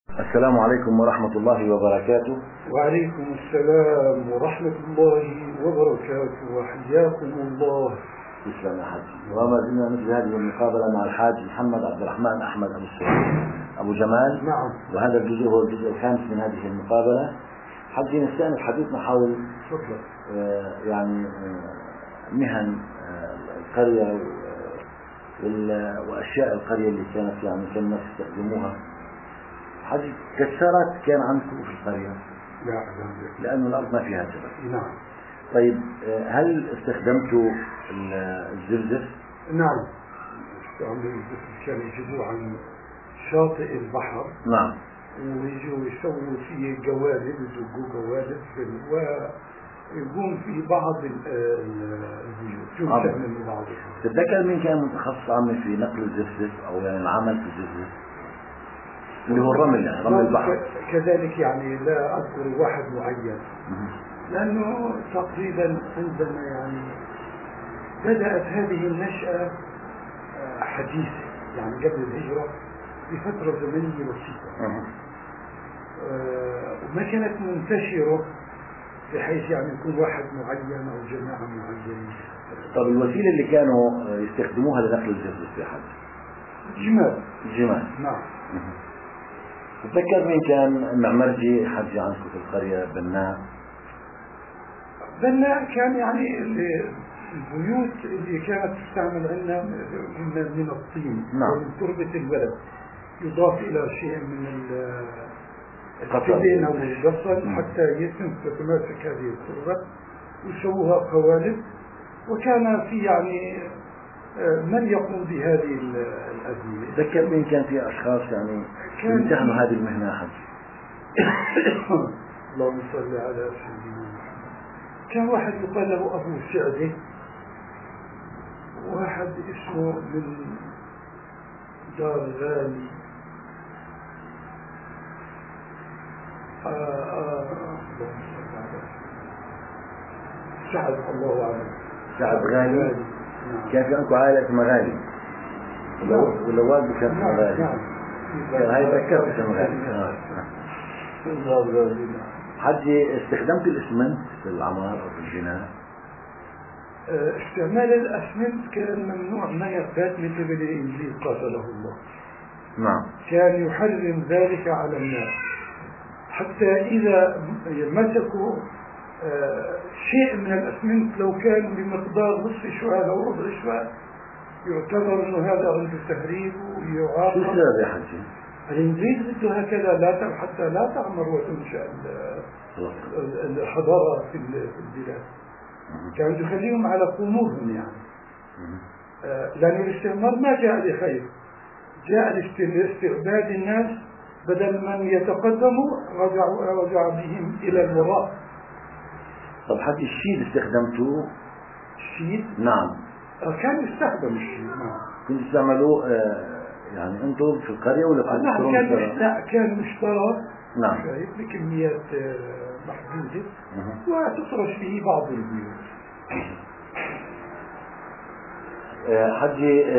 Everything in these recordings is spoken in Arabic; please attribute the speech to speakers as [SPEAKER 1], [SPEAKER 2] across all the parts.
[SPEAKER 1] السلام عليكم ورحمة الله وبركاته.
[SPEAKER 2] وعليكم السلام ورحمة الله وبركاته، وحياكم الله.
[SPEAKER 1] تسلم يا حاج. وما زلنا مثل هذه المقابلة مع الحاج محمد عبد الرحمن أحمد أبو السعود أبو جمال.
[SPEAKER 2] نعم.
[SPEAKER 1] وهذا الجزء هو الجزء الخامس من هذه المقابلة. حجي نستأنف حديثنا حول مهن القرية وأشياء القرية اللي كانت كان الناس يستخدموها. حجي كسرت كان عندكم في القرية؟
[SPEAKER 2] لا،
[SPEAKER 1] لأنه الأرض ما فيها سبب.
[SPEAKER 2] نعم.
[SPEAKER 1] طيب هل استخدمتوا الزرزف؟
[SPEAKER 2] نعم، كانوا يجيبوه عن شاطئ البحر.
[SPEAKER 1] نعم.
[SPEAKER 2] ويجوا يسووا فيه قوالب، يزقوا قوالب ويقوم في بعض البيوت يمكن من بعضها.
[SPEAKER 1] تتذكر مين كان متخصص عامل في نقل الزرزف أو العمل في الزرزف؟ اللي هو الرمل، رمل البحر.
[SPEAKER 2] كذلك لا أذكر واحد معين، لأنه تقريبا عندما بدأت هذه النشأة حديثة، قبل الهجرة بفترة زمنية بسيطة، وما كانت منتشرة بحيث يكون واحد معين أو جماعة معينة.
[SPEAKER 1] طب الوسيلة اللي كانوا يستخدموها لنقل الزرزف يا حاج؟ الجمال.
[SPEAKER 2] نعم.
[SPEAKER 1] تتذكر مين كان المعمرجي حج عندكم في القرية؟
[SPEAKER 2] بناء كان البيوت اللي كانت تستعمل عندنا من الطين.
[SPEAKER 1] نعم.
[SPEAKER 2] ومن تربة البلد، يضاف إلى شيء من السلين أو القصل حتى تتماسك هذه التربة ويسووها قوالب. وكان في من يقوم بهذه الأزمنة.
[SPEAKER 1] تذكر مين كان في أشخاص يمتهنوا هذه المهنة حج؟
[SPEAKER 2] اللهم صل على سيدنا محمد. كان واحد يقال له أبو سعدة، واحد اسمه من دار غالي، اللهم صل على سعد، الله أعلم.
[SPEAKER 1] سعد غالي.
[SPEAKER 2] نعم.
[SPEAKER 1] كان في عندكم عائلة اسمها غالي ولا والده كان اسمه غالي؟
[SPEAKER 2] نعم.
[SPEAKER 1] هاي ذكرت اسمه غالي. حجي استخدمت الاسمنت في العمار او في البناء؟
[SPEAKER 2] استعمال الاسمنت كان ممنوع ما يثبت من قبل الانجيل قاتله الله.
[SPEAKER 1] نعم.
[SPEAKER 2] كان يحرم ذلك على الناس، حتى اذا مسكوا شيء من الاسمنت لو كان بمقدار نصف شوال او ربع شوال يعتبر انه هذا عند التهريب ويعاقب.
[SPEAKER 1] شو السبب يا حجي؟
[SPEAKER 2] الانجيل بده هكذا، حتى لا تعمر وتنشأ الحضارة في البلاد. كانوا يخليهم على قمورهم لأن الاستعمار ما جاء لخير، جاء لاستعباد الناس. بدل من يتقدموا رجع بهم إلى الوراء.
[SPEAKER 1] طب حتى الشيد استخدمتوه؟
[SPEAKER 2] الشيد؟
[SPEAKER 1] نعم.
[SPEAKER 2] كان يستخدم الشيد. نعم.
[SPEAKER 1] كنتوا تستعملوه انتم في القرية ولا
[SPEAKER 2] لا، كان مشترى.
[SPEAKER 1] نعم.
[SPEAKER 2] بكميات محدودة وتفرش فيه بعض البيوت.
[SPEAKER 1] حجي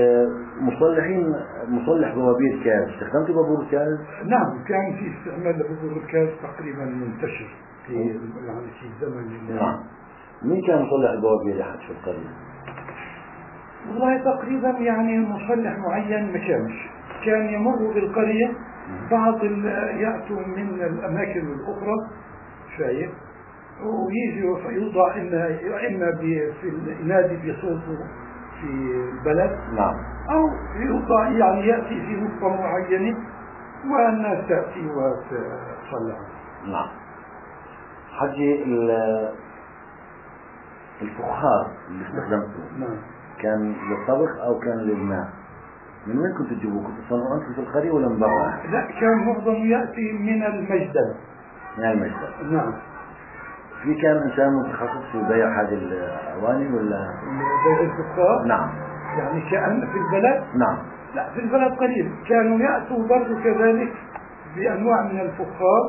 [SPEAKER 1] مصلح بوابير كاز، استخدمتوا بابور كاز؟
[SPEAKER 2] نعم، كان في استعمال بابور الكاز تقريبا منتشر في الزمن.
[SPEAKER 1] نعم. مين كان مصلح البوابير يا حج في القرية؟
[SPEAKER 2] والله تقريبا مصلح معين ما كان يمر بالقرية بعض يأتوا من الأماكن الأخرى ويجوا فيوضع إما في النادي بصوته في البلد.
[SPEAKER 1] نعم.
[SPEAKER 2] أو يوضع يأتي في نقطة معينة والناس تأتي وتصلح.
[SPEAKER 1] نعم. حجي الفخار اللي استخدمته.
[SPEAKER 2] نعم.
[SPEAKER 1] كان للطبخ أو كان للماء؟ من وين كنتوا تجيبوه؟ كنتوا تصنعوه أنتم في القرية ولا من برا؟
[SPEAKER 2] لا، كان معظم يأتي من المجدل.
[SPEAKER 1] نعم. في كان إنسان متخصص في بيع هذه الأواني ولا؟
[SPEAKER 2] بيع الفخار؟
[SPEAKER 1] نعم.
[SPEAKER 2] كان في البلد؟
[SPEAKER 1] نعم.
[SPEAKER 2] لا، في البلد قليل. كانوا يأتوا برضو كذلك بأنواع من الفخار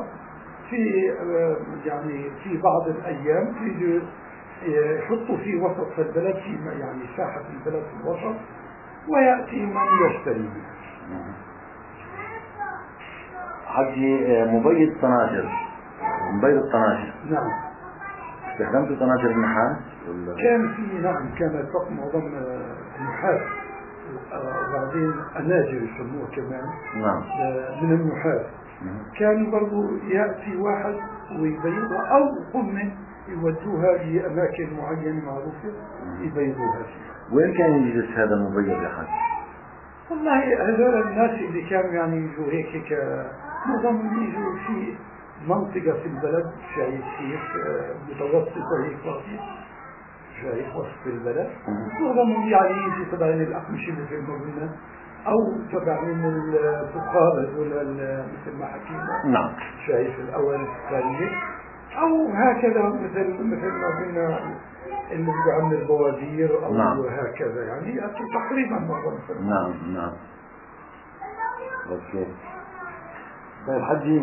[SPEAKER 2] في بعض الأيام يحطوا في وسط البلد، في ساحة البلد في الوسط، ويأتي من يشتري.
[SPEAKER 1] حجي مبيض طناجر، مبيض الطناجر.
[SPEAKER 2] نعم.
[SPEAKER 1] استخدمتوا طناجر النحاس؟
[SPEAKER 2] كان في نعم، كان فوق معظم النحاس، وبعدين أناجر يسموها كمان.
[SPEAKER 1] نعم.
[SPEAKER 2] من النحاس. كان برضو يأتي واحد ويبيضها، أو هم يودوها لأماكن معينة معروفة يبيضوها فيها.
[SPEAKER 1] وين كان يجلس هذا المبيض يا حاج؟
[SPEAKER 2] والله هذول الناس اللي كانوا يعني يجوا هيك معظمهم يجوا في منطقة في البلد، شايف كيف متوسطة هيك فاضية، شايف وسط البلد. معظمهم يعني يجي تبعين الأقمشة مثل ما قلنا، أو تبعين الفخار هذول مثل ما حكينا.
[SPEAKER 1] نعم.
[SPEAKER 2] شايف الأواني الفخارية، أو هكذا مثل ما قلنا اللي بيعمل البوادير أو
[SPEAKER 1] نعم.
[SPEAKER 2] هكذا، يعني تقريبا معظم.
[SPEAKER 1] نعم نعم. اوكي. طيب حجي،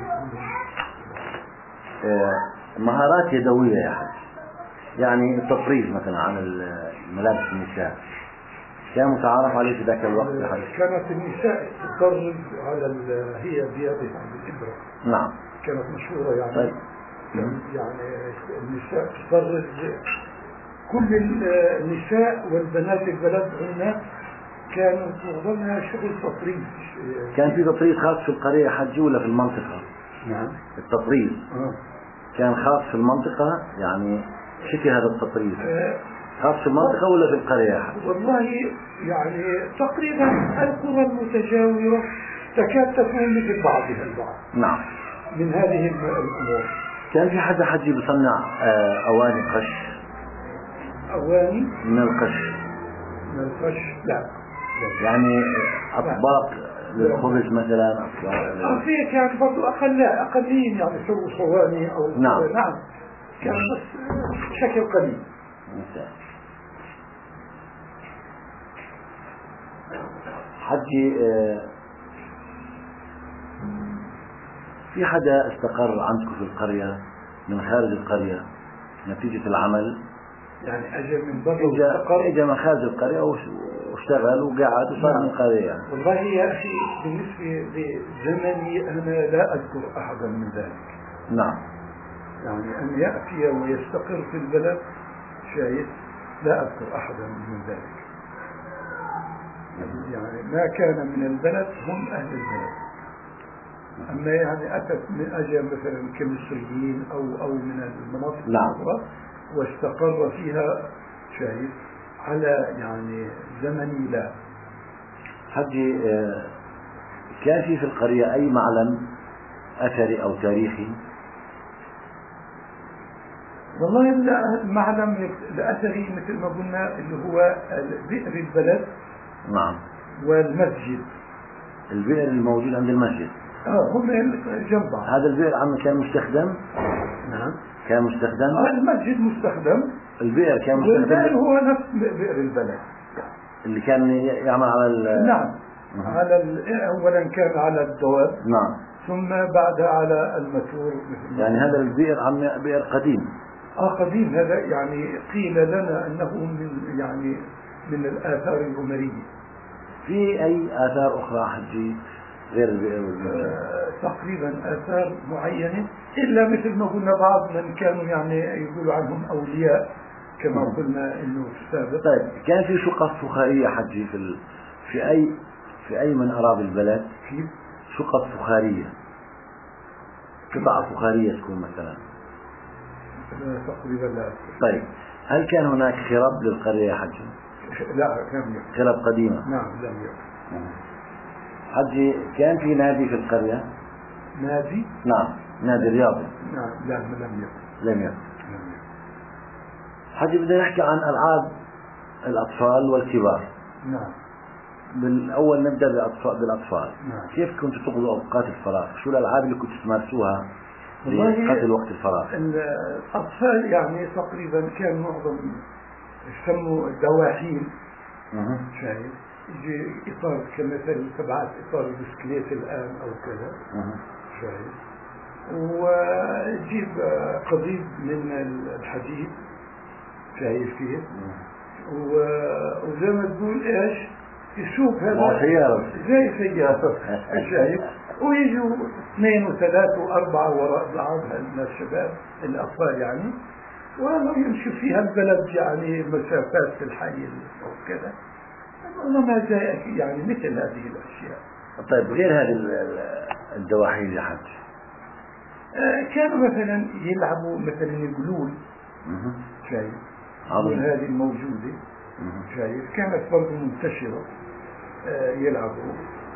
[SPEAKER 1] مهارات يدوية يا حج، يعني التطريز مثلا على الملابس النساء، كان متعارف عليه في ذاك الوقت يا حج؟
[SPEAKER 2] كانت النساء تطرز على هي بيدها بالإبرة.
[SPEAKER 1] نعم.
[SPEAKER 2] كانت مشهورة يعني.
[SPEAKER 1] طيب.
[SPEAKER 2] يعني النساء تطرز، كل النساء والبنات البلد هنا كانوا معظمها شغل تطريز.
[SPEAKER 1] كان في تطريز خاص في القرية حج ولا في المنطقة؟
[SPEAKER 2] نعم.
[SPEAKER 1] التطريز كان خاص في المنطقة، يعني شكل هذا التطريز خاص في المنطقة ولا في القرية يا حج؟
[SPEAKER 2] والله يعني تقريبا القرى المتجاورة تكاد تكون مثل بعضها البعض.
[SPEAKER 1] نعم.
[SPEAKER 2] من هذه الأمور.
[SPEAKER 1] كان في حدا حجي بصنع أواني قش؟
[SPEAKER 2] أواني
[SPEAKER 1] من القش؟
[SPEAKER 2] من القش لا.
[SPEAKER 1] يعني أطباق للخبز مثلا، أطباق
[SPEAKER 2] في كان برضو أقلين، يعني سووا صواني أو
[SPEAKER 1] نعم.
[SPEAKER 2] نعم، كان بس بشكل قليل.
[SPEAKER 1] حجي في حدا استقر عندكم في القرية من خارج القرية نتيجة العمل؟
[SPEAKER 2] يعني أجى من برا،
[SPEAKER 1] اجى من خارج القرية واشتغل وقعد وصار من القرية يعني.
[SPEAKER 2] والله يا أخي بالنسبة لزمني أنا لا أذكر أحدا من ذلك.
[SPEAKER 1] نعم.
[SPEAKER 2] يعني أن يأتي ويستقر في البلد، شايف، لا أذكر أحدا من ذلك. يعني ما كان من البلد هم أهل البلد. أما يعني أجى مثلا كمصريين أو من المناطق الأخرى واستقر فيها، شايف، على يعني زمني لا.
[SPEAKER 1] حجي كان في القرية أي معلم أثري أو تاريخي؟
[SPEAKER 2] والله المعلم الأثري مثل ما قلنا اللي هو بئر البلد.
[SPEAKER 1] نعم.
[SPEAKER 2] والمسجد.
[SPEAKER 1] البئر الموجود عند المسجد.
[SPEAKER 2] هم جنب بعض.
[SPEAKER 1] هذا البئر عم كان مستخدم؟
[SPEAKER 2] نعم.
[SPEAKER 1] كان مستخدم؟
[SPEAKER 2] المسجد مستخدم.
[SPEAKER 1] البئر كان مستخدم؟
[SPEAKER 2] والبئر هو نفس بئر البلد
[SPEAKER 1] اللي كان يعمل على
[SPEAKER 2] نعم. على أولا كان على الدواب.
[SPEAKER 1] نعم.
[SPEAKER 2] ثم بعدها على الماتور.
[SPEAKER 1] يعني هذا البئر عم بئر قديم.
[SPEAKER 2] قديم. هذا يعني قيل لنا أنه من الآثار العمرية.
[SPEAKER 1] في أي آثار أخرى حجي غير البئر والمسجد؟
[SPEAKER 2] تقريبا آثار معينة، إلا مثل ما قلنا بعض من كانوا يعني يقولوا عنهم أولياء كما قلنا إنه في السابق.
[SPEAKER 1] طيب كان في شقق فخارية حجي في أي من أراضي البلد؟
[SPEAKER 2] في
[SPEAKER 1] شقق فخارية، قطع فخارية تكون مثلا؟
[SPEAKER 2] تقريبا لا.
[SPEAKER 1] طيب هل كان هناك خرب للقرية يا حجي؟
[SPEAKER 2] لا، لم يكن.
[SPEAKER 1] خرب قديمة؟
[SPEAKER 2] نعم لم يكن.
[SPEAKER 1] حجي كان في نادي في القرية؟
[SPEAKER 2] نادي؟
[SPEAKER 1] نعم، نادي رياضي.
[SPEAKER 2] نعم. لا، لم يكن.
[SPEAKER 1] لم يكن. حجي بدنا نحكي عن ألعاب الأطفال والكبار.
[SPEAKER 2] نعم.
[SPEAKER 1] بالأول نبدأ بالأطفال.
[SPEAKER 2] نعم.
[SPEAKER 1] كيف كنتوا تقضوا أوقات الفراغ؟ شو الألعاب اللي كنتوا تمارسوها لقتل وقت الفراغ؟
[SPEAKER 2] الأطفال يعني تقريبا كان معظم يسموا دواحين. شايف، يجي إطار كمثل تبعات إطار البسكليت الآن أو كذا. شايف، ويجيب قضيب من الحديد، شايف كيف، وزي ما تقول إيش، يسوق هذا
[SPEAKER 1] سيارة،
[SPEAKER 2] زي سيارة. شايف، ويجوا 2 و3 و4 وراء بعض من الشباب الأطفال يعني، ويمشوا فيها البلد يعني مسافات في الحي وكذا، وما جاء يعني مثل هذه الأشياء.
[SPEAKER 1] طيب غير هذه الدواحي يا حج،
[SPEAKER 2] كانوا مثلا يلعبوا مثلا القلول، شايف هذه الموجودة، شايف كانت برضه منتشرة، يلعبوا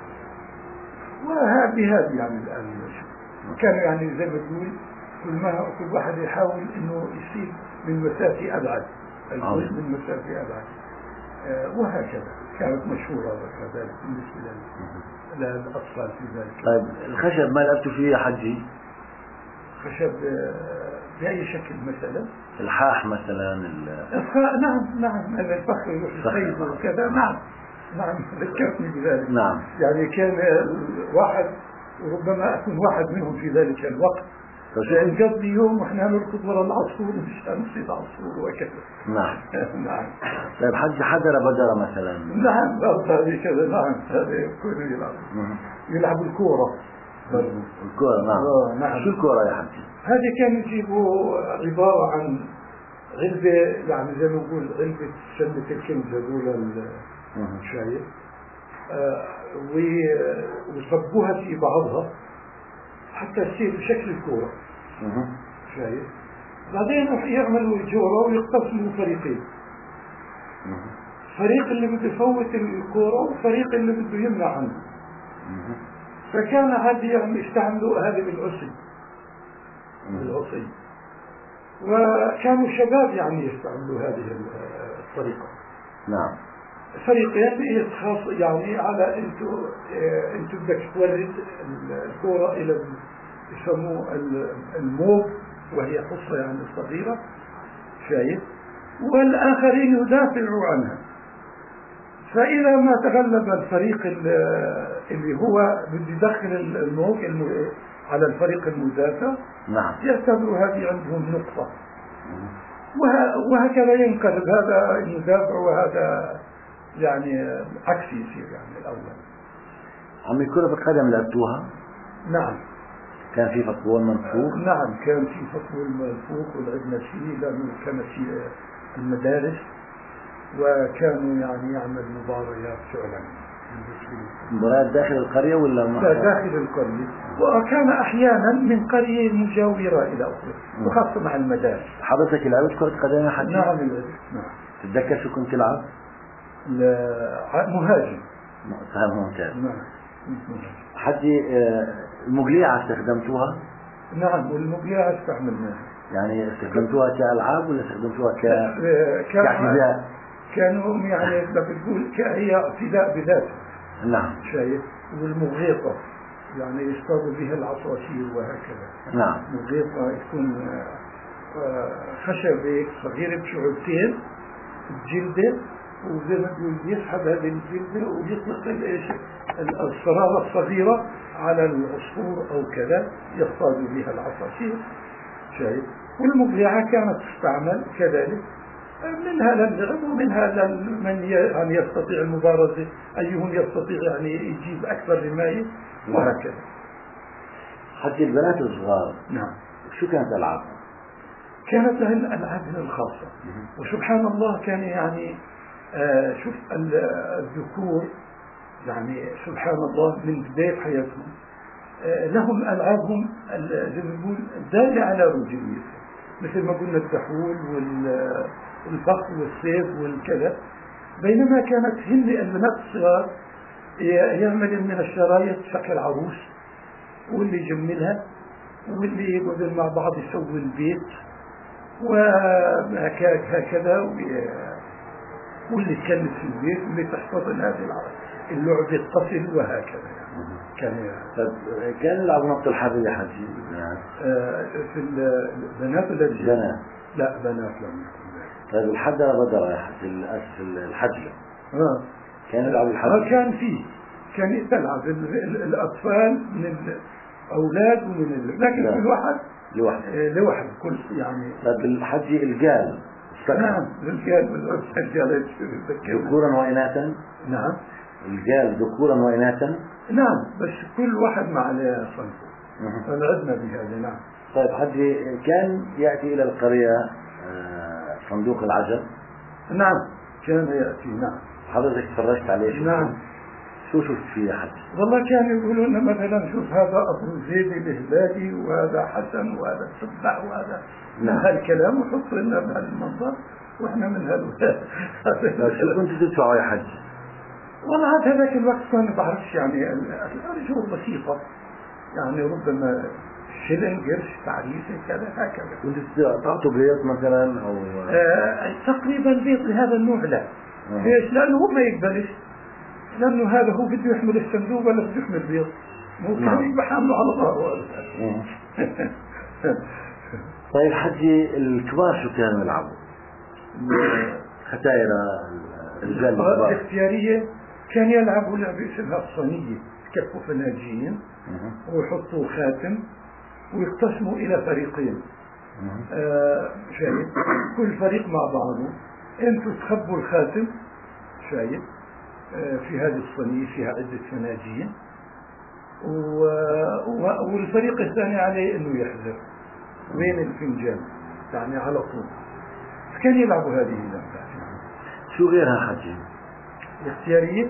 [SPEAKER 2] وهذه يعني الآن كانوا يعني زي ما تقول كل واحد يحاول إنه يصير من مسافة أبعد، الجزء من مسافة أبعد، وهكذا كانت مشهورة كذلك بالنسبة للأطفال في ذلك.
[SPEAKER 1] طيب الخشب ما لعبتوا فيه يا حجي؟
[SPEAKER 2] خشب بأي شكل مثلا؟
[SPEAKER 1] الحاح مثلا
[SPEAKER 2] نعم الفخر والصيد وكذا، نعم ذكرتني بذلك.
[SPEAKER 1] نعم
[SPEAKER 2] يعني كان واحد وربما أكون واحد منهم في ذلك الوقت، نقضي يوم وإحنا نركض وراء العصفور مشان نصيد عصفور وكذا.
[SPEAKER 1] نعم
[SPEAKER 2] نعم.
[SPEAKER 1] طيب حج حضر بدر مثلا؟
[SPEAKER 2] نعم هذه كذا، نعم هذا يكونوا يلعبوا الكورة.
[SPEAKER 1] الكورة نعم. شو الكورة يا حجي؟
[SPEAKER 2] هذه كانوا يجيبوا عبارة عن غلبة، يعني زي ما نقول غلبة سنة الكنز هذول شايف، ويصبوها في بعضها حتى تصير بشكل الكورة، شايف. بعدين راح يعملوا جورة ويقسموا فريقين، فريق اللي بده يفوت الكورة وفريق اللي بده يمنع عنه. فكان هذه يعني يستعملوا هذه بالعصي، وكانوا شباب يعني يستعملوا هذه الطريقة.
[SPEAKER 1] نعم.
[SPEAKER 2] فريقين يتخاص يعني على انتو بدك تورد الكرة الى يسموه الموب، وهي حصة يعني صغيرة، شايف، والآخرين يدافعوا عنها. فإذا ما تغلب الفريق اللي هو بده يدخل الموب على الفريق المدافع،
[SPEAKER 1] نعم،
[SPEAKER 2] يعتبروا هذه عندهم نقطة، وهكذا ينقلب هذا المدافع وهذا يعني عكسي يصير يعني الأول.
[SPEAKER 1] عمي كرة القدم لعبتوها؟
[SPEAKER 2] نعم.
[SPEAKER 1] كان في فطبول منفوخ؟
[SPEAKER 2] نعم كان في فطبول منفوخ ولعبنا فيه، لأنه كان في المدارس وكانوا يعني يعمل مباريات فعلا.
[SPEAKER 1] مباريات داخل القرية ولا
[SPEAKER 2] لا داخل القرية، وكان أحيانا من قرية مجاورة إلى أخرى، وخاصة مع المدارس.
[SPEAKER 1] حضرتك لعبت كرة قدم يا حجي؟
[SPEAKER 2] نعم لعبت. نعم.
[SPEAKER 1] تتذكر شو كنت تلعب؟
[SPEAKER 2] مهاجم.
[SPEAKER 1] ممتاز.
[SPEAKER 2] نعم.
[SPEAKER 1] حجي المقليعة استخدمتوها؟
[SPEAKER 2] نعم والمقليعة استعملناها.
[SPEAKER 1] يعني استخدمتوها كألعاب ولا استخدمتوها كاعتداء؟
[SPEAKER 2] كانوا يعني بتقول هي اعتداء بذاتها.
[SPEAKER 1] نعم.
[SPEAKER 2] شايف. والمغيطة يعني يصطادوا بها العصافير وهكذا.
[SPEAKER 1] نعم.
[SPEAKER 2] مغيطة يكون خشبة صغيرة بشعبتين بجلدة، وزي ما تقول يسحب هذه الجلدة ويطلق الصرارة الصغيرة على العصفور أو كذا يصطادوا بها العصافير، شايف. والمقلعة كانت تستعمل كذلك، منها للعب ومنها لمن يعني يستطيع المبارزة، أيهم يستطيع يعني يجيب أكثر رماية وهكذا.
[SPEAKER 1] حتى البنات الصغار
[SPEAKER 2] نعم
[SPEAKER 1] شو كانت ألعابهم؟
[SPEAKER 2] كانت لهم ألعابهم الخاصة، وسبحان الله كان يعني شوف الذكور يعني سبحان الله من بداية حياتهم لهم ألعابهم زي ما نقول دالة على رجوليتهم، مثل ما قلنا الكحول والفخ والسيف والكذا. بينما كانت هن البنات الصغار يعمل من الشرايط شكل عروس، واللي يجملها، واللي يقعدوا مع بعض يسوي البيت وهكذا، واللي يتكلم في البيت، واللي تحتضن هذه اللعبة الطفل وهكذا يعني.
[SPEAKER 1] كان يلعبوا نط الحبل يا حجي يعني.
[SPEAKER 2] في البنات ولا الرجال؟ لا بنات لم يكن.
[SPEAKER 1] طيب الحجر بدر يا حجي، الحجر كان يلعب الحجر؟
[SPEAKER 2] كان فيه، كان تلعب الأطفال من الأولاد ومن لكن كل واحد لوحده كل يعني.
[SPEAKER 1] طيب الحجي الجال؟
[SPEAKER 2] نعم الرجال والأنثى
[SPEAKER 1] ذكورا وإناثا؟
[SPEAKER 2] نعم
[SPEAKER 1] رجال ذكورا وإناثا؟
[SPEAKER 2] نعم، بس كل واحد مع صنفه. فالعدنا بهذا. نعم.
[SPEAKER 1] طيب حجي، كان يأتي إلى القرية صندوق العجب؟
[SPEAKER 2] نعم كان يأتي. نعم.
[SPEAKER 1] حضرتك تفرجت عليه؟
[SPEAKER 2] نعم.
[SPEAKER 1] شو شفت فيه يا حج؟
[SPEAKER 2] والله كانوا يقولوا لنا مثلا شوف هذا أبو زيد الهلالي وهذا حسن وهذا السبع وهذا من هالكلام، وحط لنا بهالمنظر واحنا من هالولاء.
[SPEAKER 1] شو كنت تدفعوا يا حج؟
[SPEAKER 2] والله هذاك الوقت كان ما بعرفش يعني الأجور بسيطة، يعني ربما شلن قرش تعريفه كذا هكذا.
[SPEAKER 1] كنت تعطوا بيض مثلا أو
[SPEAKER 2] تقريبا بيض لهذا النوع لا. ليش؟ لأنه هو ما يقبلش، لأنه هذا هو بده يحمل الصندوق ولا بده يحمل بيض، مو كان بحمله على ظهره.
[SPEAKER 1] طيب حجي، الكبار شو كانوا يلعبوا؟ ختايرة الرجال الكبار
[SPEAKER 2] الاختيارية كان يلعبوا لعبة اسمها الصينية، كفوا فناجين ويحطوا خاتم ويقتسموا إلى فريقين. شايف؟ كل فريق مع بعضه، انتوا تخبوا الخاتم، شايف؟ في هذه الصينية فيها عدة فناجين، والفريق الثاني عليه انه يحذر وين الفنجان، يعني على طول. فكان يلعبوا هذه اللعبة.
[SPEAKER 1] شو غيرها حجي؟
[SPEAKER 2] الاختيارية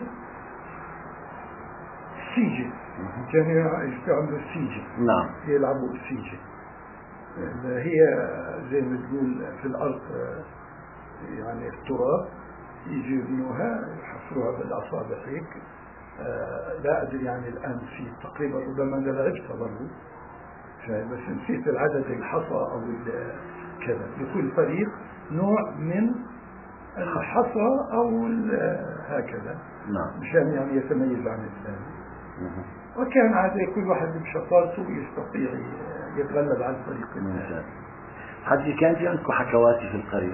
[SPEAKER 2] السيجة، كانوا يستعملوا السيجة.
[SPEAKER 1] نعم.
[SPEAKER 2] يلعبوا السيجة، هي زي ما تقول في الأرض يعني التراب، يجي يبنوها يحفروها بالأصابع هيك. لا أدري يعني الآن في تقريبا ربما أنا لعبتها برضه، بس نسيت العدد، الحصى أو كذا. لكل فريق نوع من الحصى أو هكذا.
[SPEAKER 1] نعم.
[SPEAKER 2] مشان يعني يتميز عن الثاني. وكان عادي كل واحد بشطارته يستطيع يتغلب على الفريق الثاني.
[SPEAKER 1] حجي، كان في عندكم حكواتي في القرية؟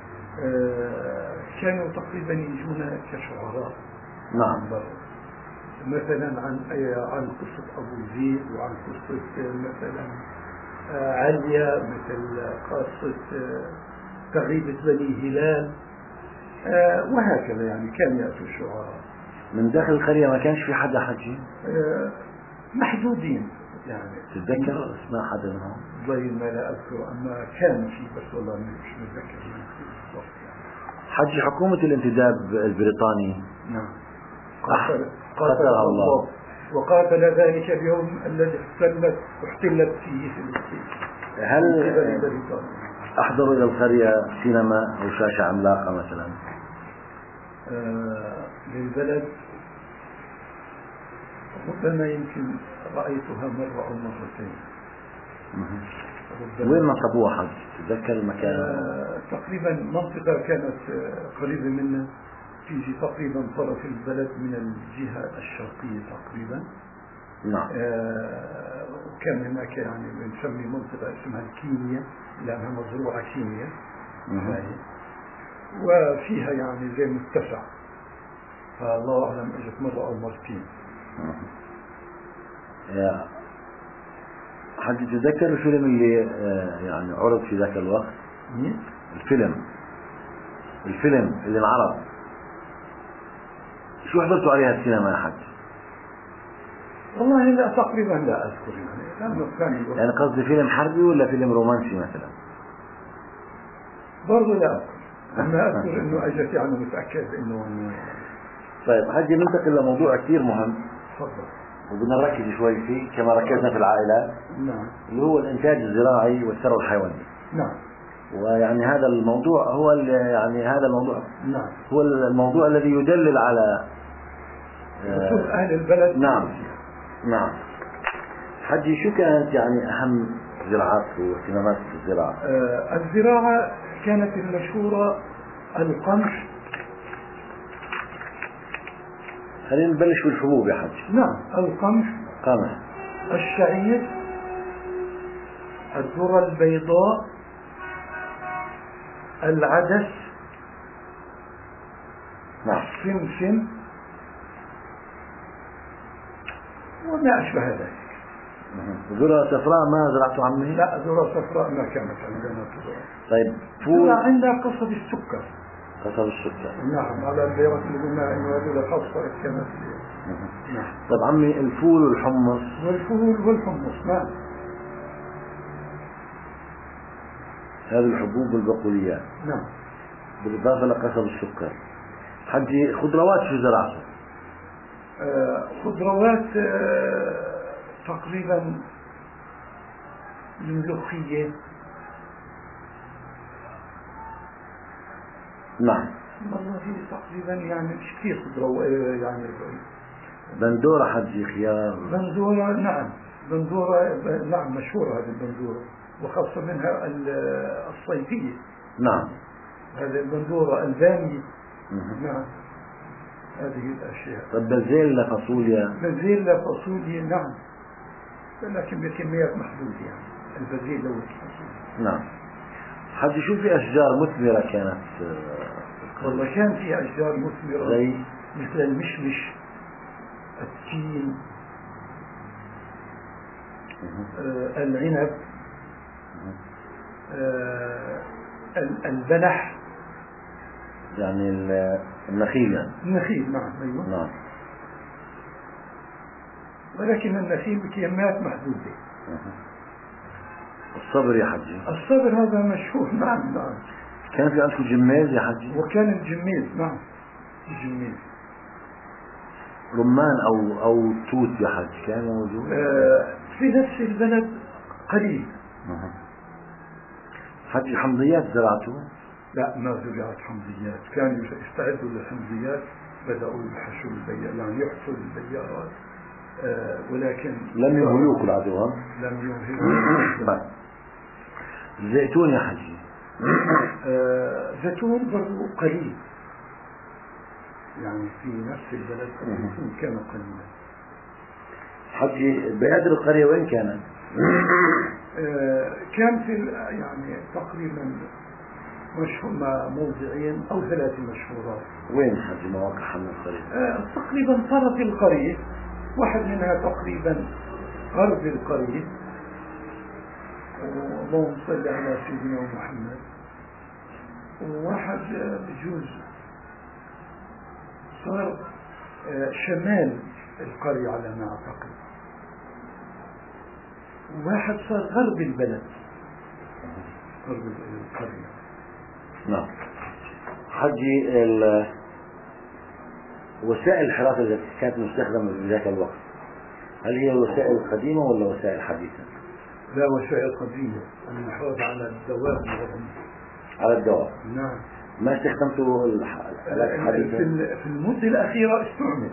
[SPEAKER 2] كانوا تقريبا يجونا كشعراء.
[SPEAKER 1] نعم.
[SPEAKER 2] مثلا عن قصة أبو زيد، وعن قصة مثلا عليا، مثل قصة تغريبة بني هلال، وهكذا. يعني كان يأتوا الشعراء
[SPEAKER 1] من داخل القرية. ما كانش في حدا حجي؟
[SPEAKER 2] محدودين يعني.
[SPEAKER 1] تتذكر اسماء حدا منهم؟
[SPEAKER 2] زي ما لا أذكر، أما كان في، بس والله مش متذكر.
[SPEAKER 1] حجي، حكومة الانتداب البريطاني
[SPEAKER 2] نعم
[SPEAKER 1] قتلها الله،
[SPEAKER 2] وقاتل ذلك اليوم الذي احتلت فيه فلسطين.
[SPEAKER 1] هل أحضروا إلى القرية سينما أو شاشة عملاقة مثلا؟
[SPEAKER 2] للبلد ربما يمكن رأيتها مرة أو مرتين.
[SPEAKER 1] وين نصبوها حج؟ تتذكر المكان؟
[SPEAKER 2] تقريبا منطقة كانت قريبة منا، في تقريبا طرف البلد من الجهة الشرقية تقريبا.
[SPEAKER 1] نعم.
[SPEAKER 2] وكان هناك يعني بنسمي منطقة اسمها الكيمياء، لأنها مزروعة كيمياء. وفيها يعني زي متسع، فالله أعلم أجت مرة أو مرتين.
[SPEAKER 1] يا حد تتذكر الفيلم اللي يعني عرض في ذاك الوقت؟ الفيلم اللي انعرض، شو حضرتوا عليها السينما يا حج؟
[SPEAKER 2] والله لا تقريبا لا أذكر يعني.
[SPEAKER 1] يعني قصدي فيلم حربي ولا فيلم رومانسي مثلا؟
[SPEAKER 2] برضو لا أذكر. أنا أذكر إنه أجت يعني متأكد إنه.
[SPEAKER 1] طيب حجي، ننتقل لموضوع كثير مهم.
[SPEAKER 2] تفضل.
[SPEAKER 1] وبدنا نركز شوي فيه كما ركزنا في العائلات.
[SPEAKER 2] نعم.
[SPEAKER 1] اللي هو الإنتاج الزراعي والثروة الحيوانية.
[SPEAKER 2] نعم.
[SPEAKER 1] ويعني هذا الموضوع هو
[SPEAKER 2] نعم.
[SPEAKER 1] هو الموضوع الذي يدلل على
[SPEAKER 2] وصول أهل البلد.
[SPEAKER 1] نعم. نعم. حجي، شو كانت يعني أهم زراعات واهتمامات الزراعة؟
[SPEAKER 2] الزراعة كانت المشهورة القمح.
[SPEAKER 1] خلينا نبلش بالحبوب يا حج.
[SPEAKER 2] نعم. القمح، الشعير، الذرة البيضاء، العدس،
[SPEAKER 1] نعم،
[SPEAKER 2] السمسم، وما أشبه ذلك.
[SPEAKER 1] ذرة صفراء ما زرعتوا عمي؟
[SPEAKER 2] لا، ذرة صفراء ما كانت عندنا.
[SPEAKER 1] طيب
[SPEAKER 2] فول. عندنا قصة السكر.
[SPEAKER 1] قصب السكر.
[SPEAKER 2] نعم، على البيض اللي قلنا إنه هذول خاصة كانت. نعم.
[SPEAKER 1] طب عمي الفول والحمص.
[SPEAKER 2] والفول والحمص. نعم.
[SPEAKER 1] هذه الحبوب والبقوليات.
[SPEAKER 2] نعم.
[SPEAKER 1] بالإضافة لقصب السكر. حجي خضروات شو زرعته؟
[SPEAKER 2] خضروات تقريبا الملوخية.
[SPEAKER 1] نعم.
[SPEAKER 2] والله تقريبا يعني مش كثير خضروات يعني.
[SPEAKER 1] بندورة حجي، خيار.
[SPEAKER 2] بندورة. نعم بندورة. نعم مشهورة هذه البندورة، وخاصة منها الصيفية.
[SPEAKER 1] نعم.
[SPEAKER 2] هذه البندورة البامية. نعم هذه الأشياء.
[SPEAKER 1] طب بازيلا، فاصوليا.
[SPEAKER 2] بازيلا فاصوليا. نعم لكن بكميات محدودة يعني البازيلا والفاصوليا.
[SPEAKER 1] نعم. حجي شو في أشجار مثمرة كانت؟
[SPEAKER 2] والله كان في أشجار مثمرة
[SPEAKER 1] زي
[SPEAKER 2] مثل المشمش، التين، العنب، البلح،
[SPEAKER 1] يعني النخيل يعني.
[SPEAKER 2] النخيل. نعم أيوة.
[SPEAKER 1] نعم.
[SPEAKER 2] ولكن النخيل بكميات محدودة.
[SPEAKER 1] الصبر يا حجي.
[SPEAKER 2] الصبر هذا مشهور. نعم. نعم.
[SPEAKER 1] كان في عندكم جميز يا حجي؟
[SPEAKER 2] وكان الجميز. نعم الجميز.
[SPEAKER 1] رمان أو توت يا حجي كان موجود؟
[SPEAKER 2] في نفس البلد قليل.
[SPEAKER 1] حجي حمضيات زرعته؟
[SPEAKER 2] لا ما زرعت حمضيات. كانوا يستعدوا للحمضيات، بدأوا يحشوا البيار يعني يحشوا البيارات، ولكن
[SPEAKER 1] لم يهلوك العدو.
[SPEAKER 2] لم يهلوك.
[SPEAKER 1] الزيتون يا حجي؟
[SPEAKER 2] زيتون برضو قليل يعني في نفس البلد الزيتون كان قليلا.
[SPEAKER 1] حجي بقدر القرية وين كانت؟
[SPEAKER 2] كان في يعني تقريبا موضعين أو 3 مشهورات.
[SPEAKER 1] وين حجي مواقعها من القرية؟
[SPEAKER 2] تقريبا طرف القرية، واحد منها تقريبا غرب القرية، اللهم صل على سيدنا محمد، وواحد بجوز صار شمال القرية على ما أعتقد، وواحد صار غرب البلد، غرب القرية.
[SPEAKER 1] نعم. حجي وسائل الحراسة التي كانت مستخدمة في ذاك الوقت، هل هي وسائل قديمة ولا وسائل حديثة؟
[SPEAKER 2] لا وسائل قديمة، الحفاظ على الدواب والعمر. على
[SPEAKER 1] الدواب.
[SPEAKER 2] نعم.
[SPEAKER 1] ما استخدمتوا الآلات الحديثة؟
[SPEAKER 2] في المدة الأخيرة استعمل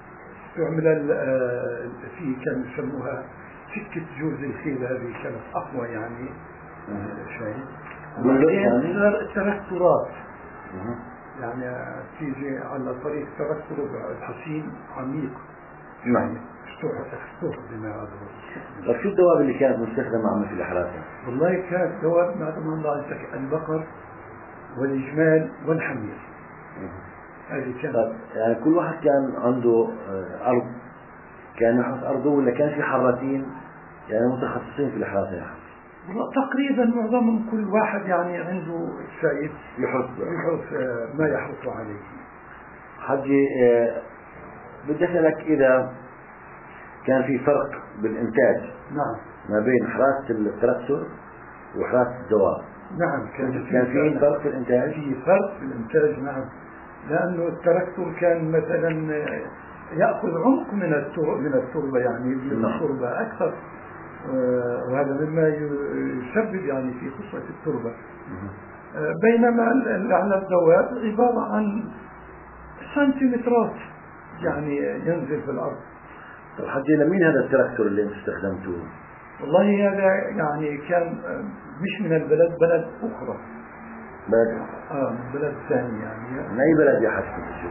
[SPEAKER 2] في كان يسموها سكة جوز الخيل، هذه كانت أقوى يعني شيء. وبعدين صار التراكتورات، يعني تيجي على طريق تراكتور الحصين عميق.
[SPEAKER 1] نعم.
[SPEAKER 2] استخدم هذا.
[SPEAKER 1] طيب شو الدواب اللي كانت مستخدمة عم في الحراسة؟
[SPEAKER 2] والله كانت دواب معظم الله عزك البقر والجمال والحمير. هذه كانت.
[SPEAKER 1] يعني كل واحد كان عنده أرض كان يحرس أرضه، ولا كان في حراسين يعني متخصصين في الحراسة يا حجي؟
[SPEAKER 2] والله تقريبا معظمهم كل واحد يعني عنده شيء
[SPEAKER 1] يحرس
[SPEAKER 2] ما يحرص عليه.
[SPEAKER 1] حجي بدي أسألك إذا كان في فرق بالإنتاج.
[SPEAKER 2] نعم.
[SPEAKER 1] ما بين حراسة التراكتور وحراسة الدواب.
[SPEAKER 2] نعم
[SPEAKER 1] كان في فرق في الإنتاج.
[SPEAKER 2] في فرق في الإنتاج. نعم. لأنه التراكتور كان مثلا يأخذ عمق من التربة يعني من التربة أكثر، وهذا مما يسبب يعني في خصوصية التربة. بينما على الدواب عبارة عن سنتيمترات يعني ينزل في الأرض.
[SPEAKER 1] طيب حجي لمين هذا التراكتور اللي انتم استخدمتوه؟
[SPEAKER 2] والله هذا يعني كان مش من البلد، بلد أخرى.
[SPEAKER 1] بلد؟
[SPEAKER 2] من بلد ثاني يعني.
[SPEAKER 1] من أي بلد يا حجي؟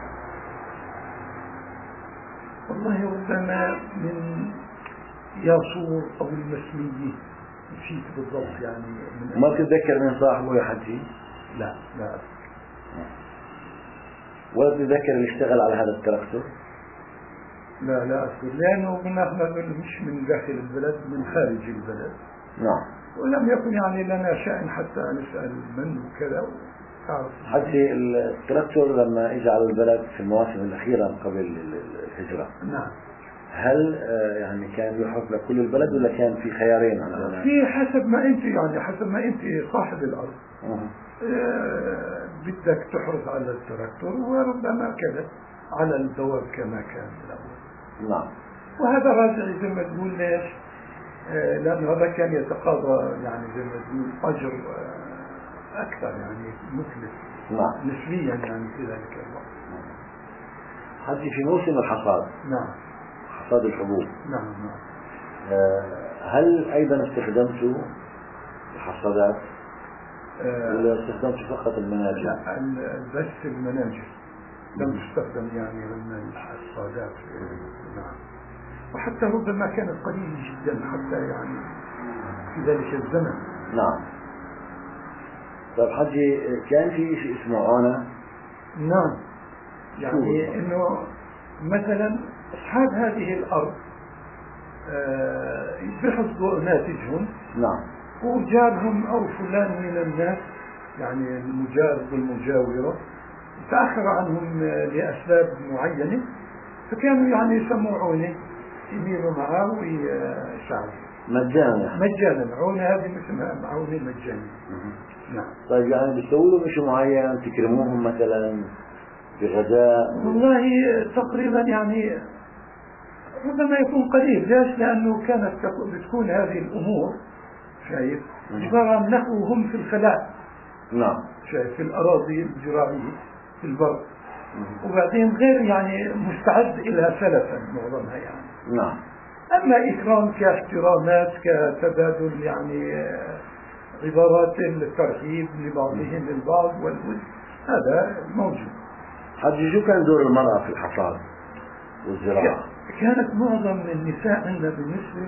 [SPEAKER 2] والله ربما من ياسور أو المسمية، نسيت بالضبط يعني.
[SPEAKER 1] ما تتذكر من صاحبه يا حجي؟
[SPEAKER 2] لا.
[SPEAKER 1] ولا تتذكر اللي اشتغل على هذا التراكتور؟
[SPEAKER 2] لا أذكر، لأنه نحن مش من داخل البلد، من خارج البلد.
[SPEAKER 1] نعم.
[SPEAKER 2] ولم يكن يعني لنا شأن حتى نسأل من وكذا،
[SPEAKER 1] حتى التراكتور لما اجى على البلد في المواسم الأخيرة قبل الهجرة،
[SPEAKER 2] نعم،
[SPEAKER 1] هل يعني كان يحرث لكل البلد ولا كان في خيارين عندنا؟
[SPEAKER 2] في حسب ما أنت يعني حسب ما أنت صاحب الأرض بدك تحرث على التراكتور، وربما كذا على الدواب كما كان الأول.
[SPEAKER 1] نعم.
[SPEAKER 2] وهذا راجع زي ما تقول ليش؟ لأن هذا كان يتقاضى يعني زي ما تقول أجر أكثر يعني مكلف.
[SPEAKER 1] نعم.
[SPEAKER 2] نسبيا يعني في ذلك الوقت.
[SPEAKER 1] حتى في موسم الحصاد.
[SPEAKER 2] نعم.
[SPEAKER 1] حصاد الحبوب.
[SPEAKER 2] نعم نعم.
[SPEAKER 1] هل أيضا استخدمت الحصادات؟ ولا استخدمت فقط المناجم؟
[SPEAKER 2] لا، بس المناجم لم تستخدم يعني من الحصادات. نعم. وحتى ربما كانت قليلة جدا حتى يعني في ذلك الزمن.
[SPEAKER 1] نعم. طيب حجي، كان في شيء اسمه عونة؟
[SPEAKER 2] نعم. يعني انه مثلا اصحاب هذه الارض بيحصدوا ناتجهم.
[SPEAKER 1] نعم.
[SPEAKER 2] وجارهم او فلان من الناس يعني المجار والمجاورة تأخر عنهم لأسباب معينة، فكانوا يعني يسموا عونة، يميلوا معه ويساعدوا
[SPEAKER 1] مجانا.
[SPEAKER 2] مجانا. عونة هذه مثل عونة مجانا. نعم.
[SPEAKER 1] طيب يعني بيسووا له شيء معين، تكرموهم مثلا بغداء؟
[SPEAKER 2] والله تقريبا يعني ربما يكون قليل. ليش؟ لأنه كانت بتكون هذه الأمور شايف عبارة عن نحوهم في الخلاء.
[SPEAKER 1] نعم.
[SPEAKER 2] شايف في الأراضي الزراعية في البر، وبعدين غير يعني مستعد إلى سلفا معظمها يعني.
[SPEAKER 1] نعم.
[SPEAKER 2] أما إكرام كاحترامات كتبادل يعني عبارات الترحيب لبعضهم البعض والود، هذا موجود.
[SPEAKER 1] حجي، شو كان دور المرأة في الحصاد والزراعة؟
[SPEAKER 2] كانت معظم النساء عندنا بالنسبة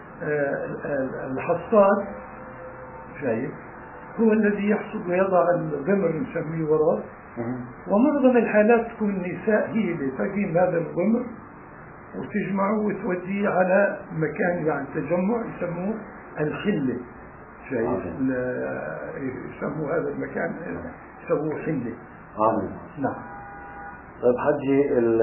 [SPEAKER 2] الحصاد شايف هو الذي يحصد ويضع الغمر نسميه وراء، ومعظم الحالات تكون النساء هي اللي تقيم هذا الغمر وتجمعه وتوديه على مكان يعني تجمع يسموه الحلة. شايف يسموه هذا المكان يسموه حلة. نعم.
[SPEAKER 1] طيب حجي،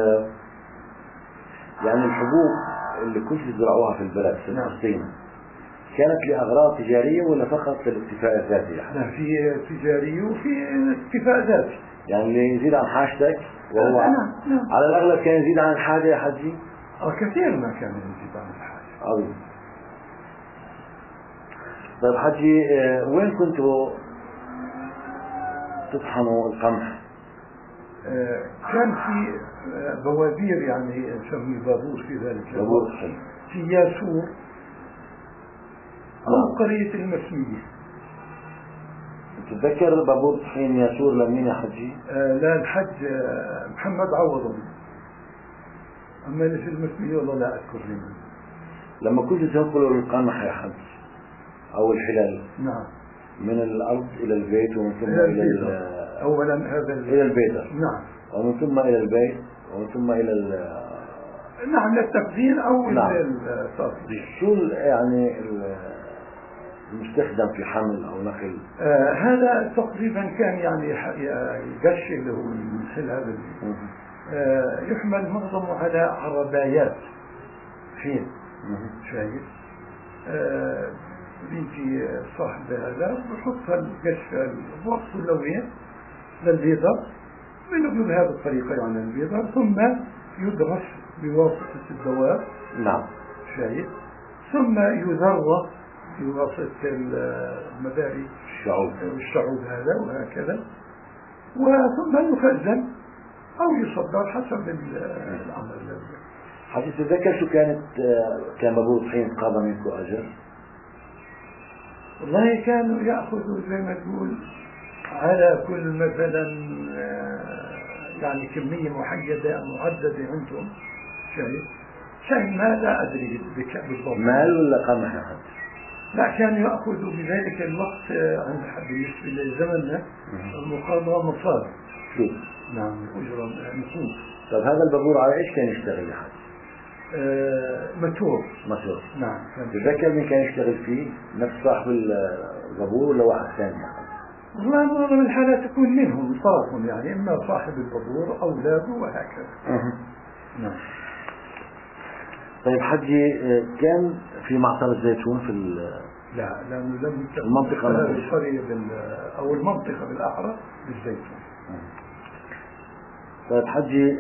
[SPEAKER 1] يعني الحبوب اللي كنت تزرعوها في البلد في فلسطين كانت لأغراض تجارية ولا فقط للاكتفاء الذاتي؟
[SPEAKER 2] لا، في تجاري وفي اكتفاء ذاتي.
[SPEAKER 1] يعني اللي يزيد عن حاجتك وهو
[SPEAKER 2] نعم.
[SPEAKER 1] على الأغلب كان يزيد عن الحاجة يا حجي؟
[SPEAKER 2] كثير ما كان يزيد عن الحاجة.
[SPEAKER 1] عظيم. طيب حجي، وين كنتوا تطحنوا القمح؟
[SPEAKER 2] كان في بوابير يعني نسميه بابور في ذلك
[SPEAKER 1] بابور
[SPEAKER 2] في ياسور أو قرية المسمية.
[SPEAKER 1] تتذكر بابور طحين ياسور لمين يا حجي؟
[SPEAKER 2] لا، الحج محمد عوض. أما في المسمية والله لا أذكر لمن.
[SPEAKER 1] لما كنت تنقلوا القمح يا حج أو الحلال،
[SPEAKER 2] نعم،
[SPEAKER 1] من الأرض إلى البيت ومن ثم
[SPEAKER 2] إلى أولا هذا
[SPEAKER 1] إلى البيت.
[SPEAKER 2] نعم.
[SPEAKER 1] ومن ثم إلى البيت ومن ثم إلى
[SPEAKER 2] نعم، للتخزين أو
[SPEAKER 1] نعم.
[SPEAKER 2] للتصدير.
[SPEAKER 1] شو يعني المستخدم في حمل أو نقل؟
[SPEAKER 2] هذا تقريبا كان يعني يقش اللي هو مثل هذا يحمل معظمه على عربايات فين شايف. بيجي صاحب هذا بحط القش الوقت اللوية للبيضة بنقل بهذه الطريقة يعني البيضة، ثم يدرس بواسطة الدواب.
[SPEAKER 1] نعم.
[SPEAKER 2] شايف. ثم يذرى بواسطة المداري الشعوب هذا وهكذا، وثم يخزن أو يصدر حسب الأمر الذي.
[SPEAKER 1] حتى تتذكر شو كان بابور طحين قاضى منكم أجر؟
[SPEAKER 2] والله كانوا يأخذوا زي ما تقول على كل مثلا يعني كمية معددة عندهم. شيء ما لا أدري بالضبط.
[SPEAKER 1] مال ولا قمح يا حج؟
[SPEAKER 2] لا، كانوا يأخذوا بذلك الوقت عند بالنسبة لزمننا المقاضى مصاري.
[SPEAKER 1] شو؟
[SPEAKER 2] نعم، أجرا نقود.
[SPEAKER 1] طيب هذا البابور على إيش كان يشتغل يا حج؟
[SPEAKER 2] موتور.
[SPEAKER 1] نعم. تتذكر مين كان يشتغل فيه؟ نفس صاحب البابور ولا واحد ثاني يا حج؟
[SPEAKER 2] والله معظم الحالات تكون منهم طرف، يعني إما صاحب البذور أولاده وهكذا. نعم.
[SPEAKER 1] طيب حجي، كان في معصرة زيتون في
[SPEAKER 2] لا، لأنه لم
[SPEAKER 1] المنطقة
[SPEAKER 2] القرية أو المنطقة بالأحرى بالزيتون.
[SPEAKER 1] طيب حجي،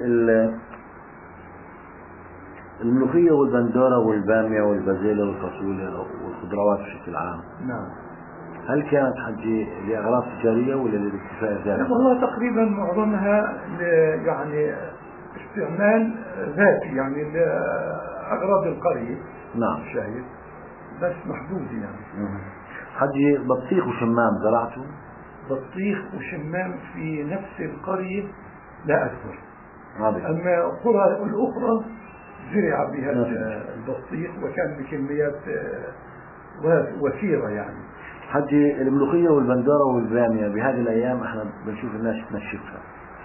[SPEAKER 1] الملوخية والبندورة والبامية والبازيلة والفاصوليا والخضروات بشكل عام،
[SPEAKER 2] نعم،
[SPEAKER 1] هل كانت حجي لأغراض تجارية ولا للاكتفاء الذاتي؟
[SPEAKER 2] والله تقريبا معظمها يعني استعمال ذاتي، يعني لأغراض القرية.
[SPEAKER 1] نعم.
[SPEAKER 2] شايف، بس محدود يعني.
[SPEAKER 1] حجي، بطيخ وشمام زرعته؟
[SPEAKER 2] بطيخ وشمام في نفس القرية لا أذكر.
[SPEAKER 1] عظيم.
[SPEAKER 2] أما القرى الأخرى زرع بها البطيخ وكان بكميات وفيرة يعني.
[SPEAKER 1] حجي، الملوخية والبندورة والبامية بهذه الأيام احنا بنشوف الناس تنشفها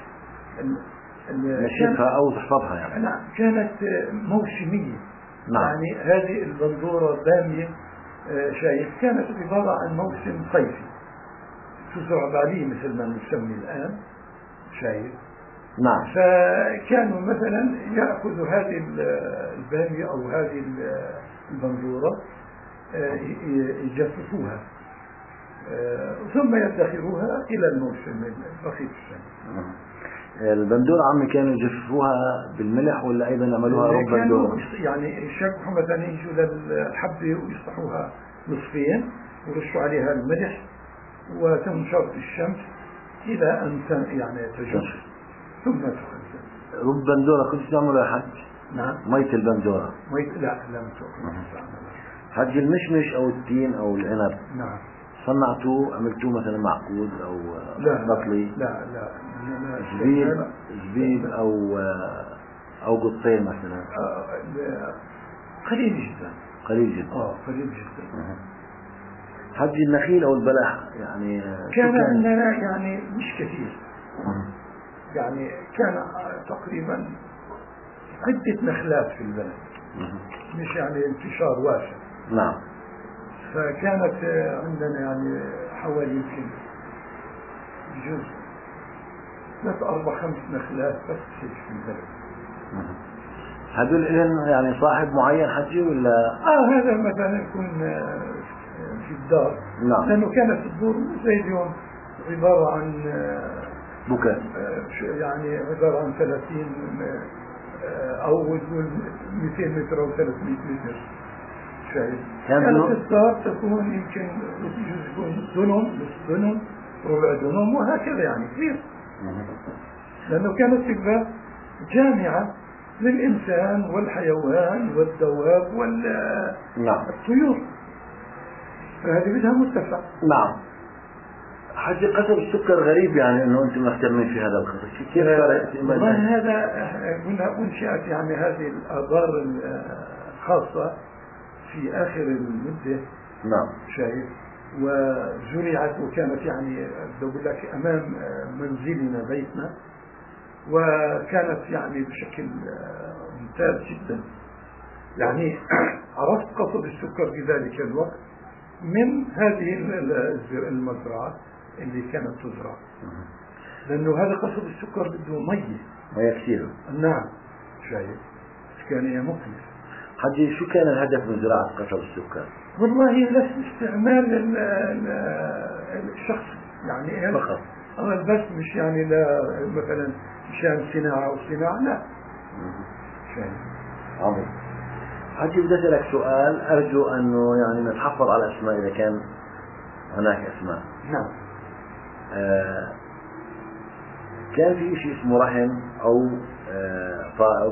[SPEAKER 1] أو تحفظها يعني.
[SPEAKER 2] نعم، كانت موسمية.
[SPEAKER 1] نعم.
[SPEAKER 2] يعني هذه البندورة البامية شايف كانت عبارة عن موسم صيفي، تزرع بعليه مثل ما نسمي الآن. شايف.
[SPEAKER 1] نعم.
[SPEAKER 2] فكانوا مثلا يأخذوا هذه البامية أو هذه البندورة يجففوها ثم يدخروها إلى الموسم البسيط السنة.
[SPEAKER 1] البندورة عمي كانوا يجففوها بالملح ولا أيضا يعملوها رب بندورة؟
[SPEAKER 2] يعني يشقحوا مثلا، يجوا للحبة ويصلحوها نصفين ويرشوا عليها الملح وتنشر في الشمس إلى أن يعني تجف ثم تخزن.
[SPEAKER 1] رب بندورة كنت تعملوا يا حج؟
[SPEAKER 2] نعم.
[SPEAKER 1] مية البندورة؟
[SPEAKER 2] لا، لم تكن.
[SPEAKER 1] حج، المشمش أو التين أو العنب،
[SPEAKER 2] نعم،
[SPEAKER 1] صنعتوه عملتوه مثلا معقود أو بطلي؟
[SPEAKER 2] لا
[SPEAKER 1] زبيب أو قطين مثلا؟
[SPEAKER 2] قليل جدا.
[SPEAKER 1] قليل جدا.
[SPEAKER 2] قليل جدا.
[SPEAKER 1] حج، النخيل أو البلح يعني
[SPEAKER 2] كان عندنا يعني مش كثير. يعني كان تقريبا عدة نخلات في البلد، مش يعني انتشار واسع.
[SPEAKER 1] نعم.
[SPEAKER 2] فكانت عندنا يعني حوالي يمكن جزء 3 4 5 نخلات بس في البلد.
[SPEAKER 1] هذول إذن يعني صاحب معين حجي ولا؟
[SPEAKER 2] هذا مثلا يكون في الدار.
[SPEAKER 1] نعم.
[SPEAKER 2] لأنه كانت الدور زي اليوم عبارة عن
[SPEAKER 1] بكاء،
[SPEAKER 2] يعني عبارة عن 30 أو 200 متر أو 300 متر. شايف. كانت الدار تكون يمكن دنم، نصف دنم، ربع دنم وهكذا يعني كثير. لأنه كانت تبقى جامعة للإنسان والحيوان والدواب والطيور. فهذه بدها مرتفع.
[SPEAKER 1] نعم. حج، قصب السكر غريب يعني انه انتم مهتمين في هذا القصب، كيف صار؟
[SPEAKER 2] والله هذا قلنا انشأت يعني هذه الآبار الخاصة في آخر المدة.
[SPEAKER 1] نعم.
[SPEAKER 2] شايف. وزرعت وكانت يعني بقول لك أمام منزلنا بيتنا، وكانت يعني بشكل ممتاز جدا. يعني عرفت قصب السكر في ذلك الوقت من هذه المزرعة اللي كانت تزرع، لأنه هذا قصب السكر بده مية
[SPEAKER 1] كثير.
[SPEAKER 2] نعم. شايف. كان مكلف.
[SPEAKER 1] حجي، شو كان الهدف من زراعة قصب السكر؟
[SPEAKER 2] والله بس استعمال الشخص يعني
[SPEAKER 1] فقط.
[SPEAKER 2] بس مش يعني لا مثلا مشان صناعة أو صناعة، لا. شايف.
[SPEAKER 1] عظيم. حجي، بدي أسألك سؤال، أرجو أنه يعني نتحفظ على الأسماء إذا كان هناك أسماء.
[SPEAKER 2] نعم.
[SPEAKER 1] كان في شيء اسمه رحم أو فائض،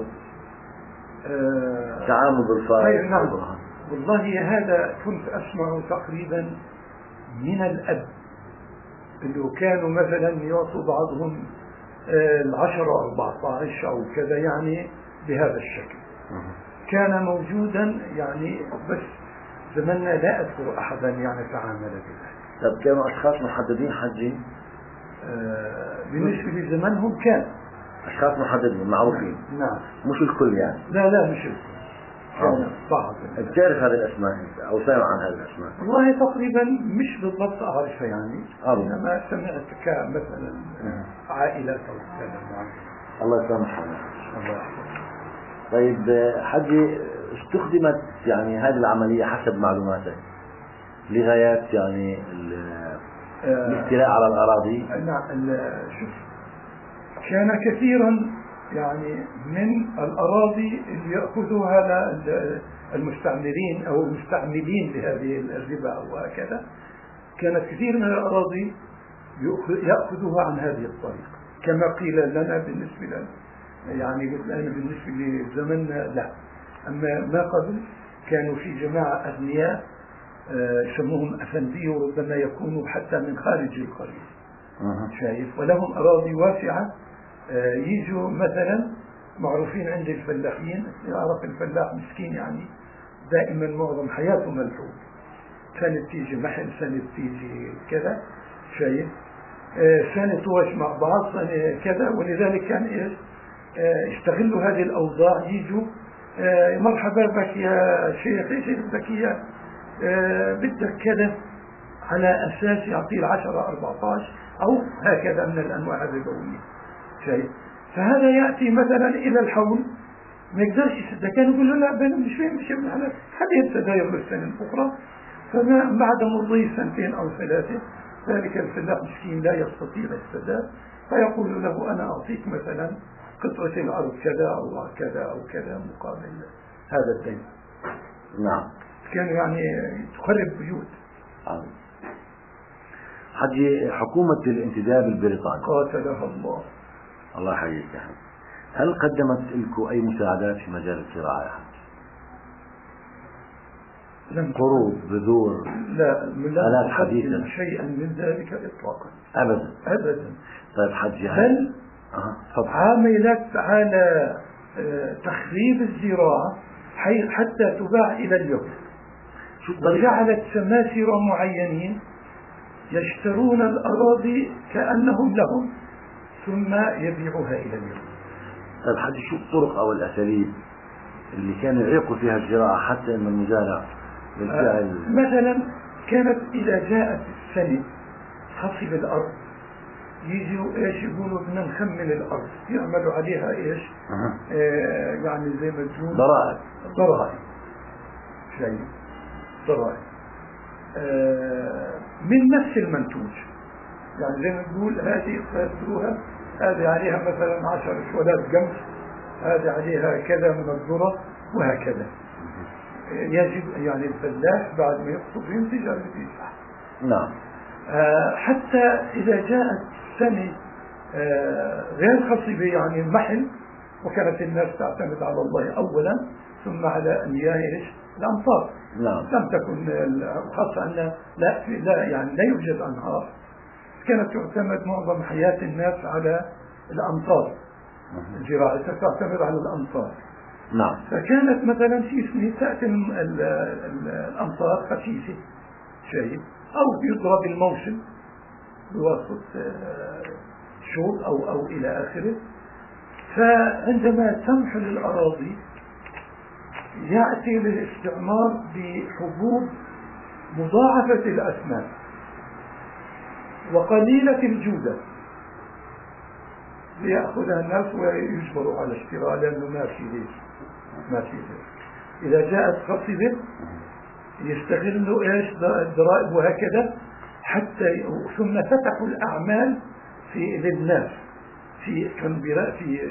[SPEAKER 1] تعامل بالفائض.
[SPEAKER 2] نعم. والله هذا كنت أسمع تقريبا من الأب، اللي كانوا مثلا يعطوا بعضهم 10 14 أو كذا يعني بهذا الشكل. كان موجودا يعني، بس زمننا لا أذكر أحدا يعني تعامل بذلك.
[SPEAKER 1] طب كانوا أشخاص محددين حجي؟
[SPEAKER 2] بالنسبة لزمنهم كان
[SPEAKER 1] أشخاص محددين معروفين.
[SPEAKER 2] نعم.
[SPEAKER 1] مش الكل يعني؟
[SPEAKER 2] لا مش الكل. كان بعض.
[SPEAKER 1] بتعرف هذه الأسماء أو سامع عن هذه الأسماء؟
[SPEAKER 2] والله تقريبا مش بالضبط أعرفها يعني، إنما سمعت كمثلا عائلات أو كذا معينة.
[SPEAKER 1] الله يسامحنا.
[SPEAKER 2] الله يحفظك.
[SPEAKER 1] طيب حجي، استخدمت يعني هذه العملية حسب معلوماتك لغايات يعني الاستيلاء على الأراضي؟
[SPEAKER 2] نعم. شوف، كان كثيرا يعني من الأراضي اللي يأخذها المستعمرين أو المستعملين لهذه الربا وهكذا، كانت كثير من الأراضي يأخذوها عن هذه الطريقة كما قيل لنا بالنسبة لنا، يعني الآن بالنسبة لزمننا لا. أما ما قبل كانوا في جماعة أغنياء يسموهم أفندي، وربما يكونوا حتى من خارج القرية، شايف، ولهم أراضي واسعة. يجوا مثلا معروفين عند الفلاحين، يعرف الفلاح مسكين يعني دائما معظم حياته ملحوظ، سنة تيجي محل، سنة تيجي كذا، شايف، سنة توش مع بعض، سنة كذا. ولذلك كان إيش يستغلوا هذه الأوضاع، يجوا مرحبا بك يا شيخ، ايش بدك اياه، بدك كذا، على أساس يعطيه 10 14 أو هكذا من الأنواع الربوية، شايف. فهذا يأتي مثلا إلى الحول ما يقدرش يسد، كان يقول له لا مش فاهم مش ابن حلال، هذه السداير للسنة الأخرى. فما بعد مضي 2 أو 3 ذلك الفلاح مسكين لا يستطيع السداد، فيقول له أنا أعطيك مثلا قطعة الأرض كذا أو كذا أو كذا مقابل هذا الدين.
[SPEAKER 1] نعم.
[SPEAKER 2] كان يعني تخرب بيوت.
[SPEAKER 1] حجي، حكومة الانتداب البريطاني
[SPEAKER 2] قاتلها الله،
[SPEAKER 1] الله يحييك يا حج، هل قدمت لكم أي مساعدات في مجال الزراعة يا حج؟ قروض، بذور،
[SPEAKER 2] لا
[SPEAKER 1] آلات حديثة،
[SPEAKER 2] شيئا من ذلك إطلاقا،
[SPEAKER 1] أبدا
[SPEAKER 2] أبدا.
[SPEAKER 1] طيب حجي،
[SPEAKER 2] بل عاملت على تخريب الزراعة حتى تباع إلى اليوم، وجعلت سماسرة معينين يشترون الأراضي كأنهم لهم ثم يبيعوها إلى اليوم.
[SPEAKER 1] طيب حجي، شو الطرق أو الأساليب اللي كانوا يعيقوا فيها الزراعة حتى أن المزارع بالفعل؟
[SPEAKER 2] مثلا كانت إذا جاءت السنة خصب الأرض، يجوا ايش يقولوا بدنا نخمن الارض، يعملوا عليها ايش يعني زي ما تقول ضرائب شيء ضرائب من نفس المنتوج، يعني زي ما تقول هذه تقدروها، هذه عليها مثلا 10 شولات قمح، هذه عليها كذا من الذرة وهكذا. يجب يعني الفلاح بعد ما يخطب ينتج على النتيجة.
[SPEAKER 1] نعم.
[SPEAKER 2] حتى إذا جاءت سنة غير خصبة يعني المحل، وكانت الناس تعتمد على الله أولا ثم على مياه الأمطار.
[SPEAKER 1] نعم.
[SPEAKER 2] لم تكن خاصة أن لا يعني لا يوجد أنهار، كانت تعتمد معظم حياة الناس على الأمطار، الزراعة تعتمد على الأمطار.
[SPEAKER 1] نعم.
[SPEAKER 2] فكانت مثلا في سنة تأتي الأمطار خفيفة شيء، أو يضرب الموسم بواسطة شوط أو إلى آخره. فعندما تمحل الأراضي يأتي للاستعمار بحبوب مضاعفة الأثمان وقليلة الجودة ليأخذها الناس ويجبروا على اشتراء، لأنه ما في إذا جاءت خصبة يستغلوا ايش الضرائب وهكذا، حتى ثم فتحوا الأعمال للناس في كنبراء في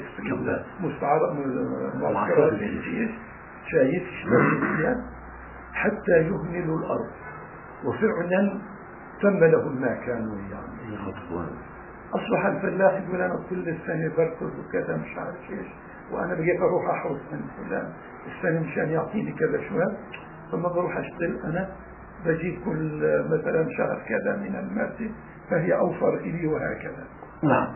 [SPEAKER 2] معسكرات الجيش، شايف حتى يهملوا الأرض، وفعلا تم لهم ما كانوا يعني يخططون. أصبح الفلاح يقول أنا كل السنة بركض وكذا مش عارف ايش، وأنا بقيت أروح أحرص من فلان السنة مشان يعطيني كذا شوية، ثم بروح أشتري أنا بجيب كل مثلا شهر كذا من المادة فهي أوفر إلي وهكذا.
[SPEAKER 1] نعم.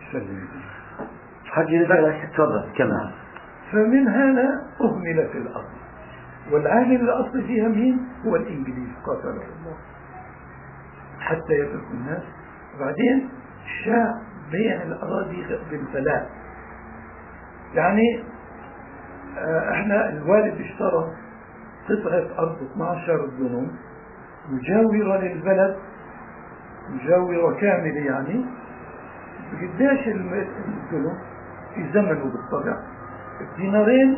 [SPEAKER 1] حجي تفضل كمان.
[SPEAKER 2] فمن هنا أهملت الأرض، والعامل الأصلي فيها مين؟ هو الإنجليز قاتله الله، حتى يترك الناس. بعدين شاع بيع الأراضي بالبلاء، يعني احنا الوالد اشترى قطعة أرض 12 دنم مجاورة للبلد، مجاورة كاملة يعني. قديش الدنم في زمنه بالطبع؟ 2.5 دينار.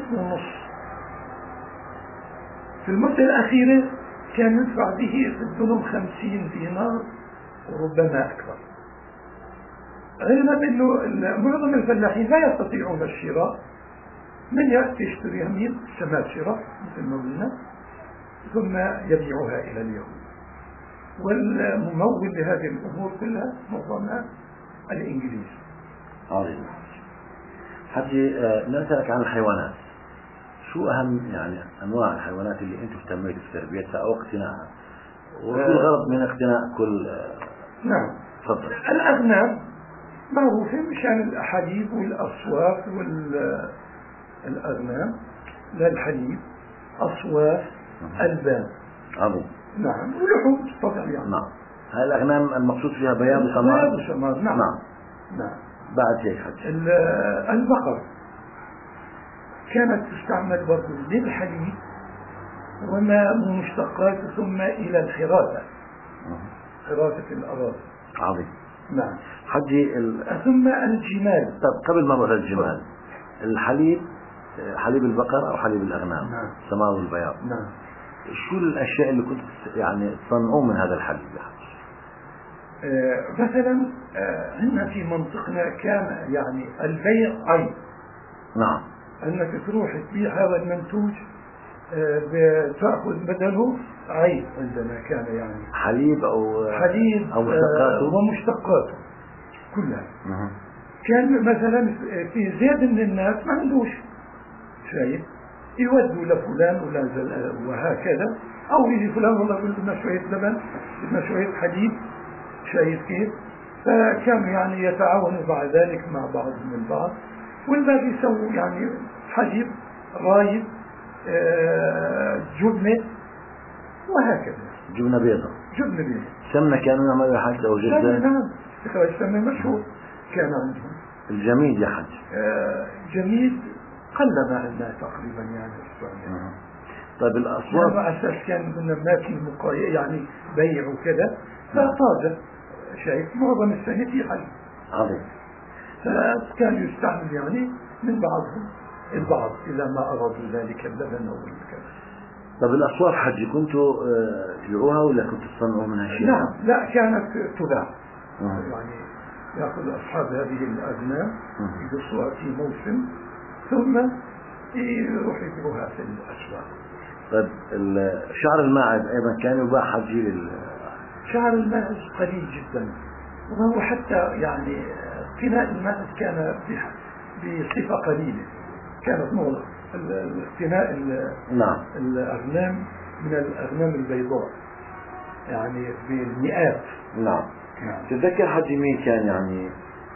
[SPEAKER 2] في المدة الأخيرة كان يدفع به في الدنم 50 دينار وربما أكثر. علما أنه معظم الفلاحين لا يستطيعون الشراء، من يأتي يشتريها من شمال شراء مثل ما قلنا ثم يبيعها إلى اليهود. والممول لهذه الأمور كلها معظمها الإنجليز.
[SPEAKER 1] عظيم. حجي نسألك عن الحيوانات، شو أهم يعني أنواع الحيوانات اللي أنتم اهتميتوا بتربيتها أو اقتناعها، وشو الغرض من اقتناء كل
[SPEAKER 2] نعم.
[SPEAKER 1] تفضل.
[SPEAKER 2] الأغنام معروفة مشان الحليب والأصواف والأغنام للحليب، أصواف، ألبان.
[SPEAKER 1] عظيم.
[SPEAKER 2] نعم. ولحوم طبعا يعني.
[SPEAKER 1] نعم. هاي الأغنام المقصود فيها بياض وسمار.
[SPEAKER 2] بياض وسمار. نعم.
[SPEAKER 1] نعم.
[SPEAKER 2] نعم.
[SPEAKER 1] بعد شيء حج.
[SPEAKER 2] البقر كانت تستعمل برضو للحليب وما مشتقات ثم إلى الحراسة، حراسة الأراضي.
[SPEAKER 1] عظيم.
[SPEAKER 2] نعم.
[SPEAKER 1] حجي
[SPEAKER 2] ثم الجمال.
[SPEAKER 1] طب قبل ما نروح للجمال، الحليب، حليب البقر أو حليب الأغنام.
[SPEAKER 2] نعم.
[SPEAKER 1] السمار والبياض.
[SPEAKER 2] نعم.
[SPEAKER 1] شو الأشياء اللي كنت يعني تصنعون من هذا الحليب يا حج؟
[SPEAKER 2] مثلا عندنا في منطقنا كان يعني البيع عين.
[SPEAKER 1] نعم.
[SPEAKER 2] أنك تروح تبيع هذا المنتوج بتأخذ بدله عين. عندنا كان يعني
[SPEAKER 1] حليب أو مشتقاته
[SPEAKER 2] ومشتقاته كلها. كان مثلا في زيد من الناس ما عندوش شايف، يودوا لفلان وهكذا، أو يجي فلان والله يقول بدنا شوية لبن، بدنا شوية حليب، شايف كيف؟ فكانوا يعني يتعاونوا بعد ذلك مع بعضهم البعض، والباقي يسووا يعني حليب، رايب، جبنة وهكذا.
[SPEAKER 1] جبنة بيضاء.
[SPEAKER 2] جبنة بيضاء.
[SPEAKER 1] سمنة كانوا يعملوا حج أو جبنة.
[SPEAKER 2] نعم. استخراج سمنة مشهور كان عندهم.
[SPEAKER 1] الجميد يا حج.
[SPEAKER 2] جميد قل ما عندنا تقريبا يعني السعودية.
[SPEAKER 1] طيب الأصوات
[SPEAKER 2] على أساس كان كنا ما في مقاية يعني بيع وكذا، فطازة شايف معظم السنة في حليب.
[SPEAKER 1] عظيم.
[SPEAKER 2] فكان يستعمل يعني من بعضهم البعض إذا ما أرادوا ذلك اللبن أو الكذا.
[SPEAKER 1] طب الأصواف حجي كنتوا تبيعوها ولا كنتوا تصنعوا منها شيء؟
[SPEAKER 2] نعم. لا كانت تباع. يعني يأخذ أصحاب هذه الأغنام يقصوها في موسم ثم يروح يبيعوها في الأسواق.
[SPEAKER 1] طيب شعر الماعز أيضا كان يباع حجي
[SPEAKER 2] شعر الماعز قليل جدا، وهو حتى يعني اقتناء الماعز كان بصفة قليلة، كانت نوع اقتناء
[SPEAKER 1] نعم.
[SPEAKER 2] الأغنام من الأغنام البيضاء يعني بالمئات.
[SPEAKER 1] نعم. تتذكر حجي مين كان يعني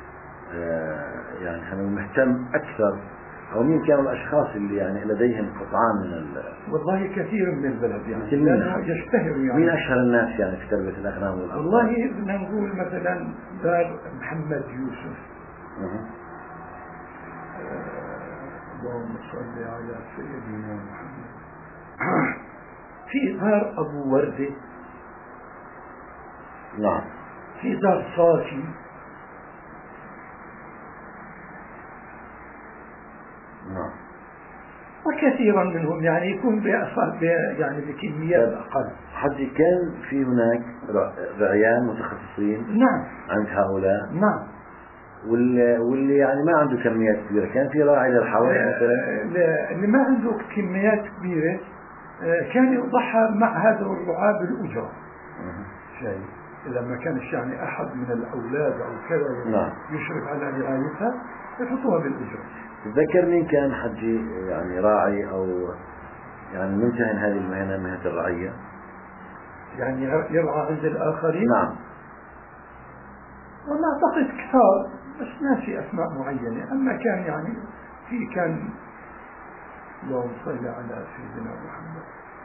[SPEAKER 1] يعني مهتم أكثر، أو مين كانوا الأشخاص اللي يعني لديهم قطعان من
[SPEAKER 2] والله كثير من البلد يعني يشتهر يعني.
[SPEAKER 1] مين أشهر الناس يعني في تربية الأغنام والأبقار؟
[SPEAKER 2] والله بدنا نقول مثلا دار محمد يوسف. اللهم صل على سيدنا محمد. في دار أبو وردة.
[SPEAKER 1] نعم.
[SPEAKER 2] في دار صافي.
[SPEAKER 1] نعم.
[SPEAKER 2] وكثيرا منهم يعني يكون يعني بكميات أقل.
[SPEAKER 1] حجي كان في هناك رعيان متخصصين.
[SPEAKER 2] نعم.
[SPEAKER 1] عند هؤلاء.
[SPEAKER 2] نعم.
[SPEAKER 1] واللي يعني ما عنده كميات كبيرة كان في راعي للحوض مثلا.
[SPEAKER 2] اللي ما عنده كميات كبيرة كان يضحى مع هذا الرعاة بالأجرة. شيء إذا ما كانش يعني أحد من الأولاد أو كذا.
[SPEAKER 1] نعم.
[SPEAKER 2] يشرف على رعايتها يحطوها بالأجرة.
[SPEAKER 1] تذكر مين كان حجي يعني راعي أو يعني ممتهن هذه المهنة، مهنة الرعية؟ يعني
[SPEAKER 2] يرعى عند الآخرين.
[SPEAKER 1] نعم.
[SPEAKER 2] وما أعتقد كثار بس ناسي أسماء معينة، أما كان يعني كان اللهم صل على سيدنا محمد،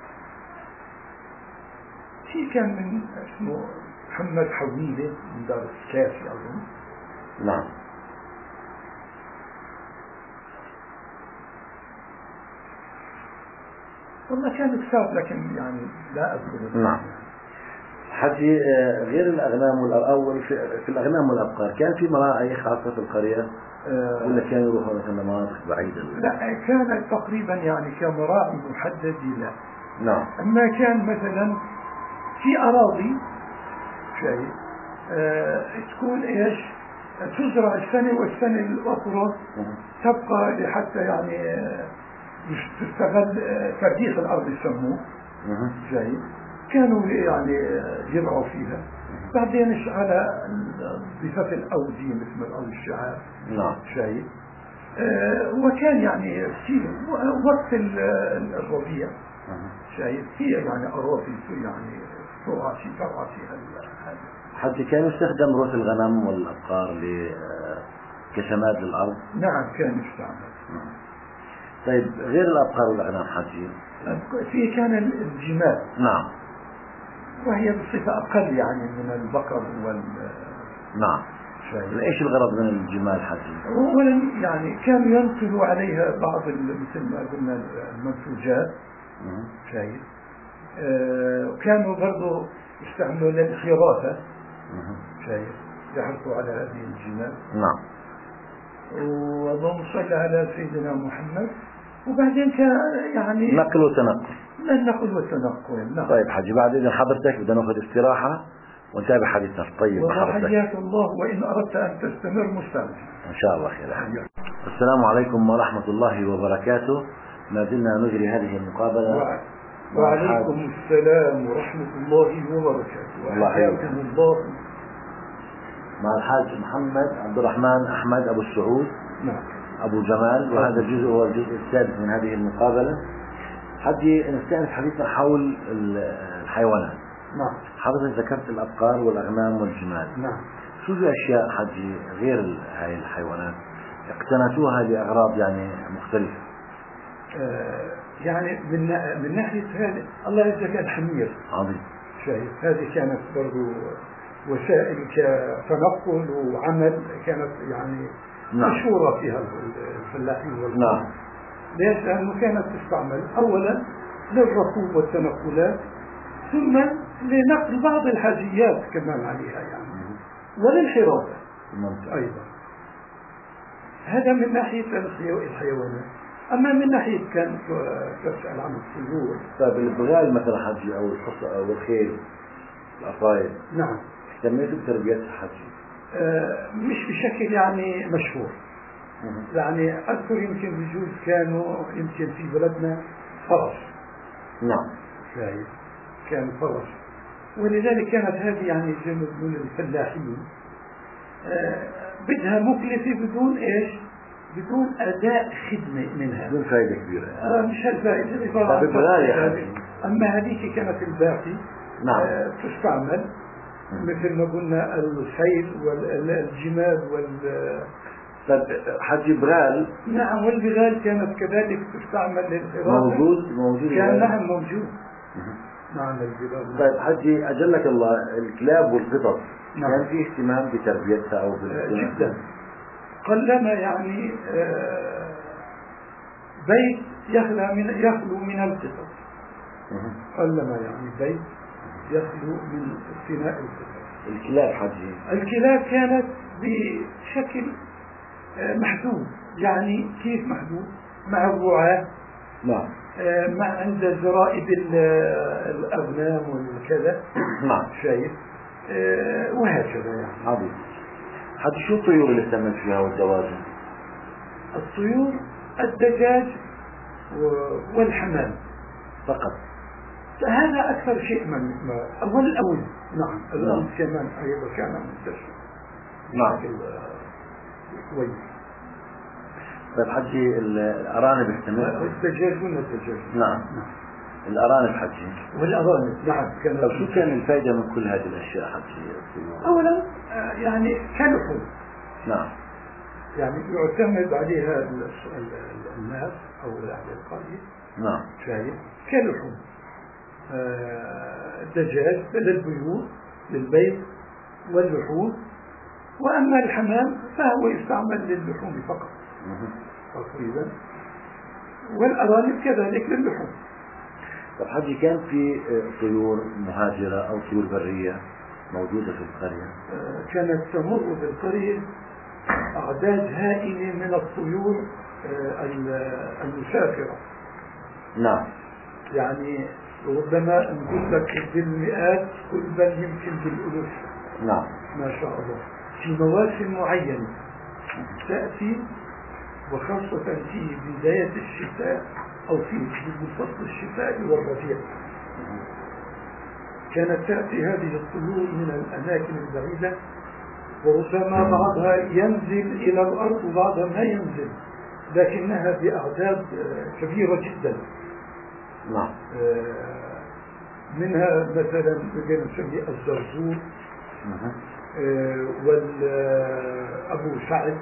[SPEAKER 2] كان من اسمه محمد حويلة من دار السكافي أظن.
[SPEAKER 1] نعم.
[SPEAKER 2] والله كان كتاب لكن يعني لا أذكر.
[SPEAKER 1] نعم. حجي غير الأغنام أو في الأغنام والأبقار كان في مراعي خاصة في القرية ولا كانوا يروحوا مثلا مناطق بعيدة؟
[SPEAKER 2] لا كان تقريبا يعني كمراعي محدد لا.
[SPEAKER 1] نعم.
[SPEAKER 2] أما كان مثلا في أراضي شيء تكون إيش تزرع السنة والسنة الأخرى تبقى لحتى يعني تستغل ترديخ الأرض يسموه شيء. كانوا يعني يرعوا فيها. بعدين على ضفاف الأودية مثل الأرض الشعاب.
[SPEAKER 1] نعم.
[SPEAKER 2] شيء وكان يعني في وقت الربيع شيء في يعني أراضي يعني ترعى فيها هذا.
[SPEAKER 1] حتى كان يستخدم روث الغنم والأبقار كسماد للأرض؟
[SPEAKER 2] نعم كان يستعمل.
[SPEAKER 1] طيب غير الأبقار والأغنام حجي
[SPEAKER 2] في كان الجمال.
[SPEAKER 1] نعم.
[SPEAKER 2] وهي بصفة أقل يعني من البقر
[SPEAKER 1] نعم. ايش الغرض من الجمال حجي؟
[SPEAKER 2] اولا يعني كانوا ينقلوا عليها بعض مثل ما قلنا المنسوجات شايف. وكانوا برضو يستعملوا للخرافة شايف يحرصوا على هذه الجمال.
[SPEAKER 1] نعم.
[SPEAKER 2] اللهم صل على سيدنا محمد. وبعدين كان يعني
[SPEAKER 1] نقل وتنقل.
[SPEAKER 2] النقل والتنقل. نعم.
[SPEAKER 1] طيب حجي بعد إذن حضرتك بدنا ناخذ استراحة ونتابع حديثنا الطيب مع حضرتك.
[SPEAKER 2] وحياك الله وإن أردت أن تستمر مستمر
[SPEAKER 1] إن شاء الله خير. السلام عليكم ورحمة الله وبركاته. ما زلنا نجري هذه المقابلة.
[SPEAKER 2] وعليكم السلام ورحمة الله وبركاته. وحياكم الله
[SPEAKER 1] مع الحاج محمد عبد الرحمن أحمد أبو السعود.
[SPEAKER 2] نعم.
[SPEAKER 1] أبو جمال. وهذا الجزء هو الجزء السادس من هذه المقابلة. حجي نستأنف حديثنا حول الحيوانات.
[SPEAKER 2] نعم.
[SPEAKER 1] حضرتك ذكرت الأبقار والأغنام والجمال.
[SPEAKER 2] نعم.
[SPEAKER 1] شو في أشياء حجي غير هاي الحيوانات اقتنتوها لأغراض يعني مختلفة؟
[SPEAKER 2] يعني من ناحية هذا الله يجزاك الحمير.
[SPEAKER 1] عظيم.
[SPEAKER 2] شايف هذه كانت برضو وسائل كتنقل وعمل كانت يعني
[SPEAKER 1] نعم.
[SPEAKER 2] مشهورة فيها الفلاحين
[SPEAKER 1] نعم.
[SPEAKER 2] ليش؟ لأنه كانت تستعمل أولا للركوب والتنقلات ثم لنقل بعض الحاجيات كمان عليها يعني وللحراسة أيضا. هذا من ناحية الحيوانات. أما من ناحية كان تسأل عن الطيور.
[SPEAKER 1] طيب البغال مثلا حجي أو الحصى أو الخيل الأطاير.
[SPEAKER 2] نعم.
[SPEAKER 1] اهتميتوا بتربيتها حجي؟
[SPEAKER 2] مش بشكل يعني مشهور. يعني أذكر يمكن بجوز كانوا يمكن في بلدنا فرس.
[SPEAKER 1] نعم.
[SPEAKER 2] شايف كان فرس. ولذلك كانت هذه يعني جمل من الفلاحين بدها مكلفة بدون إيش؟ بدون أداء خدمة منها.
[SPEAKER 1] بدون فائدة كبيرة.
[SPEAKER 2] مش هالفائدة. أما هذيك كانت الباقي.
[SPEAKER 1] نعم.
[SPEAKER 2] تستعمل مثل ما قلنا الخيل والجمال
[SPEAKER 1] طيب حجي بغال.
[SPEAKER 2] نعم. والبغال كانت كذلك تستعمل للحراسة.
[SPEAKER 1] موجود
[SPEAKER 2] كان. نعم موجود. نعم البغال.
[SPEAKER 1] طيب حجي أجلك الله الكلاب والقطط.
[SPEAKER 2] نعم.
[SPEAKER 1] كان في اهتمام بتربيتها أو
[SPEAKER 2] جدا. قلما يعني بيت يخلو من القطط. قلما يعني بيت يخلو من اقتناء القطط.
[SPEAKER 1] الكلاب حجي. الكلاب
[SPEAKER 2] كانت بشكل محدود. يعني كيف محدود؟ مع الرعاة.
[SPEAKER 1] نعم.
[SPEAKER 2] مع عند زرائب الأغنام والكذا.
[SPEAKER 1] نعم.
[SPEAKER 2] شايف. وهكذا يعني.
[SPEAKER 1] عظيم. حتى شو الطيور اللي اهتمت فيها والدواجن؟
[SPEAKER 2] الطيور الدجاج والحمام
[SPEAKER 1] فقط.
[SPEAKER 2] هذا أكثر شيء من الأول. نعم. الأول كمان أيضا كان منتشر.
[SPEAKER 1] نعم.
[SPEAKER 2] كويس.
[SPEAKER 1] طيب حجي الأرانب اهتمت؟
[SPEAKER 2] الدجاج والدجاج.
[SPEAKER 1] نعم. الأرانب حجي.
[SPEAKER 2] والأرانب نعم.
[SPEAKER 1] طيب شو كان الفائدة من كل هذه الأشياء حجي؟
[SPEAKER 2] أولا يعني كلحوم.
[SPEAKER 1] نعم.
[SPEAKER 2] يعني يعتمد عليها الناس أو أهل القرية.
[SPEAKER 1] نعم.
[SPEAKER 2] شايف كلحوم. الدجاج للبيوت للبيت واللحوم. وأما الحمام فهو يستعمل للحوم فقط تقريبا. والأرانب كذلك للحوم.
[SPEAKER 1] طب حجي كان في طيور مهاجرة أو طيور برية موجودة في القرية؟
[SPEAKER 2] كانت تمر بالقرية أعداد هائلة من الطيور المسافرة.
[SPEAKER 1] نعم.
[SPEAKER 2] يعني ربما نقول لك بالمئات بل يمكن بالألوف.
[SPEAKER 1] نعم.
[SPEAKER 2] ما شاء الله. في مواسم معينة تأتي، وخاصة في بداية الشتاء أو في فصل الشتاء والربيع، كانت تأتي هذه الطيور من الأماكن البعيدة، وربما بعضها ينزل إلى الأرض وبعضها ما ينزل، لكنها بأعداد كبيرة جدا.
[SPEAKER 1] نعم.
[SPEAKER 2] منها مثلا نسميه الزرزور والأبو سعد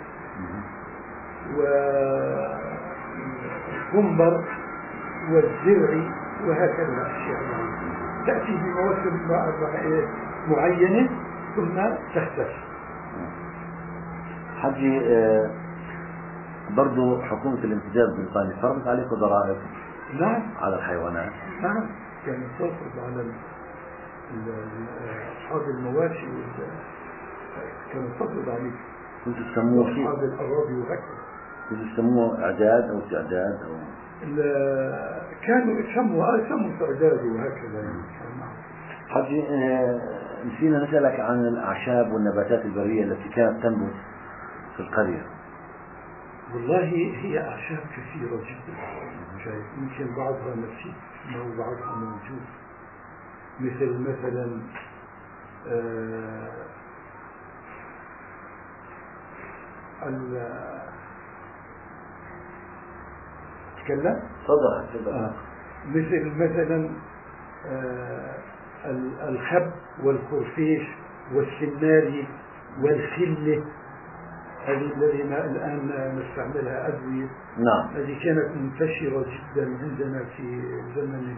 [SPEAKER 2] والكمبر والزرعي وهكذا أشياء تأتي بمواسم معينة ثم تختفي.
[SPEAKER 1] حجي برضو حكومة الانتداب البريطاني فرضت عليكم ضرائب؟
[SPEAKER 2] نعم.
[SPEAKER 1] على الحيوانات؟
[SPEAKER 2] نعم، كانت تفرض على أصحاب المواشي، كانت تفرض عليك.
[SPEAKER 1] كنتوا تسموه
[SPEAKER 2] أصحاب الأراضي وهكذا.
[SPEAKER 1] كنتوا تسموه إعداد أو تعداد أو؟
[SPEAKER 2] كانوا يسموا تعداد وهكذا يعني.
[SPEAKER 1] حجي نسينا نسألك عن الأعشاب والنباتات البرية التي كانت تنبت في القرية.
[SPEAKER 2] والله هي أعشاب كثيرة جدا، يمكن بعضها نسيت وبعضها موجود، مثلا تكلم؟
[SPEAKER 1] تفضل.
[SPEAKER 2] مثلا الخب والخرفيش والسناري والخلة، هذه الذين الآن نستعملها أدوية.
[SPEAKER 1] نعم.
[SPEAKER 2] هذه كانت منتشرة جدا عندنا في زمن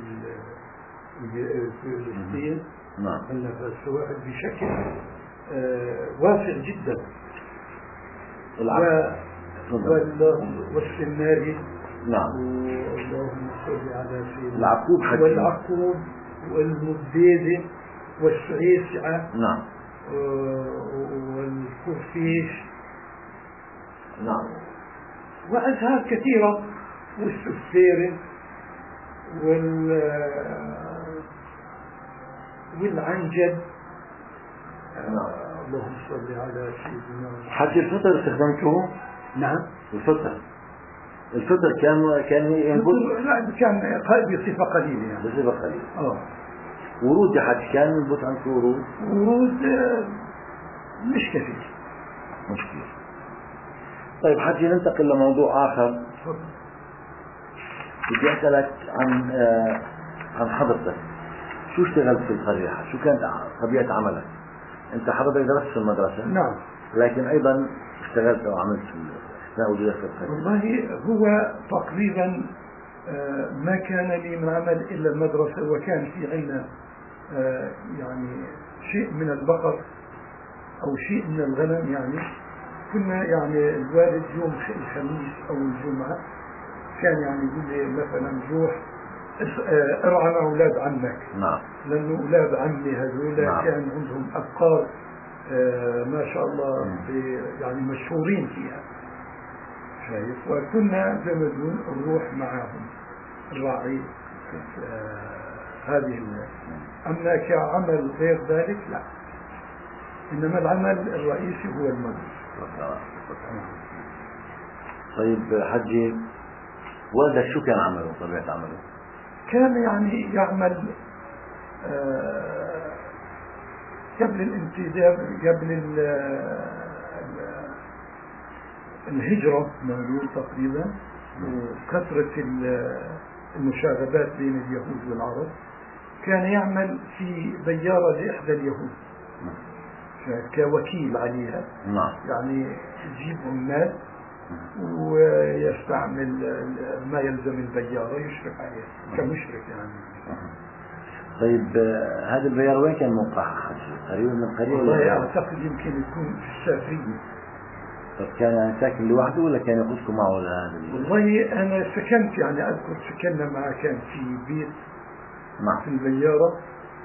[SPEAKER 2] فلسطين.
[SPEAKER 1] نعم.
[SPEAKER 2] السواحل بشكل واسع جدا. والسناري.
[SPEAKER 1] نعم.
[SPEAKER 2] اللهم صل على سيدنا.
[SPEAKER 1] العقوب حجي.
[SPEAKER 2] والعقوب والمبيدة والسعيسعة.
[SPEAKER 1] نعم.
[SPEAKER 2] والخرفيش.
[SPEAKER 1] نعم.
[SPEAKER 2] وأزهار كثيرة، والسفيرة والعنجد.
[SPEAKER 1] نعم.
[SPEAKER 2] اللهم صل على سيدنا.
[SPEAKER 1] حجي الفطر استخدمته؟
[SPEAKER 2] نعم.
[SPEAKER 1] الفطر كان ينبت؟
[SPEAKER 2] لا، كان بصفة قليلة يعني.
[SPEAKER 1] بصفة قليلة. ورود يا حج كان ينبت عندكم ورود
[SPEAKER 2] مش كثير.
[SPEAKER 1] طيب حجي ننتقل لموضوع آخر. بدي أسألك عن حضرتك، شو اشتغلت في القرية؟ شو كانت طبيعة عملك؟ أنت حضرتك درست في المدرسة؟
[SPEAKER 2] نعم.
[SPEAKER 1] لكن أيضا اشتغلت أو عملت أثناء وجودك في القرية؟
[SPEAKER 2] والله هو تقريبا ما كان لي من عمل إلا المدرسة، وكان في عندنا يعني شيء من البقر أو شيء من الغنم. يعني كنا يعني الوالد يوم الخميس أو الجمعة كان يعني يقول لي مثلا روح ارعى مع أولاد عمك.
[SPEAKER 1] نعم.
[SPEAKER 2] لأنه أولاد عمي هذول كان عندهم أبقار ما شاء الله يعني مشهورين فيها، شايف. وكنا زي ما تقول نروح معهم الراعي هذه أما كعمل غير ذلك لا، إنما العمل الرئيسي هو المدرسة.
[SPEAKER 1] طيب حجي والدك شو كان عمله، طبيعة عمله؟
[SPEAKER 2] كان يعني يعمل قبل الانتداب، قبل الهجرة نقول تقريبا، وكثرة المشاغبات بين اليهود والعرب، كان يعمل في بيارة لإحدى اليهود كوكيل عليها. يعني يجيب عمال ويستعمل ما يلزم البيارة، يشرف عليها كمشرف يعني.
[SPEAKER 1] طيب هذا البيار وين كان موقعها؟ قريب من القرية؟
[SPEAKER 2] والله أعتقد يمكن يكون في السافرية.
[SPEAKER 1] طب كان يعني ساكن لوحده ولا كان يقصكم معه لهذا؟
[SPEAKER 2] والله أنا سكنت يعني أذكر سكننا معه، كان في بيت في البيارة،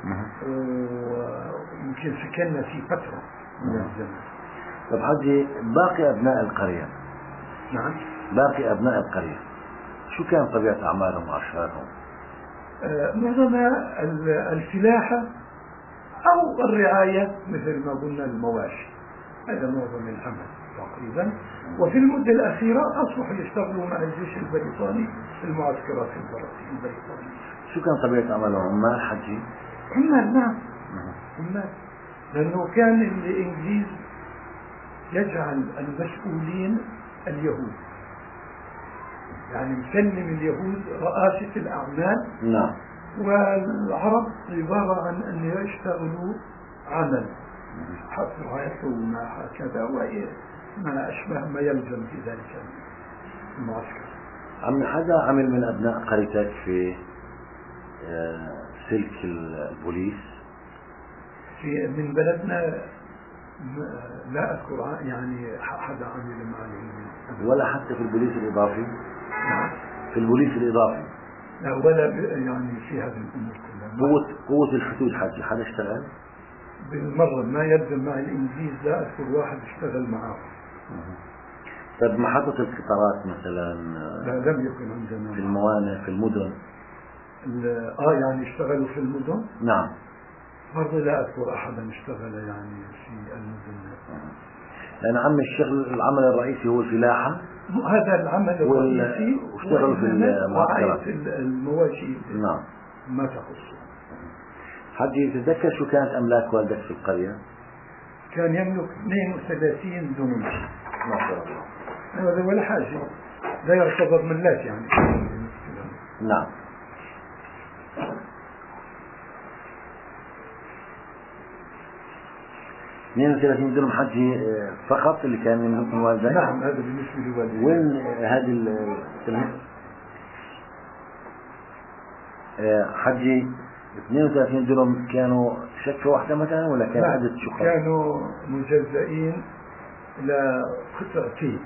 [SPEAKER 2] ويمكن سكننا في فترة من الزمن.
[SPEAKER 1] طب حجي، باقي أبناء القرية،
[SPEAKER 2] نعم،
[SPEAKER 1] باقي أبناء القرية شو كان طبيعة أعمالهم وأشغالهم؟
[SPEAKER 2] معظمها الفلاحة أو الرعاية مثل ما قلنا المواشي، هذا معظم العمل تقريبا. وفي المدة الأخيرة أصبحوا يشتغلوا مع الجيش البريطاني في المعسكرات البريطانية.
[SPEAKER 1] شو كان طبيعة أعمالهم؟ عمال حجي؟
[SPEAKER 2] عمال، نعم، عمال، لأنه كان الإنجليز يجعل المسؤولين اليهود، يعني مسلم اليهود رئاسة الأعمال.
[SPEAKER 1] نعم.
[SPEAKER 2] والعرب عبارة عن أن يشتغلوا عمل حفر وما هكذا وما أشبه ما يلزم في ذلك المعسكر.
[SPEAKER 1] حدا عمل من أبناء قريتك في سلك البوليس
[SPEAKER 2] في من بلدنا؟ لا أذكر يعني حدا عمل معي،
[SPEAKER 1] ولا حتى في البوليس الإضافي؟
[SPEAKER 2] نعم،
[SPEAKER 1] في البوليس الإضافي
[SPEAKER 2] لا، ولا يعني في هذه الأمور كلها.
[SPEAKER 1] قوة الحدود حجي حدا اشتغل؟
[SPEAKER 2] بالمرة ما يلزم مع الإنجليز لا أذكر واحد اشتغل معه.
[SPEAKER 1] طيب محطة القطارات مثلا؟
[SPEAKER 2] لا، لم يكن عندنا.
[SPEAKER 1] في الموانئ، في المدن؟
[SPEAKER 2] يعني اشتغلوا في المدن؟
[SPEAKER 1] نعم.
[SPEAKER 2] برضه لا أذكر أحدا اشتغل يعني في المدن.
[SPEAKER 1] لأن العمل الرئيسي هو الفلاحة.
[SPEAKER 2] هذا العمل الرئيسي،
[SPEAKER 1] واشتغلوا في المعسكرات
[SPEAKER 2] المواشي.
[SPEAKER 1] نعم.
[SPEAKER 2] ما تخص.
[SPEAKER 1] حجي، تتذكر شو كانت أملاك والدك في القرية؟
[SPEAKER 2] كان يملك 32 دنيا.
[SPEAKER 1] ما شاء الله.
[SPEAKER 2] هذا ولا حاجة، لا يعتبر ملاك يعني.
[SPEAKER 1] نعم. اثنين وثلاثين درهم حجي فقط اللي كان يملك من والدك؟
[SPEAKER 2] نعم، هذا بالنسبة لوالدي.
[SPEAKER 1] وين هذه حجي 32 درهم كانوا شقة واحدة مثلا ولا كان عدد شقق؟
[SPEAKER 2] كانوا مجزئين إلى قطعتين.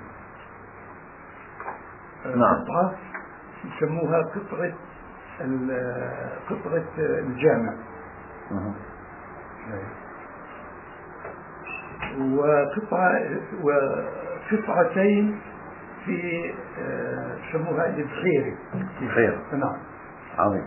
[SPEAKER 1] نعم.
[SPEAKER 2] قطعة يسموها قطعة الجامع، وقطعتين في يسموها البحيري.
[SPEAKER 1] بحيرة.
[SPEAKER 2] نعم.
[SPEAKER 1] عظيم.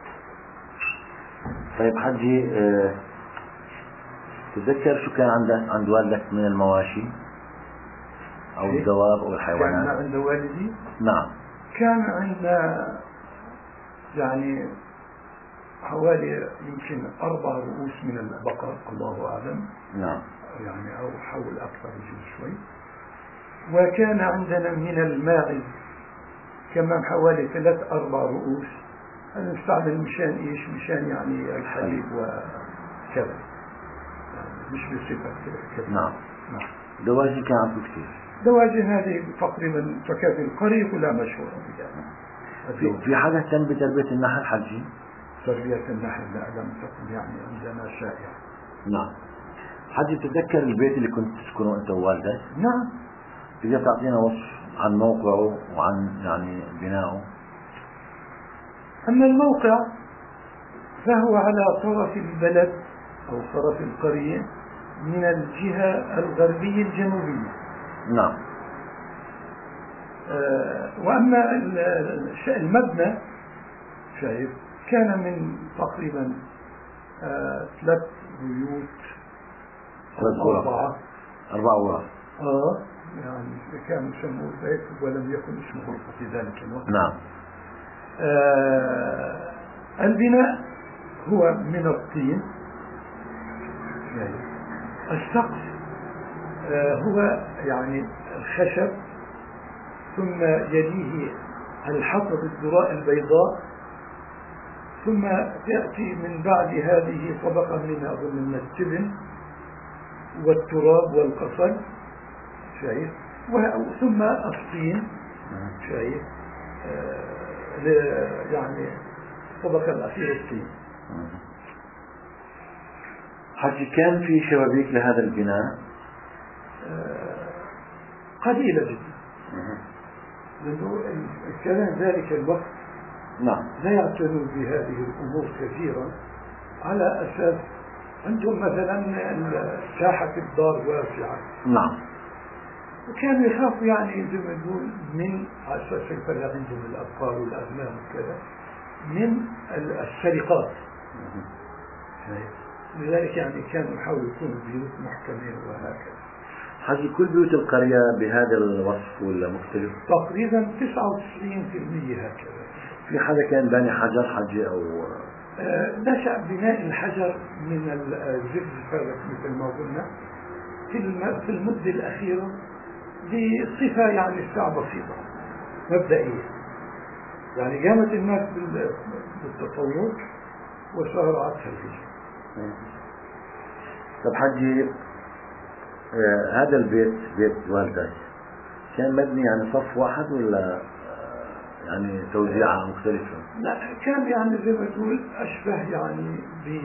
[SPEAKER 1] طيب حجي، تتذكر شو كان عند والدك من المواشي أو الدواب أو الحيوانات؟
[SPEAKER 2] كان عند والدي؟
[SPEAKER 1] نعم.
[SPEAKER 2] كان عندنا يعني حوالي يمكن 4 رؤوس من البقر، الله أعلم.
[SPEAKER 1] نعم.
[SPEAKER 2] يعني أو حول أكثر شوي. وكان عندنا من الماعز كمان حوالي 3-4 رؤوس. هذا نستعمل مشان إيش؟ مشان يعني الحليب وكذا، يعني مش بصفة كذا.
[SPEAKER 1] نعم. دواجن كان عندكم كثير؟
[SPEAKER 2] دواجن هذه تقريبا تكاد القرية كلها مشهورة بها.
[SPEAKER 1] في حدا اهتم بتربية النحل حجي؟
[SPEAKER 2] تربية النحل لا، لم تكن يعني عندنا شائعة.
[SPEAKER 1] نعم. حجي، تتذكر البيت اللي كنت تسكنه أنت ووالدك؟
[SPEAKER 2] نعم.
[SPEAKER 1] تقدر تعطينا وصف عن موقعه وعن يعني بنائه؟
[SPEAKER 2] أما الموقع فهو على طرف البلد أو طرف القرية من الجهة الغربية الجنوبية.
[SPEAKER 1] نعم.
[SPEAKER 2] وأما المبنى شايف كان من تقريبا 3 بيوت أو 4
[SPEAKER 1] غرف.
[SPEAKER 2] يعني كانوا يسموه بيت ولم يكن اسمه غرفة في ذلك الوقت.
[SPEAKER 1] نعم.
[SPEAKER 2] البناء هو من الطين. السقف هو يعني الخشب، ثم يليه الحطب الذراء البيضاء، ثم تأتي من بعد هذه طبقة من التبن والتراب والقصب، شايف، ثم الطين، شايف، يعني الطبقة الأخيرة الطين.
[SPEAKER 1] حجي، كان في شبابيك لهذا البناء؟
[SPEAKER 2] قليلة جدا، لأنه كان ذلك الوقت
[SPEAKER 1] نعم.
[SPEAKER 2] لا يعتنوا بهذه الأمور كثيرا، على أساس عندهم مثلا ساحة الدار واسعة.
[SPEAKER 1] نعم.
[SPEAKER 2] وكانوا يخافوا يعني زي ما نقول من على أساس يفرق عندهم الأطفال والأغنام وكذا من السرقات. لذلك يعني كانوا يحاولوا يكونوا بيوت محكمة وهكذا.
[SPEAKER 1] حاجي كل بيوت القرية بهذا الوصف ولا مختلف؟
[SPEAKER 2] تقريبا 99% هكذا.
[SPEAKER 1] في حدا كان باني حجر حجي أو
[SPEAKER 2] نشأ بناء الحجر من الزفزفة مثل ما قلنا في المدة الأخيرة بصفة يعني الساعة بسيطة مبدئية. يعني قامت الناس بالتطور وصار عطها الهجرة.
[SPEAKER 1] طب حجي هذا البيت بيت والدك كان مبني يعني صف واحد ولا يعني توزيعة مختلفة؟
[SPEAKER 2] لا، كان يعني زي ما تقول أشبه يعني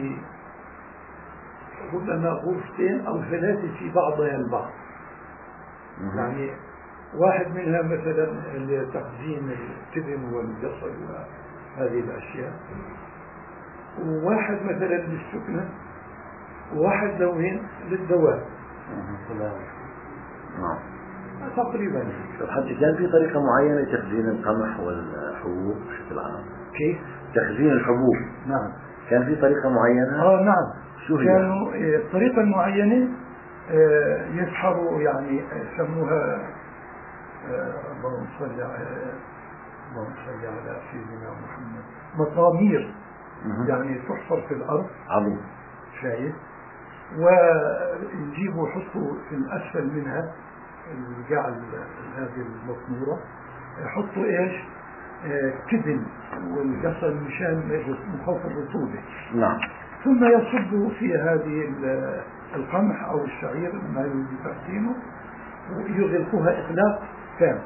[SPEAKER 2] ربما غرفتين أو ثلاثة في بعضها البعض. يعني واحد منها مثلا لتخزين التبن والقصب وهذه الأشياء، وواحد مثلا للسكنة، وواحد لوين للدواب.
[SPEAKER 1] نعم.
[SPEAKER 2] تقريبا.
[SPEAKER 1] طب حتى كان في طريقة معينة لتخزين القمح والحبوب بشكل عام؟
[SPEAKER 2] كيف؟
[SPEAKER 1] تخزين الحبوب.
[SPEAKER 2] نعم.
[SPEAKER 1] كان في طريقة معينة؟
[SPEAKER 2] نعم.
[SPEAKER 1] شو هي؟
[SPEAKER 2] كانوا الطريقة المعينة يسحروا يعني يسموها اللهم صل على سيدنا محمد مطامير. يعني تحفر في الأرض.
[SPEAKER 1] عظيم.
[SPEAKER 2] شايف؟ ويجيبوا يحطوا في الأسفل منها القاع هذه المطمورة، يحطوا إيش؟ تبن والقصب مشان مخاف الرطوبة.
[SPEAKER 1] نعم.
[SPEAKER 2] ثم يصبوا في هذه القمح أو الشعير ما يريد تقديمه ويغلقوها إغلاق تام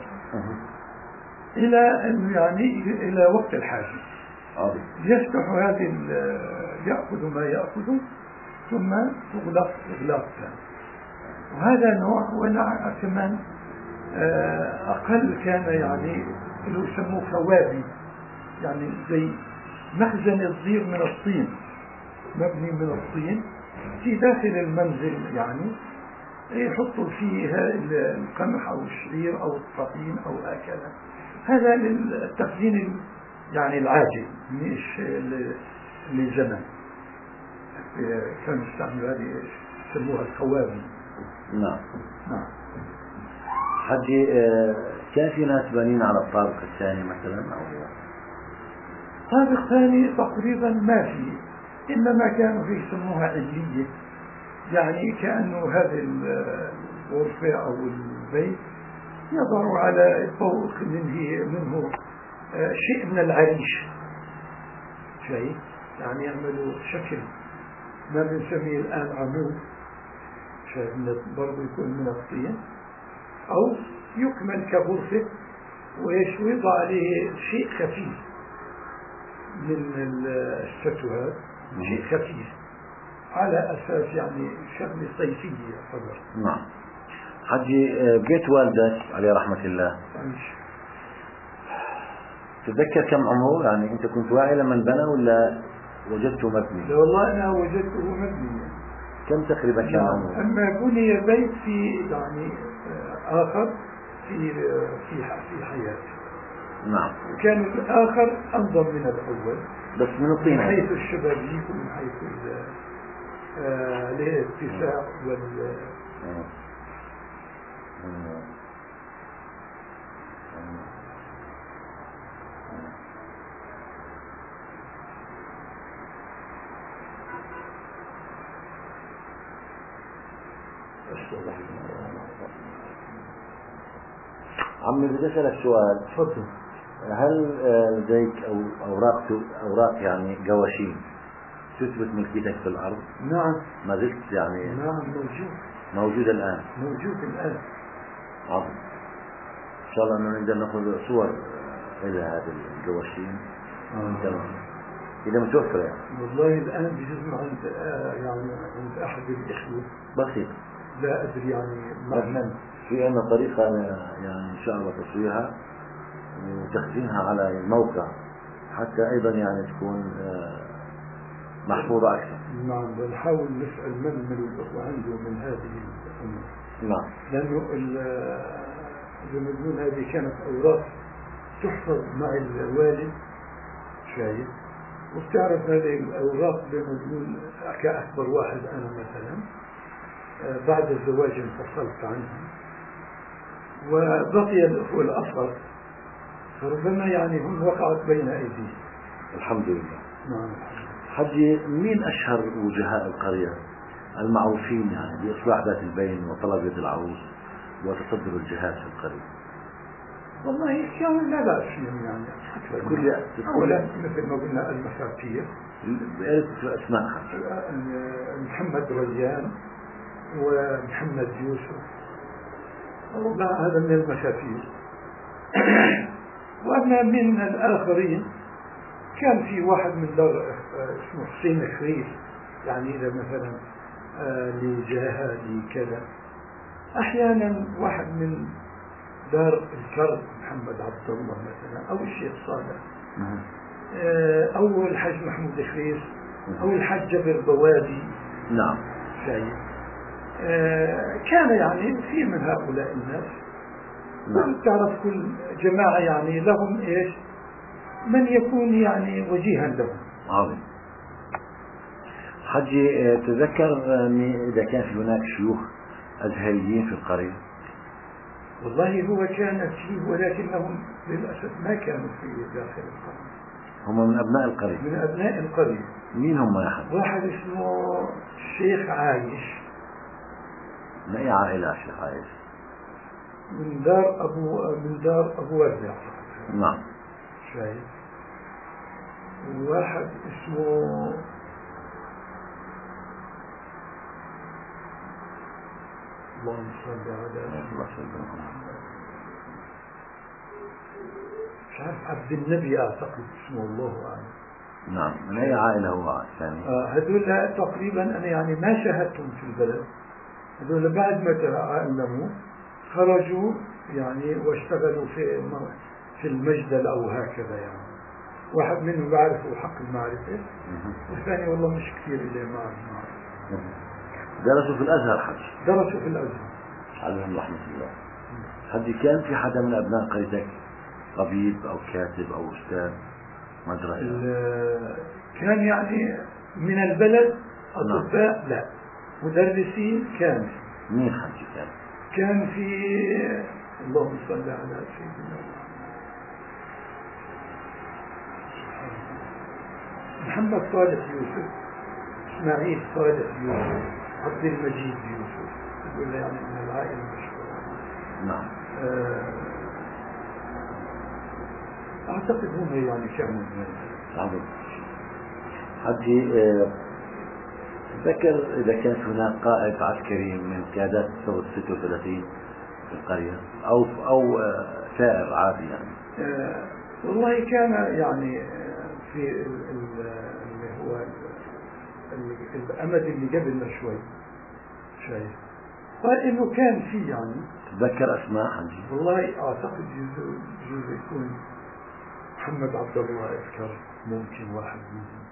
[SPEAKER 2] إلى يعني إلى وقت الحاجة. يفتحوا هذه يأخذوا ما يأخذوا ثم تغلق إغلاق تام. وهذا نوع ونوع كمان أقل كان يعني اللي يسموه كوابي، يعني زي مخزن الصغير من الطين مبني من الطين في داخل المنزل، يعني يحطوا فيها القمح أو الشعير أو الطحين أو هكذا. هذا للتخزين يعني العاجل مش لزمن. كانوا يستعملوا هذه يسموها الكوابي.
[SPEAKER 1] نعم.
[SPEAKER 2] نعم.
[SPEAKER 1] حجي كان في ناس بانين على الطابق الثاني مثلا أو
[SPEAKER 2] طابق ثاني؟ تقريبا ما في، إنما كانوا في يسموها علية، يعني كأنه هذه الغرفة أو البيت يضع على فوق منه شيء من العريش، شيء يعني يعملوا شكل ما بنسميه الآن عمود، شيء برضه يكون من الطين، أو يكمل كغرفة وإيش ويضع عليه شيء خفيف من الستوات، شيء خفيف على أساس يعني شغل صيفية يعتبر.
[SPEAKER 1] نعم. حجي بيت والدك عليه رحمة الله تتذكر كم عمره؟ يعني أنت كنت واعي لما بنى ولا وجدته مبني؟
[SPEAKER 2] لا والله أنا وجدته مبني.
[SPEAKER 1] كم تقريبا كم عمره؟
[SPEAKER 2] أما بني بيت في يعني آخر في حياتي.
[SPEAKER 1] نعم.
[SPEAKER 2] وكان الآخر أنظم من الأول
[SPEAKER 1] بس من الطين
[SPEAKER 2] من حيث الشبابيك ومن حيث الاتساع وال
[SPEAKER 1] عمي بدي أسألك سؤال.
[SPEAKER 2] تفضل.
[SPEAKER 1] هل لديك أو أوراق يعني قواشين تثبت ملكيتك في الأرض؟
[SPEAKER 2] نعم.
[SPEAKER 1] ما زلت يعني؟
[SPEAKER 2] نعم
[SPEAKER 1] موجود الآن.
[SPEAKER 2] موجود الآن.
[SPEAKER 1] عظيم. إن شاء الله أنه نقدر نأخذ صور إلى هذه القواشين. إذا متوفرة يعني.
[SPEAKER 2] والله الآن بجزء عند أحد الإخوة.
[SPEAKER 1] بسيط.
[SPEAKER 2] لا أدري يعني معنى.
[SPEAKER 1] في عندنا طريقة يعني إن شاء الله تصويرها وتخزينها على الموقع حتى أيضا يعني تكون محفوظة أكثر.
[SPEAKER 2] نعم، بنحاول نسأل من الأخوة عنده من هذه الأمور.
[SPEAKER 1] نعم.
[SPEAKER 2] لأنه زي ما نقول هذه كانت أوراق تحفظ مع الوالد، شايف، وبتعرف هذه الأوراق زي ما نقول كأكبر واحد أنا مثلا بعد الزواج انفصلت عنهم، وبقي الأخوة الأصغر فربما يعني هم وقعت بين أيديهم.
[SPEAKER 1] الحمد لله.
[SPEAKER 2] نعم.
[SPEAKER 1] حجي، مين أشهر وجهاء القرية المعروفين يعني بإصلاح ذات البين وطلب يد العروس وتصدر الجهاد في القرية؟
[SPEAKER 2] والله كانوا لا بأس فيهم يعني أولا مثل ما قلنا المساكير،
[SPEAKER 1] بألف أسماء حجي.
[SPEAKER 2] محمد ريان ومحمد يوسف، والله هذا من المساكير. وأما من الآخرين كان في واحد من دار اسمه حسين خريف، يعني إذا مثلا لجاهة لكذا. أحيانا واحد من دار الكرب محمد عبد الله مثلا، أو الشيخ صالح، أو الحاج محمود خريف، أو الحاج جبر بوادي.
[SPEAKER 1] نعم.
[SPEAKER 2] شايف. كان يعني في من هؤلاء الناس.
[SPEAKER 1] نعم.
[SPEAKER 2] تعرف كل جماعة يعني لهم إيش من يكون يعني وجيها لهم.
[SPEAKER 1] عظيم. حجي، تذكر إذا كان في هناك شيوخ أزهريين في القرية؟
[SPEAKER 2] والله هو كان فيه، ولكنهم للأسف ما كانوا في داخل القرية.
[SPEAKER 1] هم من أبناء القرية؟
[SPEAKER 2] من أبناء القرية.
[SPEAKER 1] مين هم يا حج؟
[SPEAKER 2] واحد اسمه الشيخ عايش.
[SPEAKER 1] من أي عائلة الشيخ عايش؟
[SPEAKER 2] من دار أبو وردة.
[SPEAKER 1] نعم.
[SPEAKER 2] شايف. وواحد اسمه اللهم صل على سيدنا مش عارف عبد النبي أعتقد اسمه، الله أعلم.
[SPEAKER 1] نعم. من أي عائلة هو الثاني؟
[SPEAKER 2] هذول تقريبا أنا يعني ما شاهدتهم في البلد. هذول بعد ما تعلموا خرجوا يعني واشتغلوا في المجدل أو هكذا يعني. واحد منهم بعرفه حق المعرفة، والثاني والله مش كثير اللي ما أعرف.
[SPEAKER 1] درسوا في الأزهر حج؟
[SPEAKER 2] درسوا في الأزهر
[SPEAKER 1] عليهم رحمة الله. حج، كان في حدا من أبناء قريتك طبيب أو كاتب أو أستاذ مدرسة؟
[SPEAKER 2] كان يعني من البلد أطباء؟ لا. مدرسين كان.
[SPEAKER 1] مين حج كان؟
[SPEAKER 2] كان في اللهم صل على سيدنا محمد صالح يوسف، إسماعيل صالح يوسف، عبد المجيد يوسف، يقول يعني من العائلة المشهورة.
[SPEAKER 1] نعم.
[SPEAKER 2] أعتقد هم يعني كانوا
[SPEAKER 1] عظيم. حجي، تذكر إذا كان هناك قائد عسكري من قيادات ثورة 36 في القرية أو سائر عادي يعني؟
[SPEAKER 2] والله كان يعني في اللي هو الأمد اللي قبلنا شوي، شايف، قال إنه كان في يعني.
[SPEAKER 1] تذكر أسماء حجي؟
[SPEAKER 2] والله أعتقد جزء يكون محمد عبد الله أذكر، ممكن واحد منهم.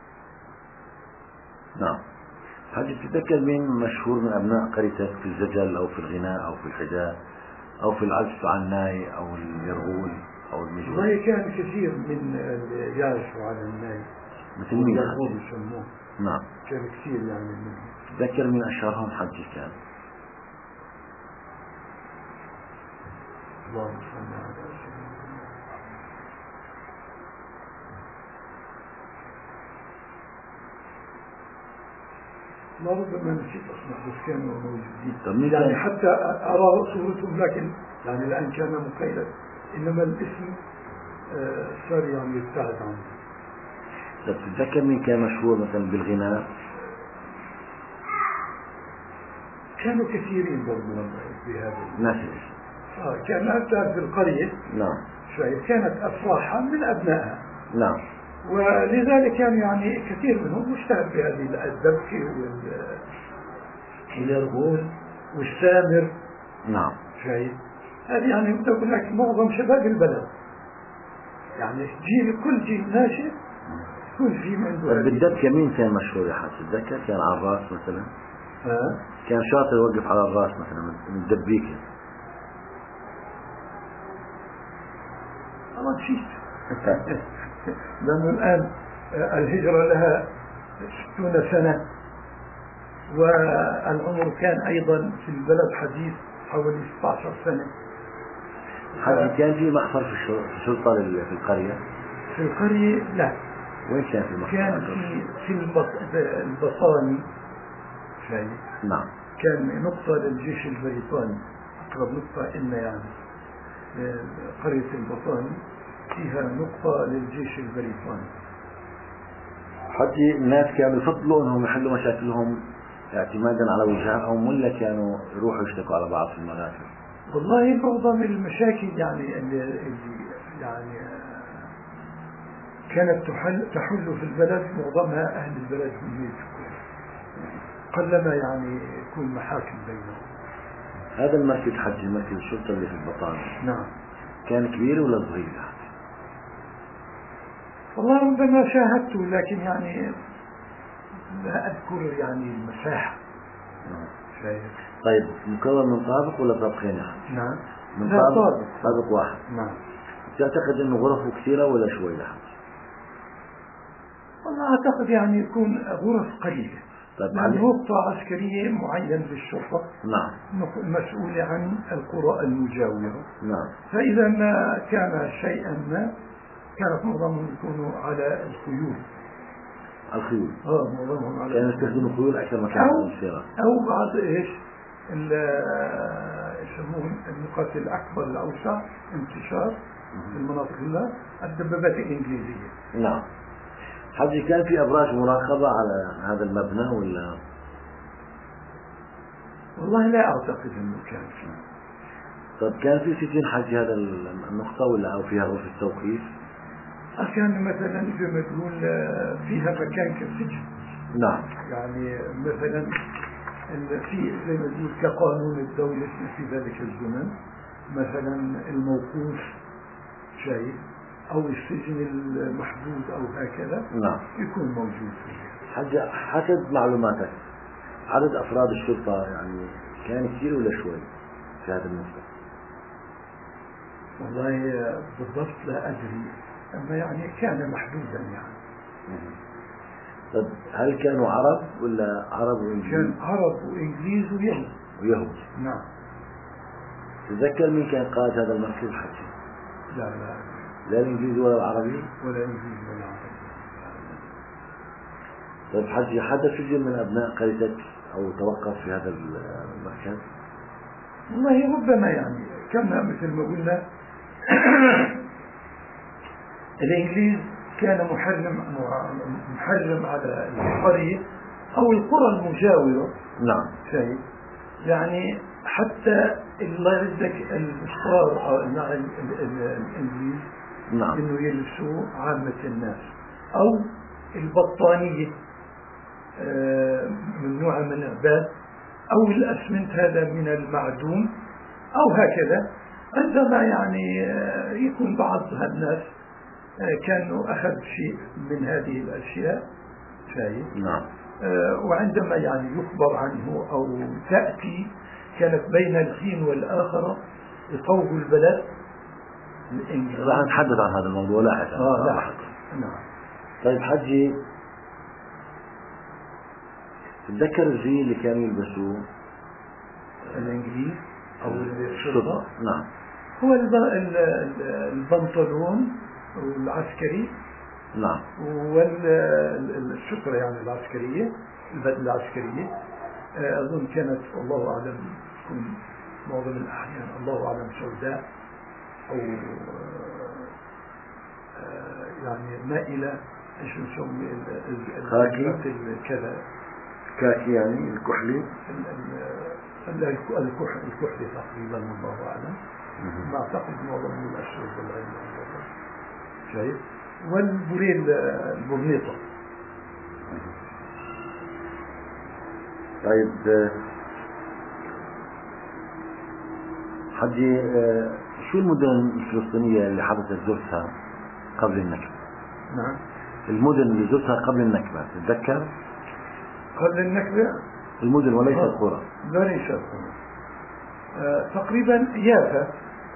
[SPEAKER 1] نعم. حجي، تتذكر مين مشهور من أبناء قريتك في الزجل أو في الغناء أو في الحداء أو في العزف على الناي أو اليرغول أو المجول؟
[SPEAKER 2] والله كان كثير من يعزفوا على الناي
[SPEAKER 1] مثل مين
[SPEAKER 2] اليرغول يسموه.
[SPEAKER 1] نعم.
[SPEAKER 2] كان كثير يعني منهم.
[SPEAKER 1] تذكر من أشهرهم حجي كان؟
[SPEAKER 2] اللهم صل على سيدنا ما ربما نسيت أسمع، بس كانوا موجودين يعني حتى أرى صورتهم، لكن يعني الآن كان مقيد، إنما الاسم صار يعني يبتعد عنه.
[SPEAKER 1] تتذكر مين كان مشهور مثلا بالغناء؟
[SPEAKER 2] كانوا كثيرين برضو بهذا
[SPEAKER 1] ناس.
[SPEAKER 2] كان حتى في القرية.
[SPEAKER 1] نعم.
[SPEAKER 2] شايف، كانت أفراحها من أبنائها.
[SPEAKER 1] نعم.
[SPEAKER 2] ولذلك كان يعني كثير منهم مشتهر بهذه الدبكة واليرغول والسامر.
[SPEAKER 1] نعم.
[SPEAKER 2] شايف، هذه يعني بقول لك معظم شباب البلد يعني جيل كل جيل ناشئ كل جيل عنده.
[SPEAKER 1] طيب بالدبكة مين كان مشهور يا حاج؟ تتذكر كان على الراس مثلا؟ كان شاطر يوقف على الراس مثلا من الدبيكة.
[SPEAKER 2] أنا نسيت. لأنه الآن الهجرة لها 60 سنة، والعمر كان أيضا في البلد حديث حوالي 16 سنة.
[SPEAKER 1] كان في محفر في الشرطة في القرية؟
[SPEAKER 2] في القرية لا.
[SPEAKER 1] وين كان في محفر؟
[SPEAKER 2] كان في البصاني. شايف؟
[SPEAKER 1] نعم.
[SPEAKER 2] كان نقطة للجيش البريطاني، أقرب نقطة إلنا يعني. قرية البصاني فيها نقطة للجيش البريطاني.
[SPEAKER 1] حتى الناس كانوا يفضلوا انهم يحلوا مشاكلهم اعتمادا على وجهائهم، ولا كانوا يروحوا يشتكوا على بعض في المنافذ؟
[SPEAKER 2] والله معظم المشاكل يعني اللي يعني كانت تحل في البلد معظمها أهل البلد هم يشكون، قلما يعني يكون محاكم بينهم.
[SPEAKER 1] هذا المركز حجي، مركز الشرطة اللي في البطانة،
[SPEAKER 2] نعم،
[SPEAKER 1] كان كبير ولا صغير؟
[SPEAKER 2] والله ربما شاهدته لكن يعني لا أذكر يعني المساحة. شايف؟
[SPEAKER 1] طيب مكون من طابق ولا طابقين؟
[SPEAKER 2] نعم،
[SPEAKER 1] من
[SPEAKER 2] لا
[SPEAKER 1] طابق واحد.
[SPEAKER 2] نعم.
[SPEAKER 1] تعتقد انه غرفه كثيرة ولا شوي؟
[SPEAKER 2] والله أعتقد يعني يكون غرف قليلة.
[SPEAKER 1] طيب
[SPEAKER 2] لأنه نقطة عسكرية معين للشرطة.
[SPEAKER 1] نعم.
[SPEAKER 2] مسؤولة عن القرى المجاورة.
[SPEAKER 1] نعم.
[SPEAKER 2] فإذا ما كان شيئا ما كانت معظمهم يكونوا على الخيول.
[SPEAKER 1] الخيول.
[SPEAKER 2] معظمهم على
[SPEAKER 1] كانوا يستخدموا الخيول أكثر ما كانوا السيارات.
[SPEAKER 2] أو بعض إيش يسمون النقاط الأكبر الأوسع انتشار في المناطق كلها الدبابات الإنجليزية.
[SPEAKER 1] نعم. حجي كان في أبراج مراقبة على هذا المبنى ولا؟
[SPEAKER 2] والله لا أعتقد أنه كان في.
[SPEAKER 1] طب كان في سجن حجي هذا النقطة ولا أو فيها غرفة توقيف؟
[SPEAKER 2] كان مثلا زي ما تقول فيها مكان كالسجن.
[SPEAKER 1] نعم.
[SPEAKER 2] يعني مثلا في زي ما تقول كقانون الدولة في ذلك الزمن مثلا الموقوف شيء أو السجن المحدود أو هكذا.
[SPEAKER 1] نعم.
[SPEAKER 2] يكون موجود فيه.
[SPEAKER 1] حسب معلوماتك عدد أفراد الشرطة يعني كان كثير ولا شوي في هذا النقطة؟
[SPEAKER 2] والله بالضبط لا أدري، أما يعني كان محدودا يعني.
[SPEAKER 1] طب هل كانوا عرب ولا عرب وإنجليز؟
[SPEAKER 2] كان عرب وإنجليز
[SPEAKER 1] ويهود.
[SPEAKER 2] نعم.
[SPEAKER 1] تذكر مين كان قائد هذا المركز حجي؟
[SPEAKER 2] لا
[SPEAKER 1] الإنجليزي ولا العربي؟
[SPEAKER 2] ولا إنجليزي ولا عربي.
[SPEAKER 1] طيب حجي حدا سجن من أبناء قريتك أو توقف في هذا المركز؟
[SPEAKER 2] والله ربما يعني كما مثل ما قلنا الإنجليز كان محرم على القرية أو القرى المجاورة.
[SPEAKER 1] نعم.
[SPEAKER 2] شيء يعني حتى الله يردك الإصرار أو الإنجليز.
[SPEAKER 1] نعم.
[SPEAKER 2] إنه يلبسوا عامة الناس أو البطانية ممنوعة من العباد أو الأسمنت هذا من المعدوم أو هكذا. عندما يعني يكون بعض الناس كانوا أخذ شيء من هذه الأشياء شيء.
[SPEAKER 1] نعم.
[SPEAKER 2] وعندما يعني يخبر عنه أو تأتي كانت بين الحين والآخر يطوق البلد.
[SPEAKER 1] راح نتحدث عن هذا الموضوع لاحقا.
[SPEAKER 2] نعم.
[SPEAKER 1] طيب حجي تتذكر الزي اللي كانوا يلبسوه
[SPEAKER 2] الإنجليز أو
[SPEAKER 1] الشرطة؟ نعم.
[SPEAKER 2] هو البنطلون العسكري.
[SPEAKER 1] نعم.
[SPEAKER 2] والشطرة يعني العسكرية، البدلة العسكرية. أظن كانت الله أعلم تكون معظم الأحيان الله أعلم سوداء أو يعني مائلة ايش نسمي كذا
[SPEAKER 1] كاكي يعني الكحلي
[SPEAKER 2] الكحلي تقريبا الله أعلم. ما أعتقد معظم الأشهر بالعلم شايف. والبوريل البرنيطة.
[SPEAKER 1] طيب حجي شو المدن الفلسطينية اللي حدثت زرتها قبل النكبة.
[SPEAKER 2] نعم.
[SPEAKER 1] المدن اللي زرتها قبل النكبة تتذكر؟
[SPEAKER 2] قبل النكبة
[SPEAKER 1] المدن وليس القرى.
[SPEAKER 2] ليس القرى. تقريبا يافا.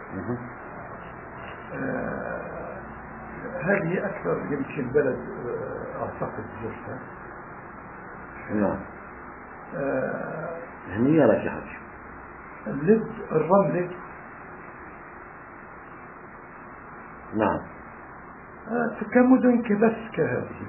[SPEAKER 2] هذه أكثر يمكن بلد أعتقد زرتها.
[SPEAKER 1] نعم. هنية لك يا حاج.
[SPEAKER 2] اللد، الرملة.
[SPEAKER 1] نعم.
[SPEAKER 2] كمدن كبس كهذه.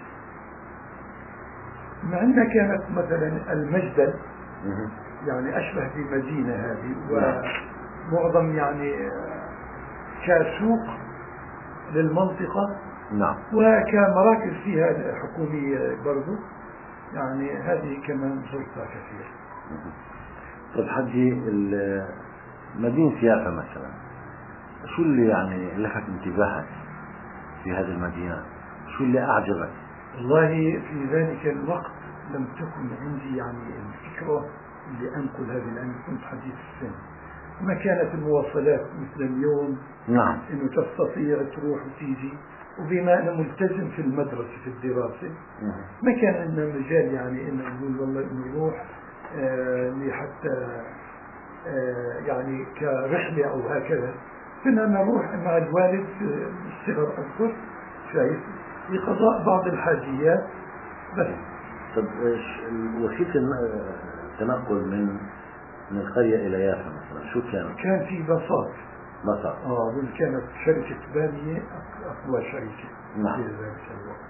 [SPEAKER 2] مع أنها كانت مثلا المجدل يعني أشبه بمدينة هذه، ومعظم يعني كسوق للمنطقة.
[SPEAKER 1] نعم.
[SPEAKER 2] وكمراكز فيها حكومية برضو، يعني هذه كمان زرتها كثير.
[SPEAKER 1] طيب حجي، مدينة يافا مثلا، شو اللي يعني لفت انتباهك في هذه المدينة؟ شو اللي أعجبك؟
[SPEAKER 2] والله في ذلك الوقت لم تكن عندي يعني الفكرة اللي أنقل هذه، لأن كنت حديث السن، ما كانت المواصلات مثل اليوم.
[SPEAKER 1] نعم.
[SPEAKER 2] إنه تستطيع تروح وتيجي، وبما أنا ملتزم في المدرسة في الدراسة ما كان عندنا مجال يعني إنه نقول والله نروح لحتى يعني كرحلة أو هكذا. كنا نروح مع الوالد في الصغر أذكر شايف لقضاء بعض الحاجيات بس.
[SPEAKER 1] طب وسيلة التنقل من القرية إلى يافا مثلا شو كان؟
[SPEAKER 2] كان في باصات.
[SPEAKER 1] باصات.
[SPEAKER 2] كانت شركة بانية أقوى شركة.
[SPEAKER 1] نعم.
[SPEAKER 2] في ذلك الوقت.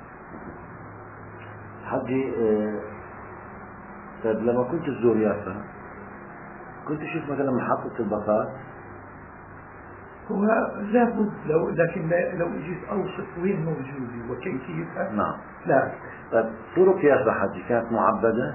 [SPEAKER 1] حجي، طيب لما كنت تزور يافا كنت تشوف مثلا محطة الباصات؟
[SPEAKER 2] هو لابد لكن لو اجيت اوصف وين موجوده وكيفيتها.
[SPEAKER 1] نعم.
[SPEAKER 2] لا.
[SPEAKER 1] طيب طرق يافا حجي كانت معبدة؟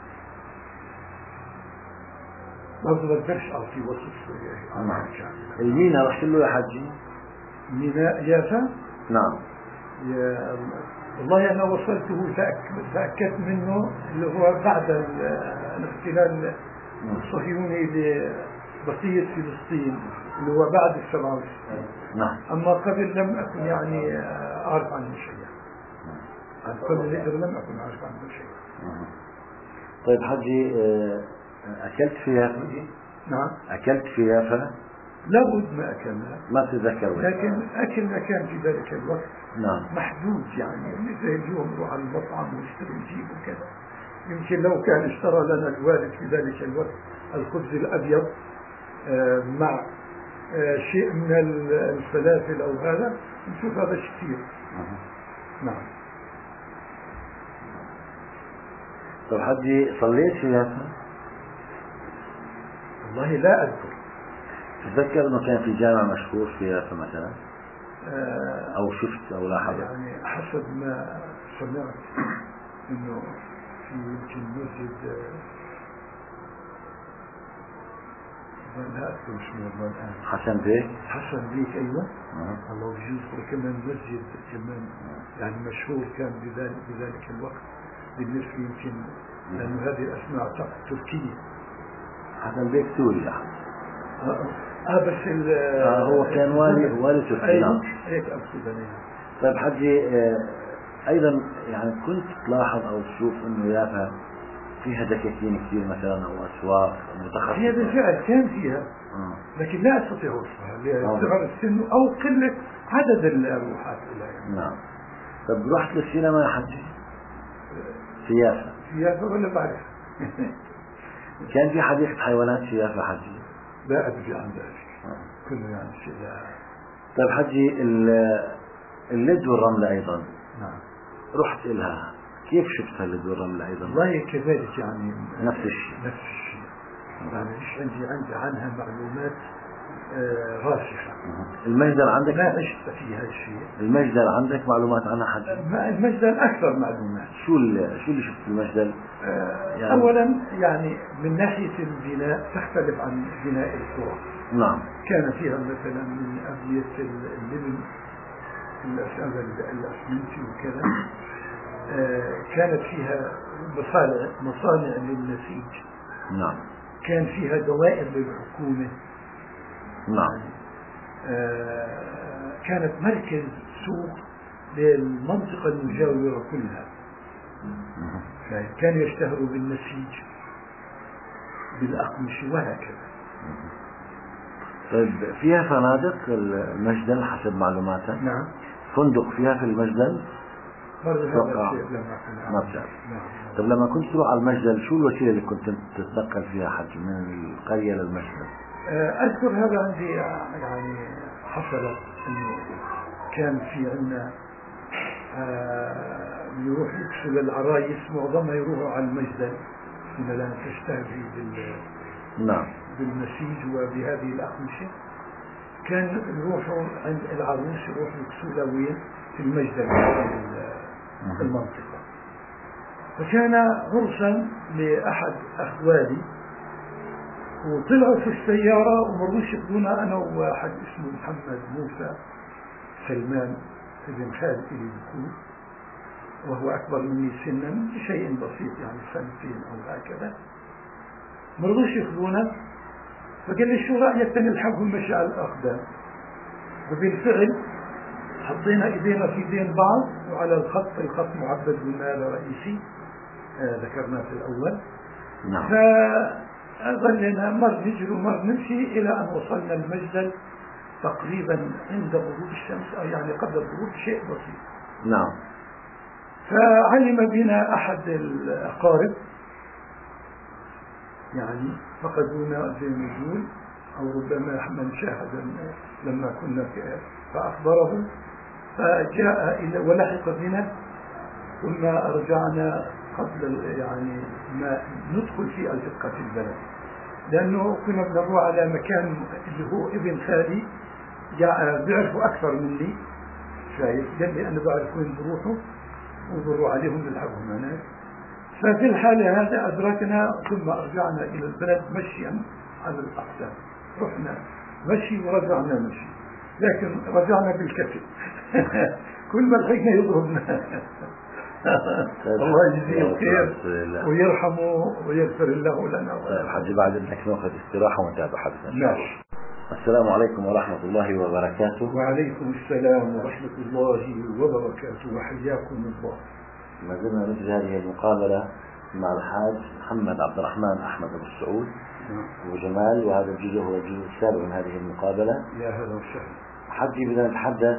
[SPEAKER 2] ما بقدرش اعطي وصف.
[SPEAKER 1] نعم. الميناء رحت له يا حجي؟
[SPEAKER 2] ميناء يافا؟
[SPEAKER 1] نعم.
[SPEAKER 2] والله انا وصلته تاكدت منه اللي هو بعد الاحتلال الصهيوني لبقيه فلسطين اللي هو بعد 67.
[SPEAKER 1] نعم.
[SPEAKER 2] اما قبل لم اكن يعني اعرف عنه شيئا. قبل الهجرة لم اكن اعرف عنه شيئا.
[SPEAKER 1] طيب حجي، اكلت في يافا؟
[SPEAKER 2] نعم.
[SPEAKER 1] اكلت في يافا؟
[SPEAKER 2] لابد ما اكلنا،
[SPEAKER 1] ما تتذكر،
[SPEAKER 2] لكن اكلنا كان في ذلك الوقت
[SPEAKER 1] نعم
[SPEAKER 2] محدود، يعني مثل اليوم نروح على المطعم ونشتري نجيب وكذا. يمكن لو كان اشترى لنا الوالد في ذلك الوقت الخبز الابيض مع شيء من الفلافل او هذا نشوف هذا كثير. نعم.
[SPEAKER 1] طيب حجي، صليت في يافا؟
[SPEAKER 2] والله لا اذكر.
[SPEAKER 1] تتذكر انه كان في جامع مشهور في يافا مثلا؟ او شفت او لاحظت؟
[SPEAKER 2] يعني حسب ما سمعت انه في يمكن مسجد لا أذكر اسمه والله الآن.
[SPEAKER 1] حسن بيك.
[SPEAKER 2] حسن بيك أيوة. الله يجزيه. وكمان مسجد كمان يعني مشهور كان بذلك الوقت بالنسبة يمكن لأنه هذه الأسماء أعتقد تركية.
[SPEAKER 1] حسن بيك سوري.
[SPEAKER 2] بس
[SPEAKER 1] هو كان والي تركيا.
[SPEAKER 2] أيوة هيك أقصد أنا.
[SPEAKER 1] طيب حجي، أيضا يعني كنت تلاحظ أو تشوف إنه يافا فيها دكاكين كثير مثلا أو أسواق متخصصة؟
[SPEAKER 2] هي بالفعل كان فيها لكن لا أستطيع وصفها لصغر السن أو قلة عدد الروحات إليها.
[SPEAKER 1] نعم. طب رحت للسينما يا حجي؟ في يافا؟
[SPEAKER 2] في يافا ولا بعرف؟
[SPEAKER 1] كان في حديقة حيوانات في يافا حجي؟
[SPEAKER 2] لا أدري عن ذلك. كله يعني شيء لا.
[SPEAKER 1] طيب حجي، اللد والرملة أيضا.
[SPEAKER 2] نعم.
[SPEAKER 1] رحت إلها، كيف شفتها اللد والرملة أيضا؟
[SPEAKER 2] والله كذلك يعني
[SPEAKER 1] نفس الشيء.
[SPEAKER 2] نفس الشيء. يعني مش عندي عنها معلومات راسخة.
[SPEAKER 1] المجدل عندك؟
[SPEAKER 2] لا عشت فيها شيء.
[SPEAKER 1] المجدل عندك معلومات عنها حجي؟
[SPEAKER 2] المجدل أكثر معلومات.
[SPEAKER 1] شو اللي شفت في المجدل؟
[SPEAKER 2] يعني أولا يعني من ناحية البناء تختلف عن بناء القرى.
[SPEAKER 1] نعم.
[SPEAKER 2] كان فيها مثلا من أبنية اللبن الأسمنتي وكذا. كانت فيها مصانع للنسيج.
[SPEAKER 1] نعم.
[SPEAKER 2] كان فيها دوائر للحكومة.
[SPEAKER 1] نعم.
[SPEAKER 2] كانت مركز السوق للمنطقة المجاورة كلها. كانوا يشتهروا بالنسيج، بالأقمشة وهكذا.
[SPEAKER 1] طيب فيها فنادق المجدل حسب معلوماتك؟
[SPEAKER 2] نعم.
[SPEAKER 1] فندق فيها في المجدل؟
[SPEAKER 2] برضه هذا الشيء
[SPEAKER 1] ما بتعرف. طيب لما كنت تروح على المجدل شو الوسيلة اللي كنت تتنقل فيها حج من القرية للمجدل؟
[SPEAKER 2] أذكر هذا عندي يعني حصلت إنه كان في عندنا يروح يكسل العرايس معظمها يروحوا على المجدل إن لا تشتهي
[SPEAKER 1] نعم
[SPEAKER 2] بالنسيج وبهذه الأقمشة. كان يروحوا عند العروس يروحوا يكسوا وين في المجدل في المنطقة. فكان عرسا لأحد أخوالي وطلعوا في السيارة ومرضوش ياخذونا أنا وواحد اسمه محمد موسى سلمان ابن خالد إلي بكون، وهو أكبر مني سنا بشيء بسيط يعني سنتين أو هكذا. مرضوش ياخذونا، فقال لي شو رأيك نلحقهم مشي على الأقدام. وبالفعل حطينا إيدينا في ايدين بعض وعلى الخط معبد بالمال رئيسي ذكرناه في الأول.
[SPEAKER 1] نعم.
[SPEAKER 2] فظلنا مر نجري ومر نمشي إلى أن وصلنا المجدل تقريبا عند غروب الشمس أو يعني قبل الغروب شيء بسيط.
[SPEAKER 1] نعم.
[SPEAKER 2] فعلم بنا أحد الأقارب يعني فقدونا زي ما نقول أو ربما من شاهد لما كنا فأخبره فجاء إلى ولحق بنا، ثم رجعنا قبل يعني ما ندخل في أزقة البلد، لأنه كنا بنروح على مكان اللي هو ابن خالي بيعرفوا أكثر مني، شايف قال لي أنا بعرف وين بروحوا وبروح عليهم بلحقهم هناك. ففي الحالة هذا أدركنا ثم رجعنا إلى البلد مشيا على الأقدام، رحنا مشي ورجعنا مشي، لكن رجعنا بالكتف كل ما لحقنا يضربنا الله يجزيه الخير ويرحمه ويغفر الله لنا.
[SPEAKER 1] طيب حجي بعد انك ناخذ استراحة ونتابع حدثنا ان شاء الله. السلام عليكم ورحمة الله وبركاته.
[SPEAKER 2] وعليكم السلام ورحمة الله وبركاته وحياكم الله.
[SPEAKER 1] ما زلنا نجري هذه المقابلة مع الحاج محمد عبد الرحمن أحمد أبو السعود وجمال، وهذا الجزء هو الجزء السابع من هذه المقابلة.
[SPEAKER 2] يا هلا وسهلا.
[SPEAKER 1] حجي بدنا نتحدث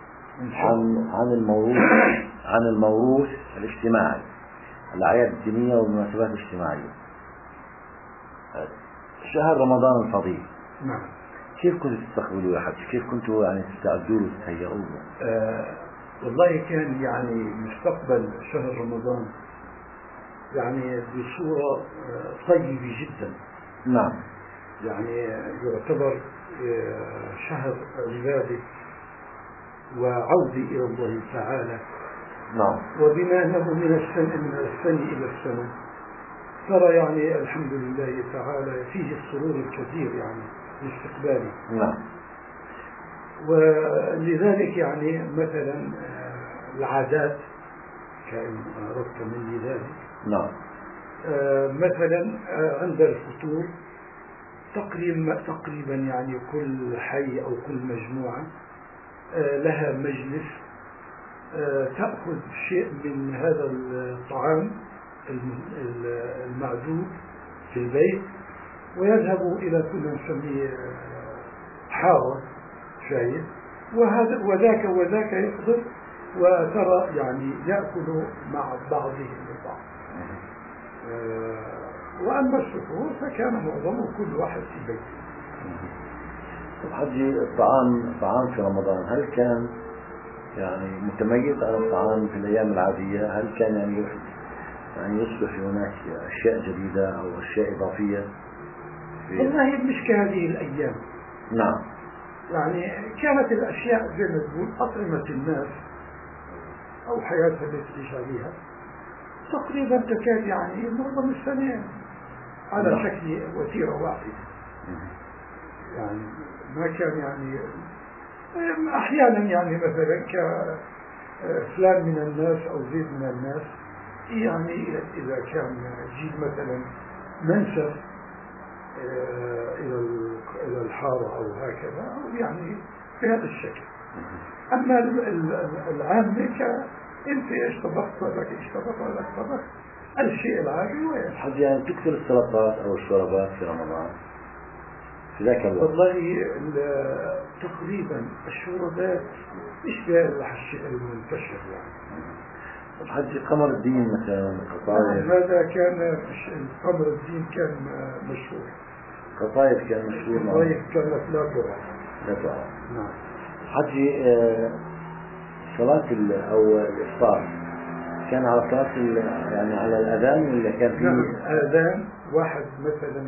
[SPEAKER 1] عن الموروث الاجتماعي، الأعياد الدينية والمناسبات الاجتماعية. شهر رمضان الفضيل.
[SPEAKER 2] نعم.
[SPEAKER 1] كيف كنتوا تستقبلوه يا حجي؟ كيف كنتوا يعني تستعدوا له وتتهيئوا له؟
[SPEAKER 2] والله كان يعني مستقبل شهر رمضان يعني بصورة طيبة جدا.
[SPEAKER 1] نعم.
[SPEAKER 2] يعني يعتبر شهر عبادة وعودة إلى الله تعالى.
[SPEAKER 1] نعم.
[SPEAKER 2] وبما أنه من السنة إلى السنة ترى يعني الحمد لله تعالى فيه السرور الكثير يعني لاستقباله.
[SPEAKER 1] نعم.
[SPEAKER 2] ولذلك يعني مثلا العادات كأن أردت مني ذلك.
[SPEAKER 1] نعم.
[SPEAKER 2] مثلا عند الفطور تقريبا يعني كل حي أو كل مجموعة لها مجلس تأخذ شيء من هذا الطعام المعدود في البيت ويذهبوا إلى كل نسميه حارة شايف، وذاك يحضر وترى يعني يأكلوا مع بعضهم البعض. وأما السحور فكان معظمه كل واحد في بيته.
[SPEAKER 1] حجي الطعام في رمضان هل كان يعني متميز عن الطعام في الأيام العادية؟ هل كان يعني يصبح هناك أشياء جديدة أو أشياء إضافية؟
[SPEAKER 2] والله مش كهذه الأيام.
[SPEAKER 1] نعم.
[SPEAKER 2] يعني كانت الأشياء زي ما تقول أطعمة الناس أو حياتها اللي تعيش عليها تقريبا تكاد يعني معظم السنة على شكل وتيرة واحدة. يعني ما كان يعني أحيانا يعني مثلا كفلان من الناس أو زيد من الناس يعني إذا كان يجيب مثلا منسف إلى الحارة أو هكذا أو يعني بهذا الشكل. أما العامة أنت إيش طبخت لك إيش طبخت لك طبخ الشيء العادي وين
[SPEAKER 1] حد يعني تكثر السلطات أو الشوربات في رمضان في ذاك الوقت؟
[SPEAKER 2] والله تقريبا الشوربات مش الشيء المنتشر يعني.
[SPEAKER 1] حج قمر الدين مثلا قطايف،
[SPEAKER 2] هذا كان قمر الدين كان مشهور.
[SPEAKER 1] قطايف كان مشهور.
[SPEAKER 2] قطايف كانت لا ترى.
[SPEAKER 1] لا ترى.
[SPEAKER 2] نعم.
[SPEAKER 1] حجي صلاة أو الإفطار كان على صلاة يعني على الأذان ولا كان في؟
[SPEAKER 2] نعم أذان واحد مثلا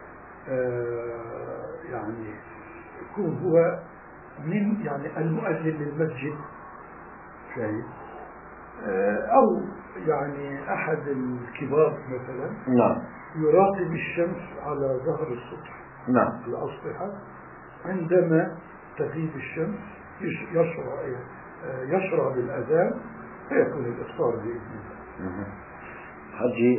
[SPEAKER 2] يعني يكون هو من يعني المؤذن للمسجد شيء أو يعني أحد الكبار مثلا
[SPEAKER 1] نعم
[SPEAKER 2] يراقب الشمس على ظهر السطح.
[SPEAKER 1] نعم.
[SPEAKER 2] الأسطحة عندما تغيب الشمس يشرع بالأذان فيكون الإفطار بإذن الله.
[SPEAKER 1] حجي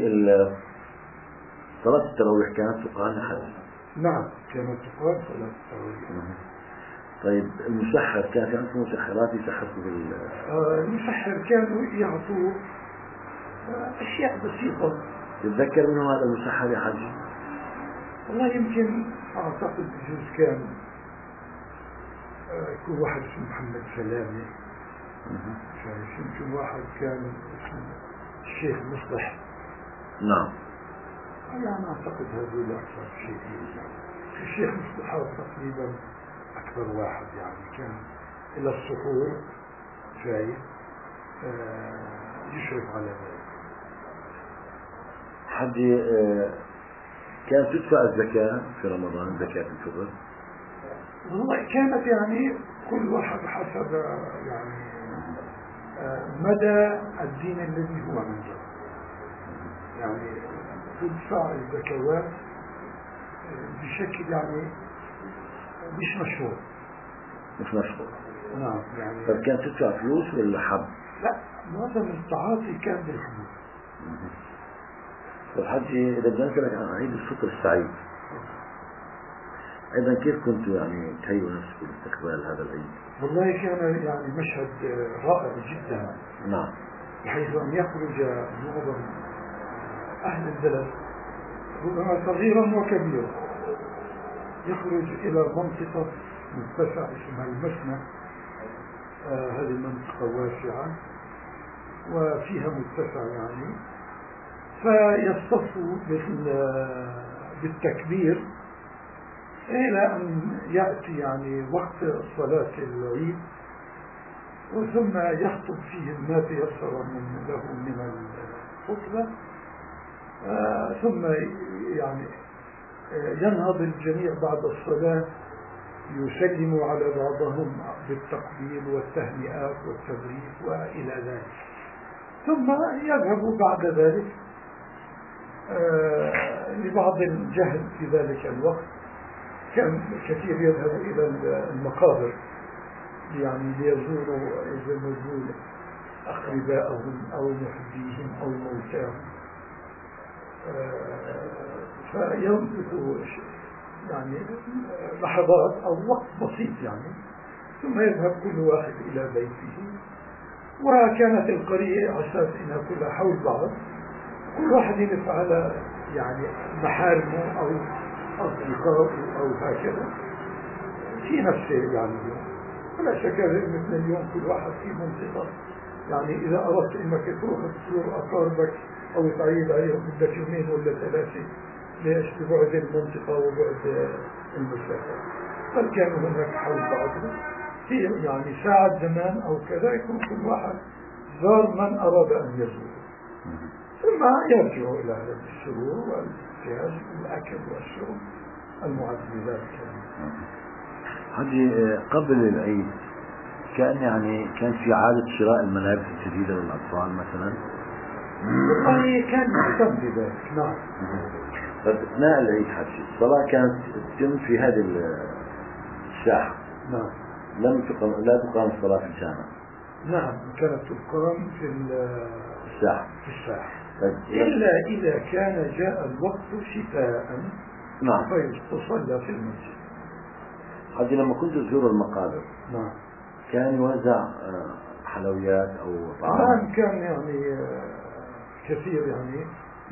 [SPEAKER 1] صلاة التراويح كانت تقام أحد؟
[SPEAKER 2] نعم كانت تقام صلاة التراويح.
[SPEAKER 1] طيب المسحر كان في عندكم مسحرات يسحروا
[SPEAKER 2] المسحر كانوا يعطوا أشياء بسيطة.
[SPEAKER 1] تتذكر منه هذا المسحر يا حجي؟
[SPEAKER 2] والله يمكن أعتقد بجوز كان يكون واحد اسمه محمد سلامي، يمكن واحد كان اسمه الشيخ مصلح.
[SPEAKER 1] نعم.
[SPEAKER 2] يعني أعتقد هذول أكثر شيء. الشيخ مصلح تقريبا أكثر واحد يعني كان إلى السحور شايف يشرف على ذلك.
[SPEAKER 1] حجي كانت تدفع الزكاة في رمضان زكاة الفطر؟
[SPEAKER 2] والله كانت يعني كل واحد حسب يعني مدى الدين الذي هو عنده، يعني تدفع الزكوات بشكل يعني مش مشهور.
[SPEAKER 1] مش مشهور.
[SPEAKER 2] نعم يعني.
[SPEAKER 1] طب كانت تدفع فلوس ولا حب؟
[SPEAKER 2] لا معظم التعاطي كان بالفلوس.
[SPEAKER 1] طب حجي إذا بدنا نسألك عن عيد الفطر السعيد أيضا كيف كنتوا يعني تهيئوا نفسكم لاستقبال هذا العيد؟
[SPEAKER 2] والله كان يعني مشهد رائع جدا.
[SPEAKER 1] نعم.
[SPEAKER 2] بحيث أن يخرج معظم أهل البلد ربما صغيرا وكبيرا يخرج إلى منطقة متسعة اسمها المسنى. هذه منطقة واسعة وفيها متسع يعني، فيصطفوا بالتكبير إلى أن يأتي يعني وقت صلاة العيد، وثم يخطب فيه ما تيسر له من الخطبة، ثم يعني ينهض الجميع بعد الصلاة يسلموا على بعضهم بالتقبيل والتهنئات والتبريك وإلى ذلك، ثم يذهبوا بعد ذلك لبعض الجهل في ذلك الوقت. كان كثير يذهب إلى المقابر يعني ليزوروا أقربائهم أو محبيهم أو موتاهم، فيمكثوا يعني لحظات أو وقت بسيط يعني، ثم يذهب كل واحد إلى بيته. وكانت القرية على أساس إنها كلها حول بعض، كل واحد يفعل يعني محارمه أو أصدقائه أو هكذا في نفسه يعني. ولا شك مثل اليوم كل واحد في منطقة، يعني إذا أردت إنك تروح تزور أقاربك أو تعيد عليهم بدك يومين ولا ثلاثة، ليش؟ ببعد المنطقة وبعد المسافة. بل كانوا هناك حول بعضهم في يعني ساعة زمان أو كذا يكون كل واحد زار من أراد أن يزور، ثم يرجع إلى السرور والابتهاج والأكل والشرب المعد لذلك.
[SPEAKER 1] حجي قبل العيد كان في عادة شراء الملابس الجديدة للأطفال مثلا؟
[SPEAKER 2] والله كان يهتم بذلك. نعم.
[SPEAKER 1] أثناء العيد حجي الصلاة كانت تتم في هذه الساحة.
[SPEAKER 2] نعم.
[SPEAKER 1] لا تقام الصلاة في الجامع.
[SPEAKER 2] نعم كانت تقام في
[SPEAKER 1] الساحة.
[SPEAKER 2] إلا إذا كان جاء الوقت شتاء.
[SPEAKER 1] نعم.
[SPEAKER 2] فيصلى في المسجد.
[SPEAKER 1] حجي لما كنت تزور المقابر.
[SPEAKER 2] نعم.
[SPEAKER 1] كان يوزع حلويات أو طعام؟
[SPEAKER 2] نعم كان يعني كثير يعني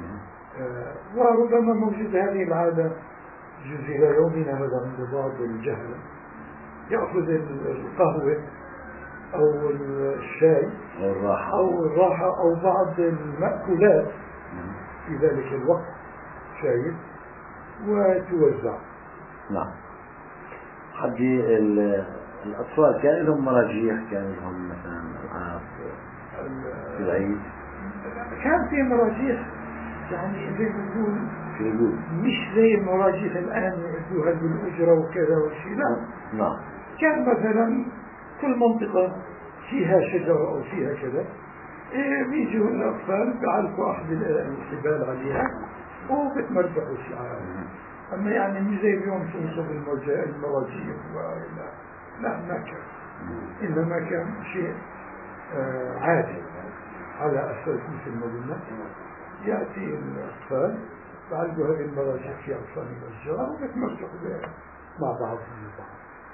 [SPEAKER 2] وربما موجود هذه العادة جزء إلى يومنا هذا عند بعض الجهل يأخذ القهوة أو الشاي أو الراحة أو بعض المأكولات في ذلك الوقت شاي وتوزع.
[SPEAKER 1] نعم. حجي الأطفال كان لهم مراجيح، كان لهم مثلا ألعاب في العيد؟
[SPEAKER 2] كان في مراجيح يعني زي ما نقول مش زي المراجيح الآن يعدوها بالأجرة وكذا وشيء، لا.
[SPEAKER 1] نعم.
[SPEAKER 2] كان مثلا كل منطقة فيها شجرة أو فيها كذا، بيجوا الأطفال بيعلقوا أحد الحبال عليها وبتمرجحوا شعار. أما يعني مش زي اليوم تنصب المراجيح لا ما كان، إنما كان شيء عادي على أساس مثل ما قلنا يأتي الأطفال بعلقوا هذه المراجيح في أطفال الأشجار وبتمرجحوا مع بعضهم البعض.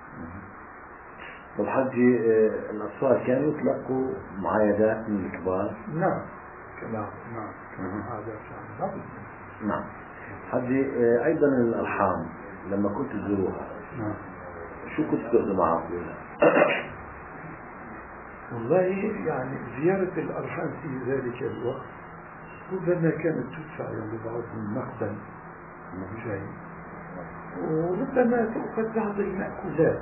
[SPEAKER 1] والحجي الأطفال كانوا يطلقوا معايدات من الكبار؟
[SPEAKER 2] نعم هذا فعلا.
[SPEAKER 1] نعم. حجي أيضا الأرحام لما كنت تزوروها شو كنت تقضي معهم؟
[SPEAKER 2] والله يعني زيارة الأرحام في ذلك الوقت ربما كانت تدفع يعني بعضهم نقدا شيء، وربما تأخذ بعض المأكولات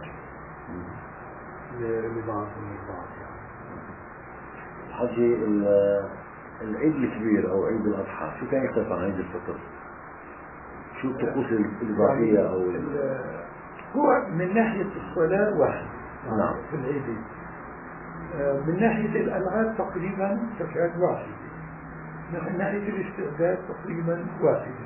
[SPEAKER 2] لبعضهم البعض يعني.
[SPEAKER 1] حجي العيد الكبير أو عيد الأضحى شو كان يختلف عن عيد الفطر؟ شو الطقوس الإضافية
[SPEAKER 2] يعني
[SPEAKER 1] أو
[SPEAKER 2] هو من ناحية الصلاة واحد
[SPEAKER 1] نعم
[SPEAKER 2] في العيدين، من ناحية الألعاب تقريبا فكان واحد، من ناحية الاستعداد تقريبا واحدة.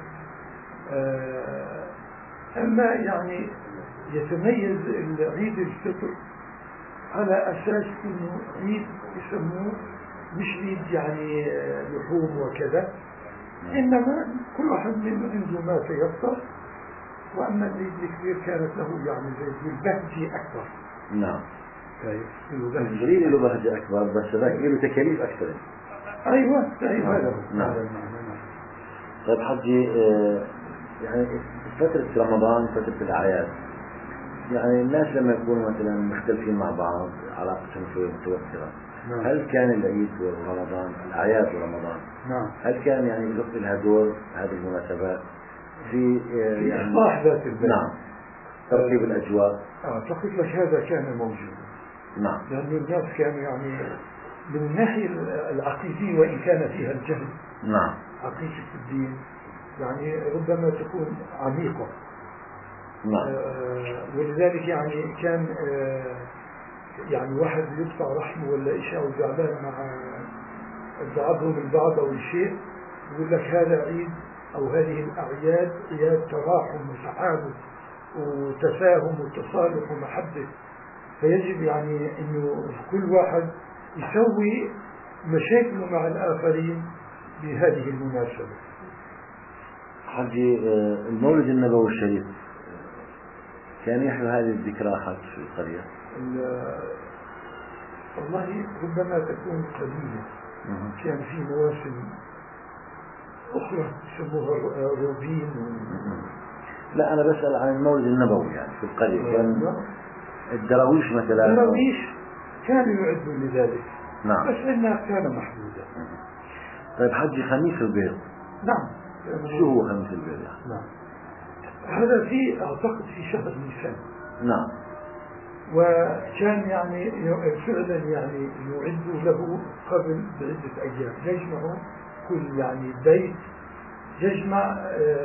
[SPEAKER 2] أما يعني يتميز عيد الفطر على أساس أنه عيد يسموه مش عيد يعني لحوم وكذا، إنما كل واحد من عنده ما تيسر. وأما العيد الكبير كانت له يعني زي البهجة أكبر.
[SPEAKER 1] نعم.
[SPEAKER 2] الجليل
[SPEAKER 1] له بهجة أكبر بس له تكاليف أكثر.
[SPEAKER 2] أيوة هذا
[SPEAKER 1] نعم. طيب حجي يعني فترة رمضان فترة الأعياد يعني الناس لما يكونوا مثلا مختلفين مع بعض علاقتهم شوية متوترة، هل كان العيد ورمضان الأعياد ورمضان هل كان يعني لها دور هذه المناسبات في
[SPEAKER 2] يعني إصلاح ذات البيت؟
[SPEAKER 1] نعم. ترتيب الأجواء.
[SPEAKER 2] أعتقد لك هذا كان موجود.
[SPEAKER 1] نعم.
[SPEAKER 2] لأن الناس كانوا يعني من الناحية العقيدية وإن كان فيها الجهل.
[SPEAKER 1] نعم.
[SPEAKER 2] عقيدة الدين يعني ربما تكون عميقة.
[SPEAKER 1] نعم.
[SPEAKER 2] ولذلك يعني كان يعني واحد يدفع رحمه ولا إشياء وزعلان مع بعضهم البعض أو شيء، يقول لك هذا عيد أو هذه الأعياد عياد تراحم وتعاون وتفاهم وتصالح ومحبة، فيجب يعني إنه كل واحد يسوي مشاكله مع الآخرين بهذه المناسبة.
[SPEAKER 1] حجي المولد النبوي الشريف كان يحلو هذه الذكرى حج في القرية؟
[SPEAKER 2] والله ربما تكون قليلة. كان في مواسم أخرى يسموها روبين
[SPEAKER 1] لا أنا بسأل عن المولد النبوي يعني في القرية كان الدراويش مثلا.
[SPEAKER 2] الدراويش كانوا يعدوا لذلك.
[SPEAKER 1] نعم.
[SPEAKER 2] بس إنها كان محدودة.
[SPEAKER 1] طيب حجي خميس البيض.
[SPEAKER 2] نعم.
[SPEAKER 1] شو هو خميس البيض يعني؟
[SPEAKER 2] نعم. هذا في أعتقد في شهر نيسان.
[SPEAKER 1] نعم.
[SPEAKER 2] وكان يعني فعلا يعني يعد له قبل بعدة أيام، يجمع كل يعني بيت يجمع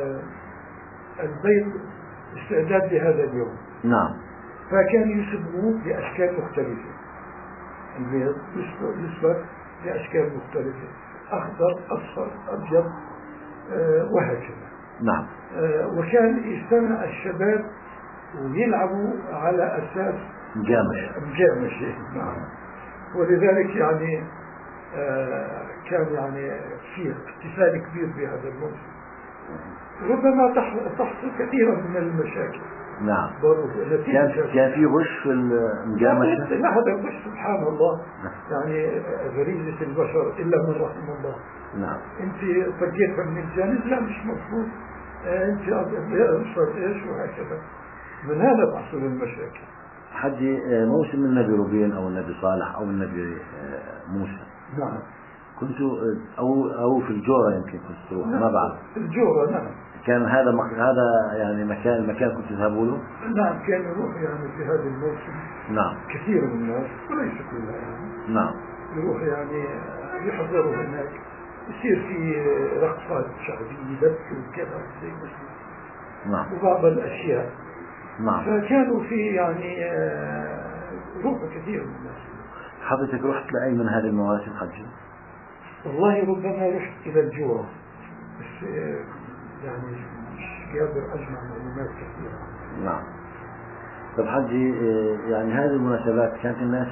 [SPEAKER 2] البيت استعداد لهذا اليوم.
[SPEAKER 1] نعم.
[SPEAKER 2] فكان يسبوه بأشكال مختلفة، البيض يسبق بأشكال مختلفة، أخضر أصفر أبيض وهكذا.
[SPEAKER 1] نعم.
[SPEAKER 2] وكان يجتمع الشباب ويلعبوا على أساس مجامش. نعم. ولذلك يعني كان يعني في احتفال كبير بهذا الموسم. ربما تحصل كثيرا من المشاكل.
[SPEAKER 1] نعم.
[SPEAKER 2] نتيجة
[SPEAKER 1] كان في غش في المجامشة.
[SPEAKER 2] لا هذا غش سبحان الله، يعني غريزة البشر إلا من رحم الله.
[SPEAKER 1] نعم.
[SPEAKER 2] أنت فكيتها من الجانب، لا مش مفروض أنت أشرب إيش وهكذا. من هذا تحصل المشاكل.
[SPEAKER 1] حجي موسم النبي روبين أو النبي صالح أو النبي موسى.
[SPEAKER 2] نعم.
[SPEAKER 1] كنت أو في الجورة يمكن كنت تروح.
[SPEAKER 2] نعم.
[SPEAKER 1] ما بعرف.
[SPEAKER 2] في الجورة. نعم.
[SPEAKER 1] كان هذا يعني المكان كنت تذهبوا له؟
[SPEAKER 2] نعم كان يروح يعني في هذا الموسم.
[SPEAKER 1] نعم.
[SPEAKER 2] كثير من الناس وليس كلها يعني.
[SPEAKER 1] نعم.
[SPEAKER 2] يروح يعني يحضروا هناك، يصير في رقصات شعبية لبس وكذا زي مثل.
[SPEAKER 1] نعم.
[SPEAKER 2] وبعض الأشياء.
[SPEAKER 1] نعم.
[SPEAKER 2] فكانوا في يعني روح كثير من الناس.
[SPEAKER 1] حضرتك رحت لأي من هذه المواسم حجي؟
[SPEAKER 2] والله ربما رحت إلى الجورة، بس يعني مش قادر أجمع معلومات كثيرة.
[SPEAKER 1] نعم. طب حجي يعني هذه المناسبات كانت الناس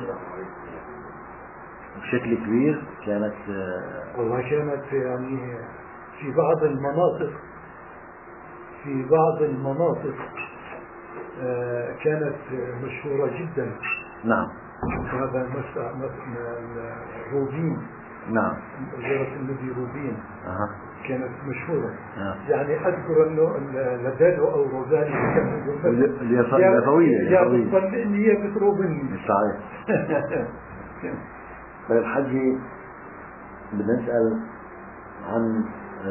[SPEAKER 1] بشكل كبير كانت
[SPEAKER 2] والله كانت يعني في بعض المناطق كانت مشهورة جدا.
[SPEAKER 1] نعم.
[SPEAKER 2] هذا روبين.
[SPEAKER 1] نعم.
[SPEAKER 2] زيارة النبي روبين. كانت مشهورة. يعني أذكر أنه لدادو أو روزاني كانت
[SPEAKER 1] اليفوية
[SPEAKER 2] هي بتروبني.
[SPEAKER 1] صحيح. طيب حجي بدنا نسأل عن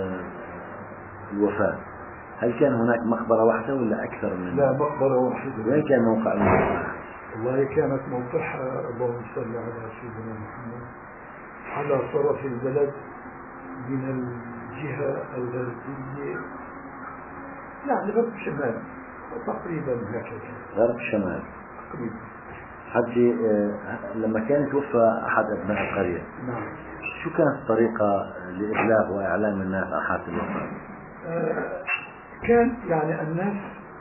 [SPEAKER 1] الوفاة. هل كان هناك مقبرة واحدة ولا أكثر من؟
[SPEAKER 2] لا، مقبرة واحدة.
[SPEAKER 1] وين كان موقع المقبرة؟
[SPEAKER 2] والله كانت موقعها اللهم صل على سيدنا محمد على طرف البلد من الجهة الغربية، يعني غرب شمال تقريبا هكذا.
[SPEAKER 1] غرب شمال
[SPEAKER 2] تقريبا.
[SPEAKER 1] حجي لما كان توفى أحد أبناء القرية.
[SPEAKER 2] نعم.
[SPEAKER 1] شو كانت الطريقة لإبلاغ وإعلام الناس عن حادث الوفاة؟
[SPEAKER 2] كان يعني الناس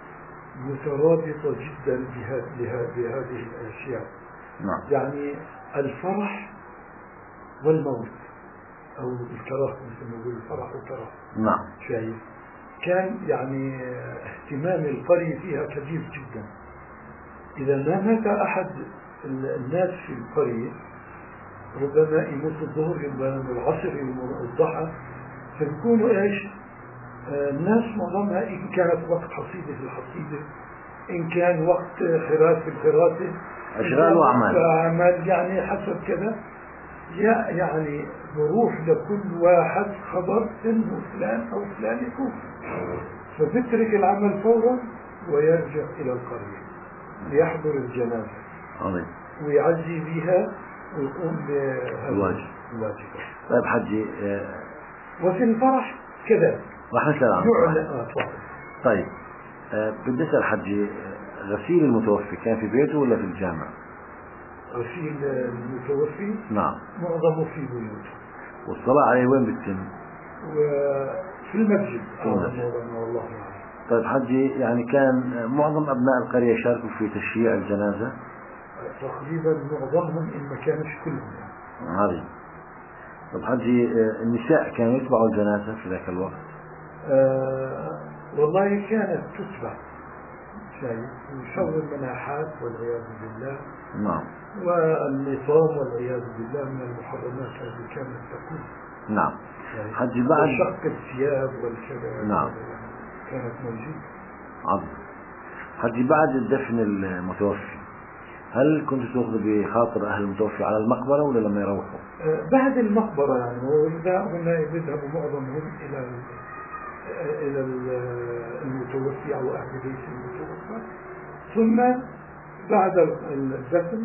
[SPEAKER 2] مترابطة جدا بهذه الأشياء.
[SPEAKER 1] نعم.
[SPEAKER 2] يعني الفرح والموت أو الكراهة، مثل ما نقول الفرح والكراهة.
[SPEAKER 1] نعم.
[SPEAKER 2] شايف كان يعني اهتمام القرية فيها كبير جدا. إذا ما مات أحد الناس في القرية ربما يموت الظهر، ربما العصر، ربما الضحى، فبيكونوا إيش الناس معظمها إن كانت وقت حصيدة في الحصيدة، إن كان وقت خراس في الخراسة،
[SPEAKER 1] أشغال وأعمال
[SPEAKER 2] يعني حسب كذا. يعني بروح لكل واحد خبر إنه فلان أو فلان يكون، فبترك العمل فورا ويرجع إلى القرية ليحضر الجنازة ويعزي بها ويقوم بالواجب.
[SPEAKER 1] طيب حجي
[SPEAKER 2] وفي الفرح كذا
[SPEAKER 1] راح نسأل عن طيب بدي أسأل حجي، غسيل المتوفي كان في بيته ولا في الجامع؟
[SPEAKER 2] غسيل المتوفي
[SPEAKER 1] نعم
[SPEAKER 2] معظمه في بيوته.
[SPEAKER 1] والصلاة عليه وين بتتم؟
[SPEAKER 2] وفي المسجد. والله يعني.
[SPEAKER 1] طيب حجي يعني كان معظم أبناء القرية شاركوا في تشييع الجنازة؟
[SPEAKER 2] تقريبا معظمهم إن ما كانش كلهم يعني.
[SPEAKER 1] عظيم. طيب حجي النساء كانوا يتبعوا الجنازة في ذاك الوقت؟
[SPEAKER 2] والله كانت تتبع شيء وشر المناحات والعياذ بالله.
[SPEAKER 1] نعم.
[SPEAKER 2] والنظام والعياذ بالله من المحرمات التي كانت تكون.
[SPEAKER 1] نعم. حجي بعد
[SPEAKER 2] شق الثياب والكذا.
[SPEAKER 1] نعم.
[SPEAKER 2] كانت موجودة.
[SPEAKER 1] عظيم. حجي بعد الدفن المتوفي هل كنت تأخذ بخاطر أهل المتوفي على المقبرة ولا لما يروحوا؟
[SPEAKER 2] بعد المقبرة يعني، وإذا يذهب معظمهم إلى المتوفي أو أهل بيت المتوفى، ثم بعد الدفن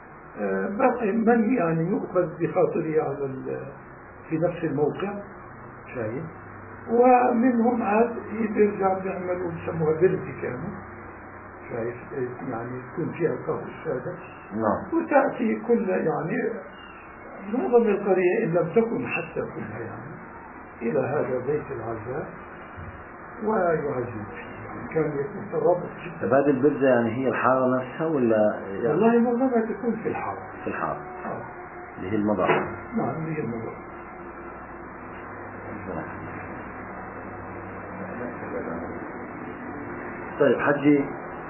[SPEAKER 2] من يعني يؤخذ بخاطره على في نفس الموقع شايف، ومنهم عاد يرجع بيعملوا بسموها بردي كانوا شايف، يعني تكون فيها القهوة السادة.
[SPEAKER 1] نعم.
[SPEAKER 2] وتأتي كل يعني معظم القرية إن لم تكن حتى كلها يعني إلى هذا بيت العزاء ويعزم فيه. يعني كان يكون ترابط جدا.
[SPEAKER 1] هذه البرزة يعني هي الحارة نفسها ولا يعني؟
[SPEAKER 2] والله معظمها تكون في الحارة.
[SPEAKER 1] في الحارة. اللي هي المضارة.
[SPEAKER 2] نعم اللي هي المضارة.
[SPEAKER 1] طيب حجي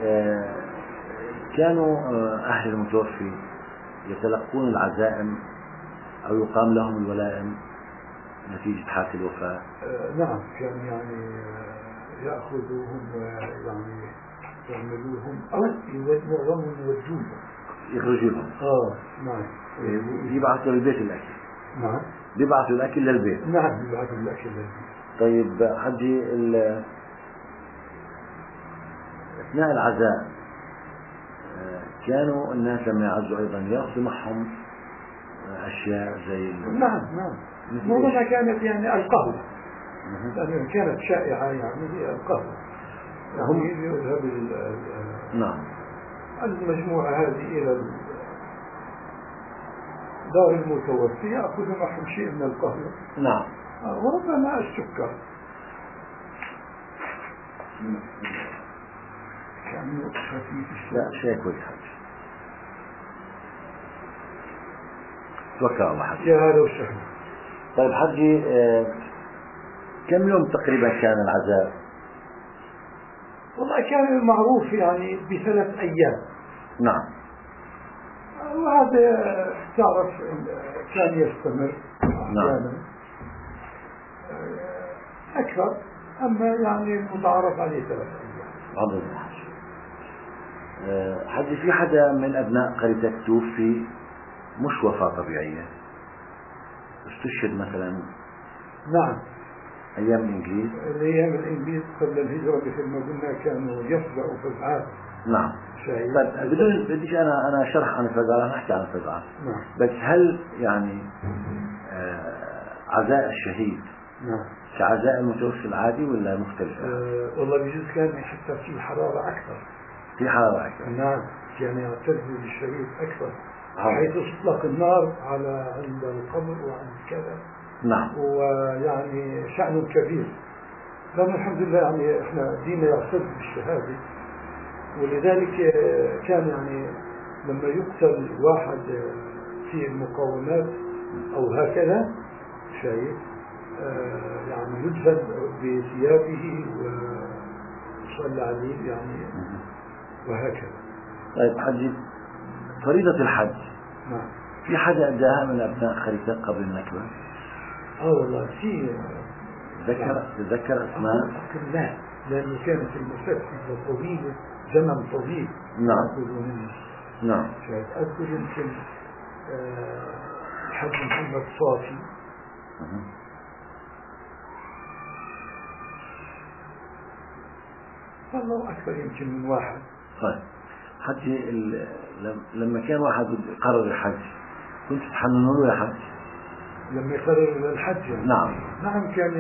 [SPEAKER 1] كانوا أهل المتوفي يتلقون العزائم أو يقام لهم الولائم نتيجة حالة الوفاة؟
[SPEAKER 2] نعم، كان يعني يأخذوهم ويعني يعملوهم أو معظمهم يودوهم
[SPEAKER 1] يخرجوا لهم.
[SPEAKER 2] نعم.
[SPEAKER 1] يبعثوا للبيت الأكل.
[SPEAKER 2] نعم.
[SPEAKER 1] بيبعثوا الأكل للبيت.
[SPEAKER 2] نعم، يبعثوا الأكل للبيت.
[SPEAKER 1] طيب حجي أثناء العزاء كانوا الناس لما يعزوا أيضا يأخذوا معهم أشياء زي
[SPEAKER 2] نعم. معظمها كانت يعني القهوة، لأنها كانت شائعة، يعني هي القهوة. هم يذهب
[SPEAKER 1] نعم
[SPEAKER 2] المجموعة هذه إلى دار المتوفي، يأخذ معهم شيء من القهوة.
[SPEAKER 1] نعم.
[SPEAKER 2] وربما السكر، كأنه خفيف الشيء.
[SPEAKER 1] لا شيء كويس حاج. توكل الله حاج.
[SPEAKER 2] يا هلا وسهلا.
[SPEAKER 1] طيب حجي كم يوم تقريبا كان العزاء؟
[SPEAKER 2] والله كان المعروف يعني ب3 أيام.
[SPEAKER 1] نعم.
[SPEAKER 2] وهذا تعرف كان يستمر أحيانا أكثر، أما يعني المتعارف عليه 3 أيام.
[SPEAKER 1] عظيم حاج. حجي في حدا من أبناء قريتك توفي مش وفاة طبيعية، استشهد مثلا؟
[SPEAKER 2] نعم.
[SPEAKER 1] أيام الإنجليز؟
[SPEAKER 2] أيام الإنجليز قبل الهجرة مثل ما قلنا كانوا يفزعوا فزعات.
[SPEAKER 1] نعم. طيب بدون بديش أنا شرح عن الفزعات، نحكي عن الفزعات.
[SPEAKER 2] نعم.
[SPEAKER 1] بس هل يعني عزاء الشهيد
[SPEAKER 2] نعم
[SPEAKER 1] كعزاء المتوفي العادي ولا مختلفة؟
[SPEAKER 2] والله بجوز كان حتى في حرارة أكثر.
[SPEAKER 1] في حرارة أكثر.
[SPEAKER 2] نعم، كان يعتز بالشهيد أكثر، حيث تطلق النار عند القبر وعند كذا.
[SPEAKER 1] نعم.
[SPEAKER 2] ويعني شأن كبير، لأن الحمد لله يعني إحنا ديننا يعتز بالشهادة، ولذلك كان يعني لما يقتل واحد في المقاومات أو هكذا شيء يعني يدفن بثيابه وصلى عليه يعني وهكذا.
[SPEAKER 1] طيب حجي، فريضة الحج
[SPEAKER 2] نعم.
[SPEAKER 1] في حدا أداها من أبناء خريطة قبل النكبة؟
[SPEAKER 2] والله في
[SPEAKER 1] تذكر أسماء؟
[SPEAKER 2] لا، لأنه كانت المسافة طويلة، زمن طويل.
[SPEAKER 1] نعم. نعم.
[SPEAKER 2] أذكر يمكن الحاج محمد صافي. والله أكثر يمكن من واحد.
[SPEAKER 1] طيب حجي لما كان واحد قرر الحج كنت تحننوا له يا حج؟
[SPEAKER 2] لما يقرر الحج يعني. نعم كان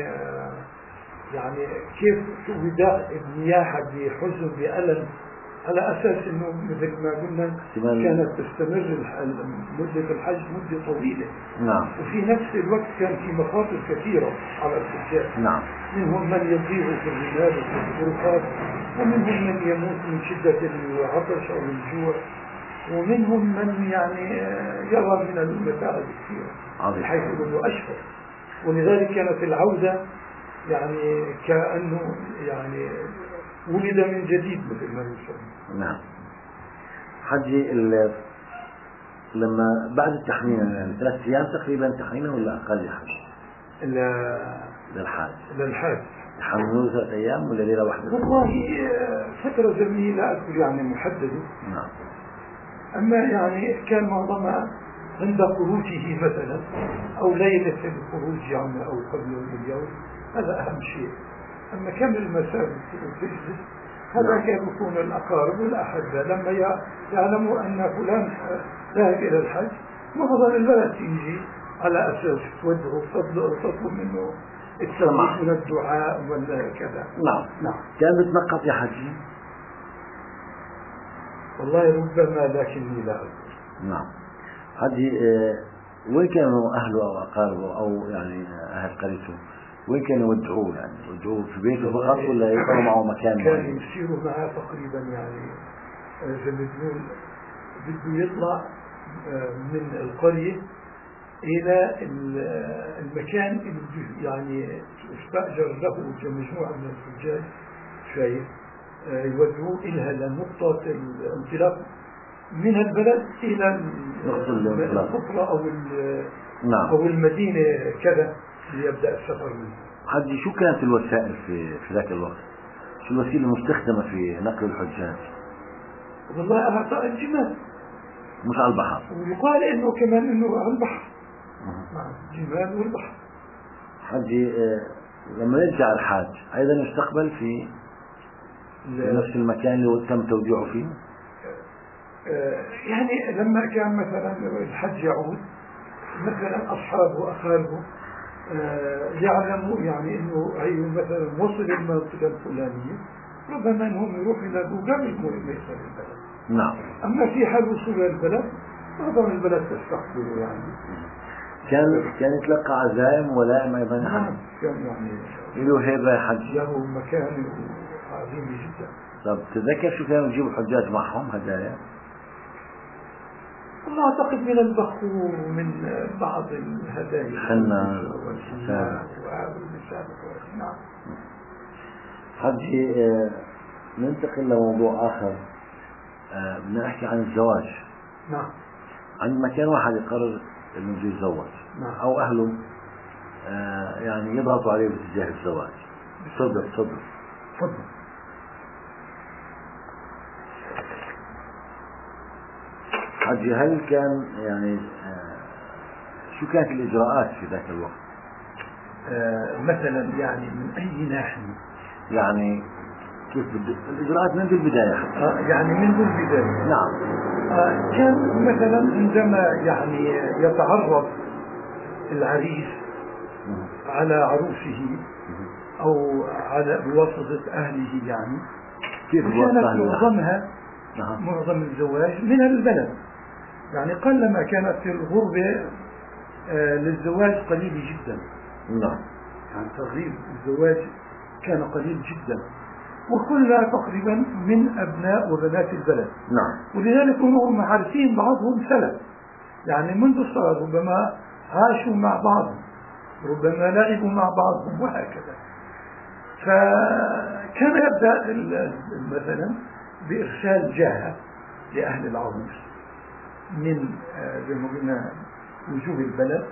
[SPEAKER 2] يعني كيف وداع النياحة بحزن بألم، على أساس أنه مثل ما قلنا كانت تستمر مدة الحج مدة طويلة.
[SPEAKER 1] نعم.
[SPEAKER 2] وفي نفس الوقت كان في مخاطر كثيرة على الحجاج.
[SPEAKER 1] نعم.
[SPEAKER 2] منهم من يضيع في الرمال وفي الغرفات، ومنهم من يموت من شدة العطش أو الجوع، ومنهم من يعني يرى من المتاعب كثيرة حيث أنه أشهر. ولذلك كانت العودة يعني كأنه يعني ولد من جديد مثل ما يسمى.
[SPEAKER 1] نعم. حجي لما بعد التحميم يعني 3 أيام تقريبا تحميمه ولا أقل يا حج؟ للحاج تحملوا 3 أيام ولا ليلة واحدة؟
[SPEAKER 2] والله فترة زمنية لا أذكر يعني محددة.
[SPEAKER 1] نعم.
[SPEAKER 2] أما يعني كان معظمها عند خروجه مثلا أو ليلة الخروج يعني أو قبل اليوم، هذا أهم شيء. أما كم المسافة تجلس هذا كان يكون الأقارب والأحبة لما يعلموا أن فلان ذاهب إلى الحج، معظم البلد تيجي على أساس تودعوا تطلب منه السماع من الدعاء ولا كذا.
[SPEAKER 1] نعم. كان بتنقط يا حجي؟
[SPEAKER 2] والله ربما لكني لا أذكر.
[SPEAKER 1] نعم. حجي وين كانوا أهله أو أقاربه أو يعني أهل قريته وين كانوا يودعوه؟ يعني يودعوه في بيته فقط ولا يقروا معه مكان؟
[SPEAKER 2] كان يسيروا معه تقريبا يعني زي ما تقول بده يطلع من القرية إلى المكان اللي يعني استأجر له مجموعة من الحجاج شايف يودوا إلها لنقطة الانطلاق من البلد إلى القطرة
[SPEAKER 1] نعم.
[SPEAKER 2] أو المدينة كذا ليبدأ السفر منه.
[SPEAKER 1] حجي شو كانت الوسائل في ذاك الوقت؟ شو الوسيلة المستخدمة في نقل الحجاج؟
[SPEAKER 2] والله أعطاء الجمال،
[SPEAKER 1] مش على البحر،
[SPEAKER 2] ويقال إنه كمان إنه على البحر مع الجمال والبحر.
[SPEAKER 1] حجي لما يرجع الحاج أيضا يستقبل في نفس المكان اللي تم توديعه فيه؟
[SPEAKER 2] يعني لما كان مثلا الحج يعود مثلا أصحابه وأخاله يعلموا يعني إنه أي مثلا وصل المنطقة الفلانية، ربما إنهم يروحوا إلى قبل ما يصل البلد.
[SPEAKER 1] نعم.
[SPEAKER 2] أما في حال وصول البلد ربما البلد تستقبله يعني.
[SPEAKER 1] كان يتلقى عزائم ولائم أيضا.
[SPEAKER 2] نعم كان يعني
[SPEAKER 1] له هيبة حج،
[SPEAKER 2] له مكان عظيم جدا.
[SPEAKER 1] طب تذكر شو كانوا يجيبوا الحجاج معهم هدايا؟
[SPEAKER 2] أنا أعتقد من البخور ومن بعض الهدايا،
[SPEAKER 1] حنة
[SPEAKER 2] والسابق والسابق. نعم.
[SPEAKER 1] حجي ننتقل لموضوع آخر، بدنا نحكي عن الزواج.
[SPEAKER 2] نعم.
[SPEAKER 1] عندما كان واحد يقرر إنه بده يتزوج،
[SPEAKER 2] نعم.
[SPEAKER 1] أو أهله يعني يضغطوا عليه باتجاه الزواج. تفضل. حجي هل كان يعني شو كانت الإجراءات في ذاك الوقت؟
[SPEAKER 2] مثلا يعني من أي ناحية؟
[SPEAKER 1] يعني كيف الإجراءات منذ البداية حتى؟
[SPEAKER 2] يعني منذ البداية.
[SPEAKER 1] نعم.
[SPEAKER 2] كان مثلا عندما يعني يتعرف العريس على عروسه أو على بواسطة أهله يعني،
[SPEAKER 1] كيف
[SPEAKER 2] كانت معظم الزواج من البلد، يعني قلما كانت الغربة للزواج قليل جدا.
[SPEAKER 1] نعم.
[SPEAKER 2] يعني تغريب الزواج كان قليل جدا، وكلها تقريبا من أبناء وبنات البلد.
[SPEAKER 1] نعم.
[SPEAKER 2] ولذلك هم عارفين بعضهم سلف، يعني منذ الصغر ربما عاشوا مع بعض، ربما لعبوا مع بعضهم وهكذا. فكان يبدأ مثلا بإرسال جاهة لأهل العروس من زي ما قلنا وجوه البلد،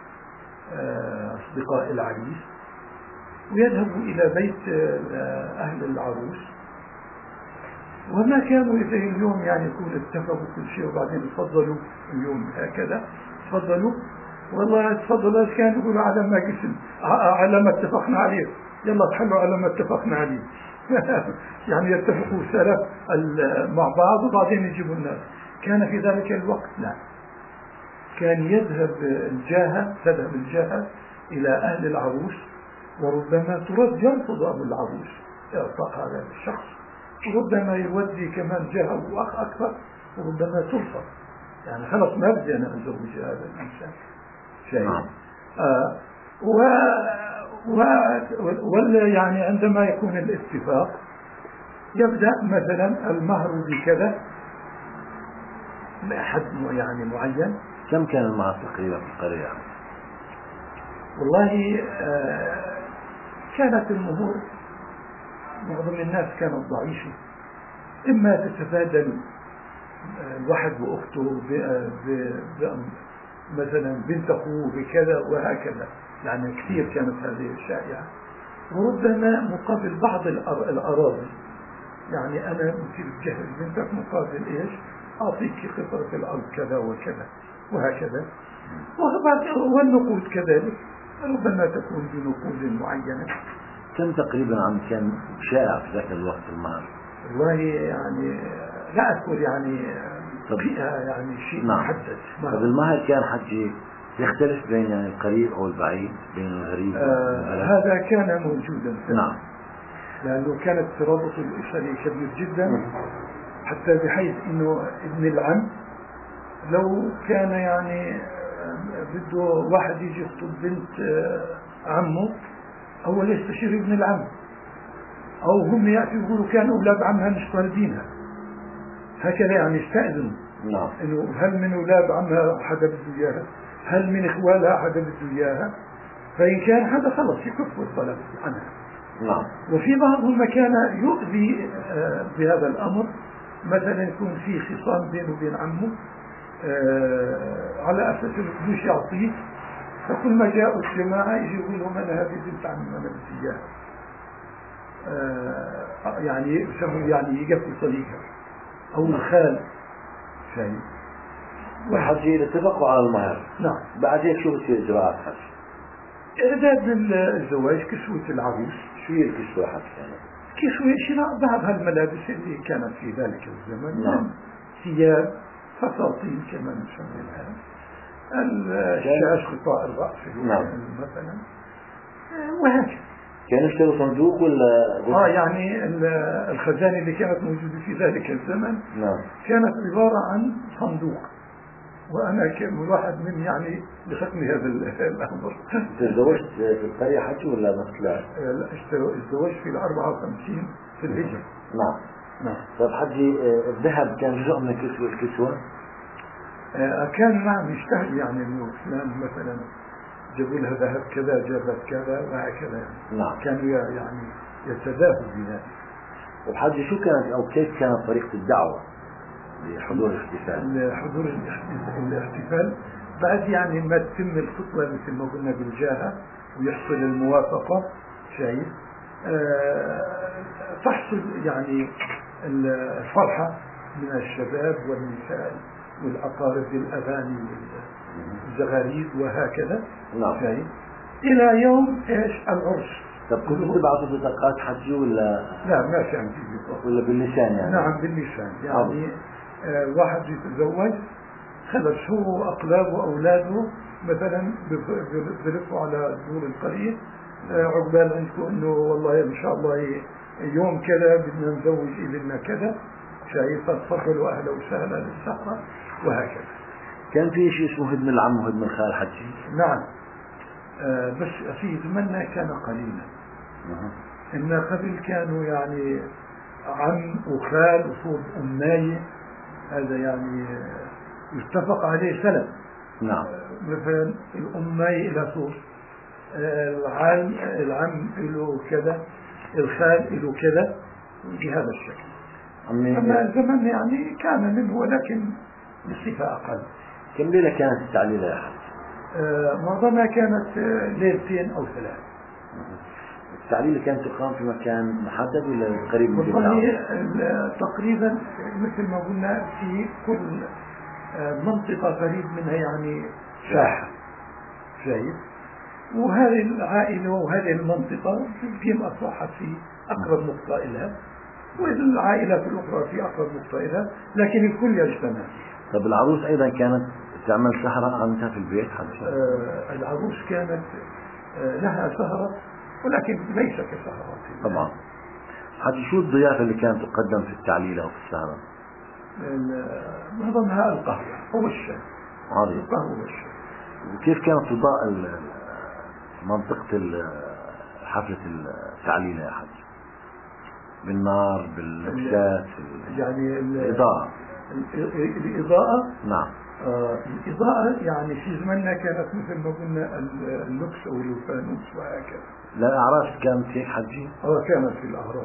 [SPEAKER 2] أصدقاء العريس، ويذهبوا إلى بيت أهل العروس، وما كانوا زي اليوم يعني يكون اتفقوا كل شيء وبعدين تفضلوا اليوم هكذا تفضلوا، والله تفضلوا كانوا يقولوا على ما قسم على ما اتفقنا عليه، يلا تحلوا على ما اتفقنا عليه. يعني يتفقوا سلف مع بعض وبعدين يجيبوا الناس. كان في ذلك الوقت لا، كان تذهب الجاهة إلى أهل العروس، وربما يرفض أبو العروس إعطاء هذا الشخص، وربما يودي كمان جاهة وأخ أكثر، وربما ترفض، يعني خلص ما بدي أنا أزوج هذا الإنسان شيء. ولا يعني عندما يكون الاتفاق يبدأ مثلا المهر بكذا حد يعني معين.
[SPEAKER 1] كم كان المهر تقريبا في القرية؟
[SPEAKER 2] والله كانت المهور معظم الناس كانت ضعيفة، إما تتبادل الواحد وأخته مثلا بنت أخوه بكذا وهكذا، يعني كثير كانت هذه الشائعة. وربما مقابل بعض الأراضي، يعني أنا مثل جهز بنتك مقابل إيش؟ أعطيك قطعة الأرض كذا وكذا وهكذا. والنقود كذلك ربما تكون بنقود معينة.
[SPEAKER 1] كم تقريبا عم كان شائع في ذاك الوقت المهر؟
[SPEAKER 2] والله يعني لا أذكر يعني شيء محدد.
[SPEAKER 1] طب المهر كان حجي يختلف بين يعني القريب أو البعيد، بين الغريب
[SPEAKER 2] هذا كان موجودا.
[SPEAKER 1] نعم.
[SPEAKER 2] لأنه كان الترابط الأسري كبير جدا، حتى بحيث إنه ابن العم لو كان يعني بده واحد يجي يخطب بنت عمه أول يستشير ابن العم، أو هم يأتوا يقولوا كان أولاد عمها مش طالبينها، هكذا يعني يستأذن.
[SPEAKER 1] نعم.
[SPEAKER 2] إنه هل من أولاد عمها حدا بده إياها، هل من إخوالها حدا بده إياها، فإن كان هذا خلص يكف الطلب عنها.
[SPEAKER 1] نعم.
[SPEAKER 2] وفي بعضهم كان يؤذي بهذا الأمر، مثلا يكون في خصام بينه وبين عمه على أساس الفلوس يعطيه، فكل ما جاءوا الجماعة يجي يقول لهم أنا هذه بنت عمي أنا بدي إياها، يعني يسموه يعني يقفل طريقها أو الخال شيء.
[SPEAKER 1] والحجي اتفقوا على المهر.
[SPEAKER 2] نعم.
[SPEAKER 1] بعد هيك شو بصير إجراءات حج؟
[SPEAKER 2] إعداد الزواج، كسوة العروس.
[SPEAKER 1] شو هي الكسوة حج يعني؟
[SPEAKER 2] كسوة شراء بعض هالملابس اللي كانت في ذلك الزمن.
[SPEAKER 1] نعم.
[SPEAKER 2] ثياب، فساتين كما نسميها، الشاش، غطاء الرأس
[SPEAKER 1] نعم.
[SPEAKER 2] مثلا، وهكذا.
[SPEAKER 1] كانوا يشتروا صندوق ولا؟
[SPEAKER 2] يعني الخزانة اللي كانت موجودة في ذلك الزمن
[SPEAKER 1] نعم.
[SPEAKER 2] كانت عبارة عن صندوق، وأنا كان واحد من يعني بختم هذا الأمر.
[SPEAKER 1] تزوجت في القرية حج ولا مثل؟
[SPEAKER 2] لا، الزواج في 54 في الهجرة.
[SPEAKER 1] نعم.
[SPEAKER 2] نعم.
[SPEAKER 1] طيب حجي، الذهب كان جزء من الكسوة؟
[SPEAKER 2] كان نعم يشتهي، يعني انه فلان مثلا جابوا لها ذهب كذا، جابت كذا وهكذا يعني.
[SPEAKER 1] نعم.
[SPEAKER 2] كانوا يعني يتدافعوا بذلك.
[SPEAKER 1] وحجي شو كانت او كيف كانت طريقة الدعوة لحضور الاحتفال؟
[SPEAKER 2] حضور الاحتفال بعد يعني ما تتم الخطوة مثل ما قلنا بالجاهة ويحصل الموافقة، شيء تحصل يعني الفرحة من الشباب والنساء والأقارب بالأغاني والزغاريد وهكذا.
[SPEAKER 1] نعم.
[SPEAKER 2] شيء إلى يوم إيش العرس.
[SPEAKER 1] طب كنتوا تبعثوا بطاقات حج ولا؟
[SPEAKER 2] لا، ما كان في بطاقة.
[SPEAKER 1] ولا باللسان يعني؟
[SPEAKER 2] نعم باللسان يعني. واحد يتزوج خلص هو وأقلابه وأولاده مثلا بيلفوا على دور القرية، عقبال عندكم انه والله ان شاء الله يوم كذا بدنا نزوج لنا كذا، شايف، تفضلوا اهلا وسهلا للسهرة وهكذا.
[SPEAKER 1] كان في شيء اسمه هدم العم وهدم الخال حجي؟
[SPEAKER 2] نعم. بس في زمننا كان قليلا. إن قبل كانوا يعني عم وخال وصوب أمناية، هذا يعني يتفق عليه سلف.
[SPEAKER 1] نعم.
[SPEAKER 2] مثلا الأمناية إلى صوب، العم له كذا، الخال له كذا، بهذا الشكل. أما الزمن يعني كان منه ولكن بصفة أقل.
[SPEAKER 1] كم ليلة كانت التعليلة يا حج؟
[SPEAKER 2] معظمها كانت ليلتين أو ثلاث.
[SPEAKER 1] التعليلة كانت تقام في مكان محدد ولا قريب من
[SPEAKER 2] والله تقريبا مثل ما قلنا في كل منطقة قريب منها يعني ساحة، شايف، وهذه العائلة وهذه المنطقة تقيم أفراحها في أقرب نقطة إلها، والعائلات الأخرى في أقرب نقطة إلها، لكن الكل يجتمع.
[SPEAKER 1] طب العروس أيضا كانت تعمل سهرة عندها في البيت حتى؟
[SPEAKER 2] العروس كانت لها سهرة ولكن ليس كسهرات
[SPEAKER 1] طبعا. حتى شو الضيافة اللي كانت تقدم في التعليلة أو في السهرة؟
[SPEAKER 2] معظمها القهوة أو الشاي. القهوة والشاي.
[SPEAKER 1] وكيف كانت تضاء منطقة حفلة التعليلة يا حج؟ بالنار، بالنكشات،
[SPEAKER 2] يعني
[SPEAKER 1] الإضاءة؟
[SPEAKER 2] الإضاءة.
[SPEAKER 1] نعم.
[SPEAKER 2] الإضاءة يعني في زمننا كانت مثل ما قلنا اللوكس أو الفانوس وهكذا.
[SPEAKER 1] لا الأعراس كانت هيك حجي؟
[SPEAKER 2] كانت في الأعراس.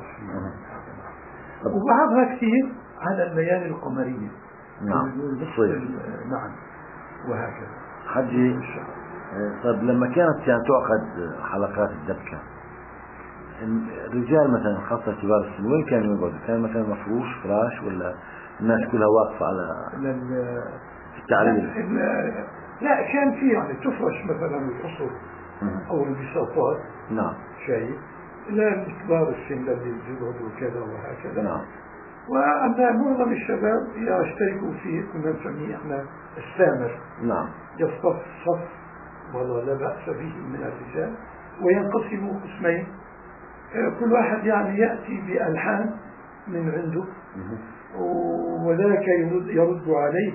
[SPEAKER 2] وبعضها كثير على الليالي القمرية.
[SPEAKER 1] نعم. بالصيف.
[SPEAKER 2] نعم. وهكذا.
[SPEAKER 1] حجي، طيب لما كانت يعني تعقد حلقات الدبكة، الرجال مثلا خاصة كبار السن وين كانوا يقعدوا؟ كان مثلا مفروش فراش ولا الناس كلها واقفة على التعليل؟
[SPEAKER 2] لا كان في يعني تفرش مثلا القصر أو البساطات.
[SPEAKER 1] نعم.
[SPEAKER 2] شيء لا كبار السن الذي يقعدوا كذا وهكذا.
[SPEAKER 1] نعم.
[SPEAKER 2] وأما معظم الشباب يشتركوا في كنا نسميه احنا السامر.
[SPEAKER 1] نعم.
[SPEAKER 2] يصطف صف والله لا بأس به من الرجال، وينقسموا قسمين، كل واحد يعني يأتي بألحان من عنده وذاك يرد عليه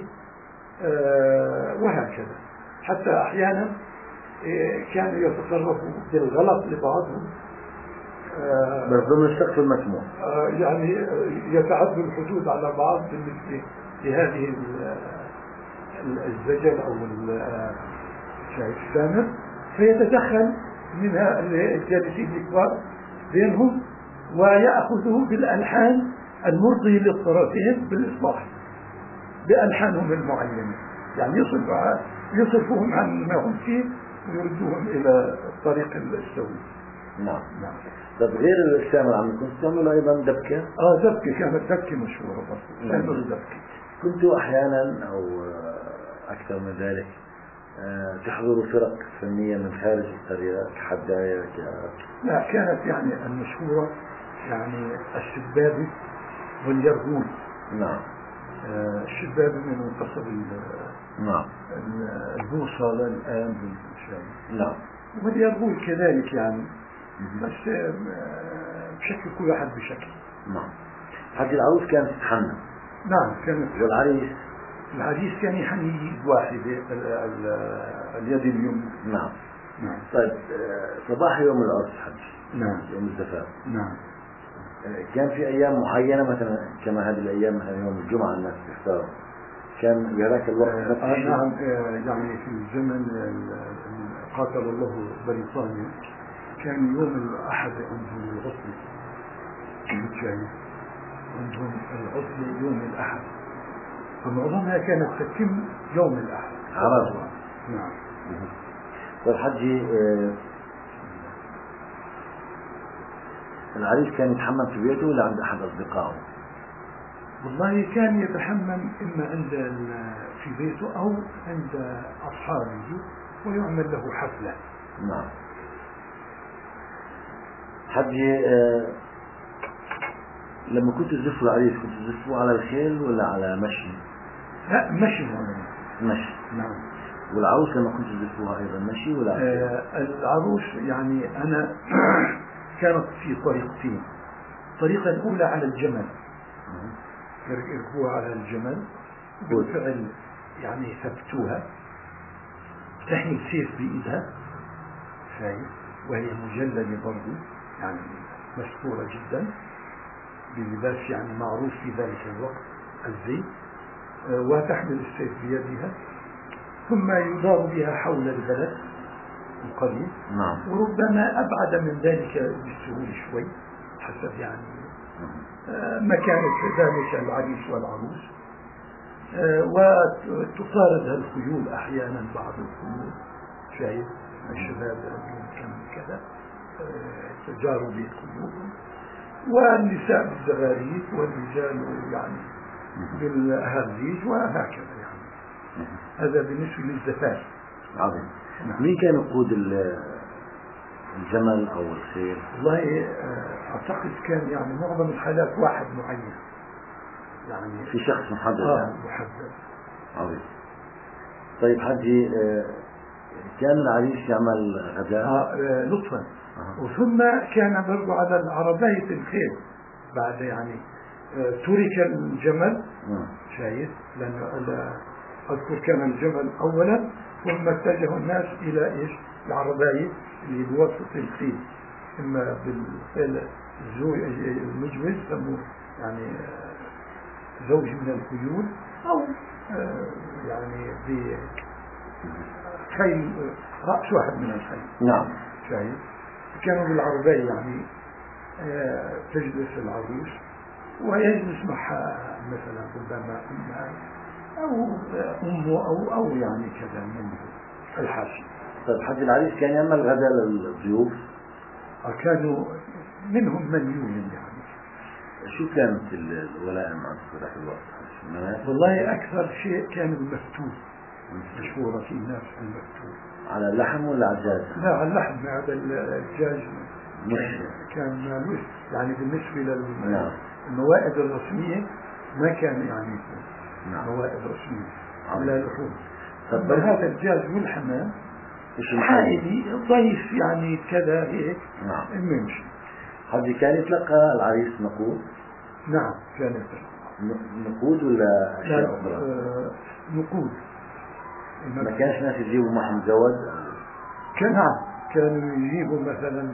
[SPEAKER 2] وهكذا، حتى أحيانا كانوا يتصرفوا بالغلط لبعضهم
[SPEAKER 1] بس ضمن السقف المسموح،
[SPEAKER 2] يعني يتعدوا الحدود على بعض بالنسبة لهذه الزجل أو السامر، فيتدخل منها الجالسين الكبار بينهم، ويأخذوا بالألحان المرضي للطرفين بالإصلاح بألحانهم المعينة، يعني يصرفهم عن ما هم فيه ويردوهم إلى الطريق السوي.
[SPEAKER 1] نعم.
[SPEAKER 2] نعم.
[SPEAKER 1] طب غير الشامل عم كنت تعملوا أيضا دبكة؟
[SPEAKER 2] دبكة، كانت دبكة مشهورة برضه، تعملوا دبكة.
[SPEAKER 1] كنتوا أحيانا أو أكثر من ذلك تحضروا فرق فنية من خارج القرية كحداية
[SPEAKER 2] لا، كانت يعني المشهورة يعني الشبابي واليرغول.
[SPEAKER 1] نعم.
[SPEAKER 2] الشبابي من منتصف
[SPEAKER 1] نعم
[SPEAKER 2] البوصلة الآن بالشام.
[SPEAKER 1] نعم.
[SPEAKER 2] واليرغول كذلك يعني، بس بشكل كل واحد بشكل.
[SPEAKER 1] نعم. حتى العروس كانت تتحنى.
[SPEAKER 2] نعم كانت.
[SPEAKER 1] والعريس
[SPEAKER 2] كان يحني يد واحدة، اليد اليمنى.
[SPEAKER 1] نعم.
[SPEAKER 2] نعم.
[SPEAKER 1] طيب صباح يوم العرس حج.
[SPEAKER 2] نعم.
[SPEAKER 1] يوم الزفاف.
[SPEAKER 2] نعم.
[SPEAKER 1] كان في أيام معينة مثلا كما هذه الأيام، مثلا يوم الجمعة الناس تختار، كان بهذاك الوقت نفس الشيء؟
[SPEAKER 2] نعم. يعني في الزمن قاتل الله بريطانيا كان يوم الأحد عندهم العطلة، عندهم العطلة يوم الأحد، فمعظمها كانت تتم يوم الأحد.
[SPEAKER 1] عرفة.
[SPEAKER 2] نعم.
[SPEAKER 1] والحجي العريس كان يتحمم في بيته ولا عند أحد أصدقائه؟
[SPEAKER 2] والله كان يتحمم إما في بيته أو عند أصحابه ويعمل له حفلة.
[SPEAKER 1] نعم. حجي لما كنت تزفوا العريس كنت تزفوا على الخيل ولا على مشي؟
[SPEAKER 2] لا، مشي.
[SPEAKER 1] مشي.
[SPEAKER 2] نعم.
[SPEAKER 1] والعروس لما كنت تزفوها أيضا مشي ولا؟
[SPEAKER 2] العروس يعني أنا كانت في طريقتين. الطريقة الأولى على الجمل، يركبوها على الجمل بالفعل، يعني ثبتوها، تحمل سيف بإيدها شايف، وهي مجلدة برضو يعني مشهورة جدا بلباس يعني معروف في ذلك الوقت الزي، وتحمل السيف بيدها، ثم يدار بها حول البلد القريب.
[SPEAKER 1] نعم.
[SPEAKER 2] وربما أبعد من ذلك بالسهول شوي حسب يعني مكانة ذلك العريس والعروس. وتطاردها الخيول أحيانا، بعض الخيول شايف الشباب كم كذا تجاروا بالخيول، والنساء بالزغاريد والرجال يعني بالهريج وهكذا يعني. هذا بالنسبة للزفاف.
[SPEAKER 1] عظيم. مين كان يقود الجمل أو الخيل؟
[SPEAKER 2] والله أعتقد كان يعني معظم الحالات واحد معين، يعني
[SPEAKER 1] في شخص محدد.
[SPEAKER 2] محدد.
[SPEAKER 1] عظيم. طيب حجي كان العريس يعمل غداء؟
[SPEAKER 2] لطفا. وثم كان برضو على العربية الخيل بعد يعني ترك الجمل شايف، لأنه أذكر كان الجمل أولا ثم اتجه الناس إلى إيش؟ العربية اللي بوسط الخيل، إما بالخيل المجوز سموه يعني زوج من الخيول، أو يعني بخيل رأس واحد من الخيل.
[SPEAKER 1] نعم.
[SPEAKER 2] شايف. كانوا بالعربية يعني تجلس العروس ويجلس معها مثلا ربما أمها أو أمه أو يعني كذا من الحاشية.
[SPEAKER 1] طيب حج العريس كان يعمل غداء للضيوف؟
[SPEAKER 2] كانوا منهم من يولد يعني.
[SPEAKER 1] شو كانت الولائم عن ذاك الوقت؟
[SPEAKER 2] والله أكثر شيء كان المفتول، مشهورة في الناس المفتول.
[SPEAKER 1] على اللحم ولا على الدجاج؟
[SPEAKER 2] لا، على اللحم. هذا الدجاج
[SPEAKER 1] مش
[SPEAKER 2] كان مالوش يعني بالنسبة للموائد الرسمية ما كان يعني موائد رسمية ولا لحوم. هذا الدجاج والحمام عائلي ضيف يعني كذا هيك.
[SPEAKER 1] نعم.
[SPEAKER 2] المنشي.
[SPEAKER 1] حد كان يتلقى العريس نقود؟
[SPEAKER 2] نعم كان يتلقى
[SPEAKER 1] نقود ولا أشياء أخرى؟
[SPEAKER 2] نقود.
[SPEAKER 1] ما كانش ناس يجيبوا معهم زود؟
[SPEAKER 2] نعم، كانوا يجيبوا مثلا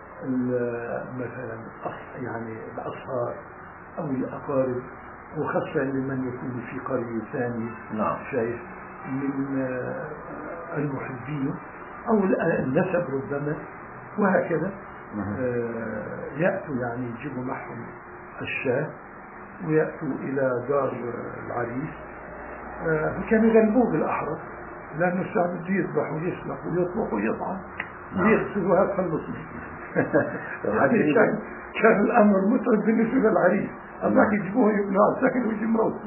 [SPEAKER 2] يعني الأصهار أو الأقارب، وخاصة لمن يكون في قرية ثانية.
[SPEAKER 1] نعم.
[SPEAKER 2] شايف، من المحبين أو النسب ربما، وهكذا. يأتوا يعني يجيبوا معهم الشاة ويأتوا إلى دار العريس. فكانوا يغلبوه بالأحرى لأنه الشعب بده يذبح ويسلخ ويطبخ ويطعم ويغسل وهذا خلص يعني كان الأمر متعب بالنسبة للعريس. أما يجيبوه يبنوا على السكن ويجي مروت.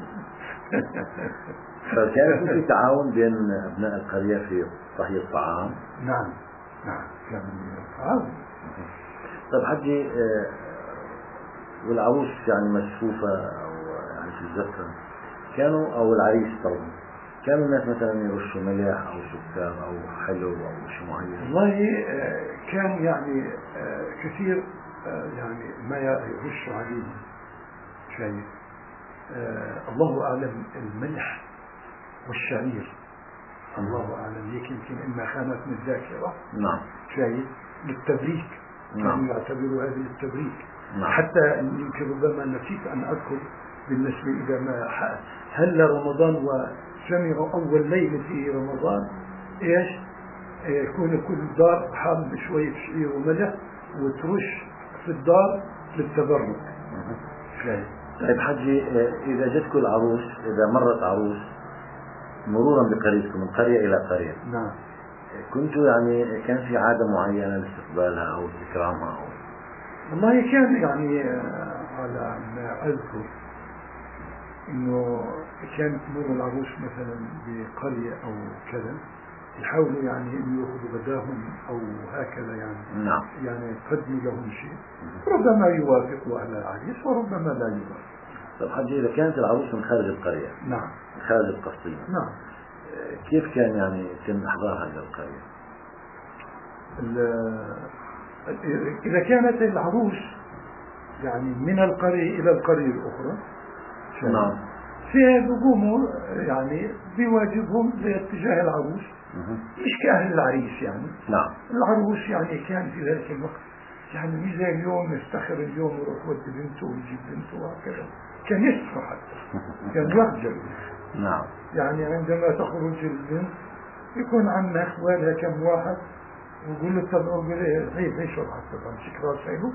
[SPEAKER 1] فكان في تعاون بين أبناء القرية في طهي الطعام.
[SPEAKER 2] نعم كان تعاون.
[SPEAKER 1] طيب حجي، والعروس يعني مسفوفة أو يعني في الزفة كانوا، أو العريس طبعا كانوا الناس مثلا يرشوا ملح أو سكر أو حلو أو شيء معين؟
[SPEAKER 2] والله كان يعني كثير يعني ما يرشوا عليه شيء. الله أعلم الملح والشعير، الله أعلم، هيك يمكن إما خانت من الذاكرة.
[SPEAKER 1] نعم.
[SPEAKER 2] شيء للتبريك.
[SPEAKER 1] نعم.
[SPEAKER 2] كانوا يعتبروا هذه للتبريك.
[SPEAKER 1] نعم.
[SPEAKER 2] حتى يمكن ربما نسيت أن أذكر بالنسبة إذا ما هل رمضان وسمعوا أول ليلة في رمضان إيش يكون كل دار حامل شوية شعير وملح وترش في الدار للتبرك.
[SPEAKER 1] طيب حجي، إذا جتكم العروس، إذا مرت عروس مرورا بقريتكم من قرية إلى قرية،
[SPEAKER 2] نعم،
[SPEAKER 1] كنتوا يعني كان في عادة معينة لاستقبالها أو استكرامها أو؟
[SPEAKER 2] والله كان يعني على ما أذكر إنه كانت تمر العروس مثلا بقرية أو كذا يحاولوا يعني إنه يأخذوا غداهم أو هكذا يعني.
[SPEAKER 1] نعم.
[SPEAKER 2] يعني يقدموا لهم شيء، ربما يوافقوا على العريس وربما لا يوافقوا.
[SPEAKER 1] طيب حجي، إذا كانت العروس من خارج القرية،
[SPEAKER 2] نعم،
[SPEAKER 1] من خارج القصيم،
[SPEAKER 2] نعم،
[SPEAKER 1] كيف كان يعني يتم إحضارها إلى القرية؟
[SPEAKER 2] إذا كانت العروس يعني من القرية إلى القرية الأخرى،
[SPEAKER 1] نعم،
[SPEAKER 2] بيقوموا يعني بواجبهم لاتجاه العروس، مش كأهل العريس يعني.
[SPEAKER 1] نعم.
[SPEAKER 2] العروس يعني كان في ذلك الوقت يعني مش زي اليوم يستخر اليوم ويروح يودي بنته ويجيب بنته وهكذا، كان يسفر حتى، كان يخجل.
[SPEAKER 1] نعم.
[SPEAKER 2] يعني عندما تخرج البنت يكون عندنا اخوانها كم واحد ويقول له تبعوا غير ليش حتى تمسك راسه.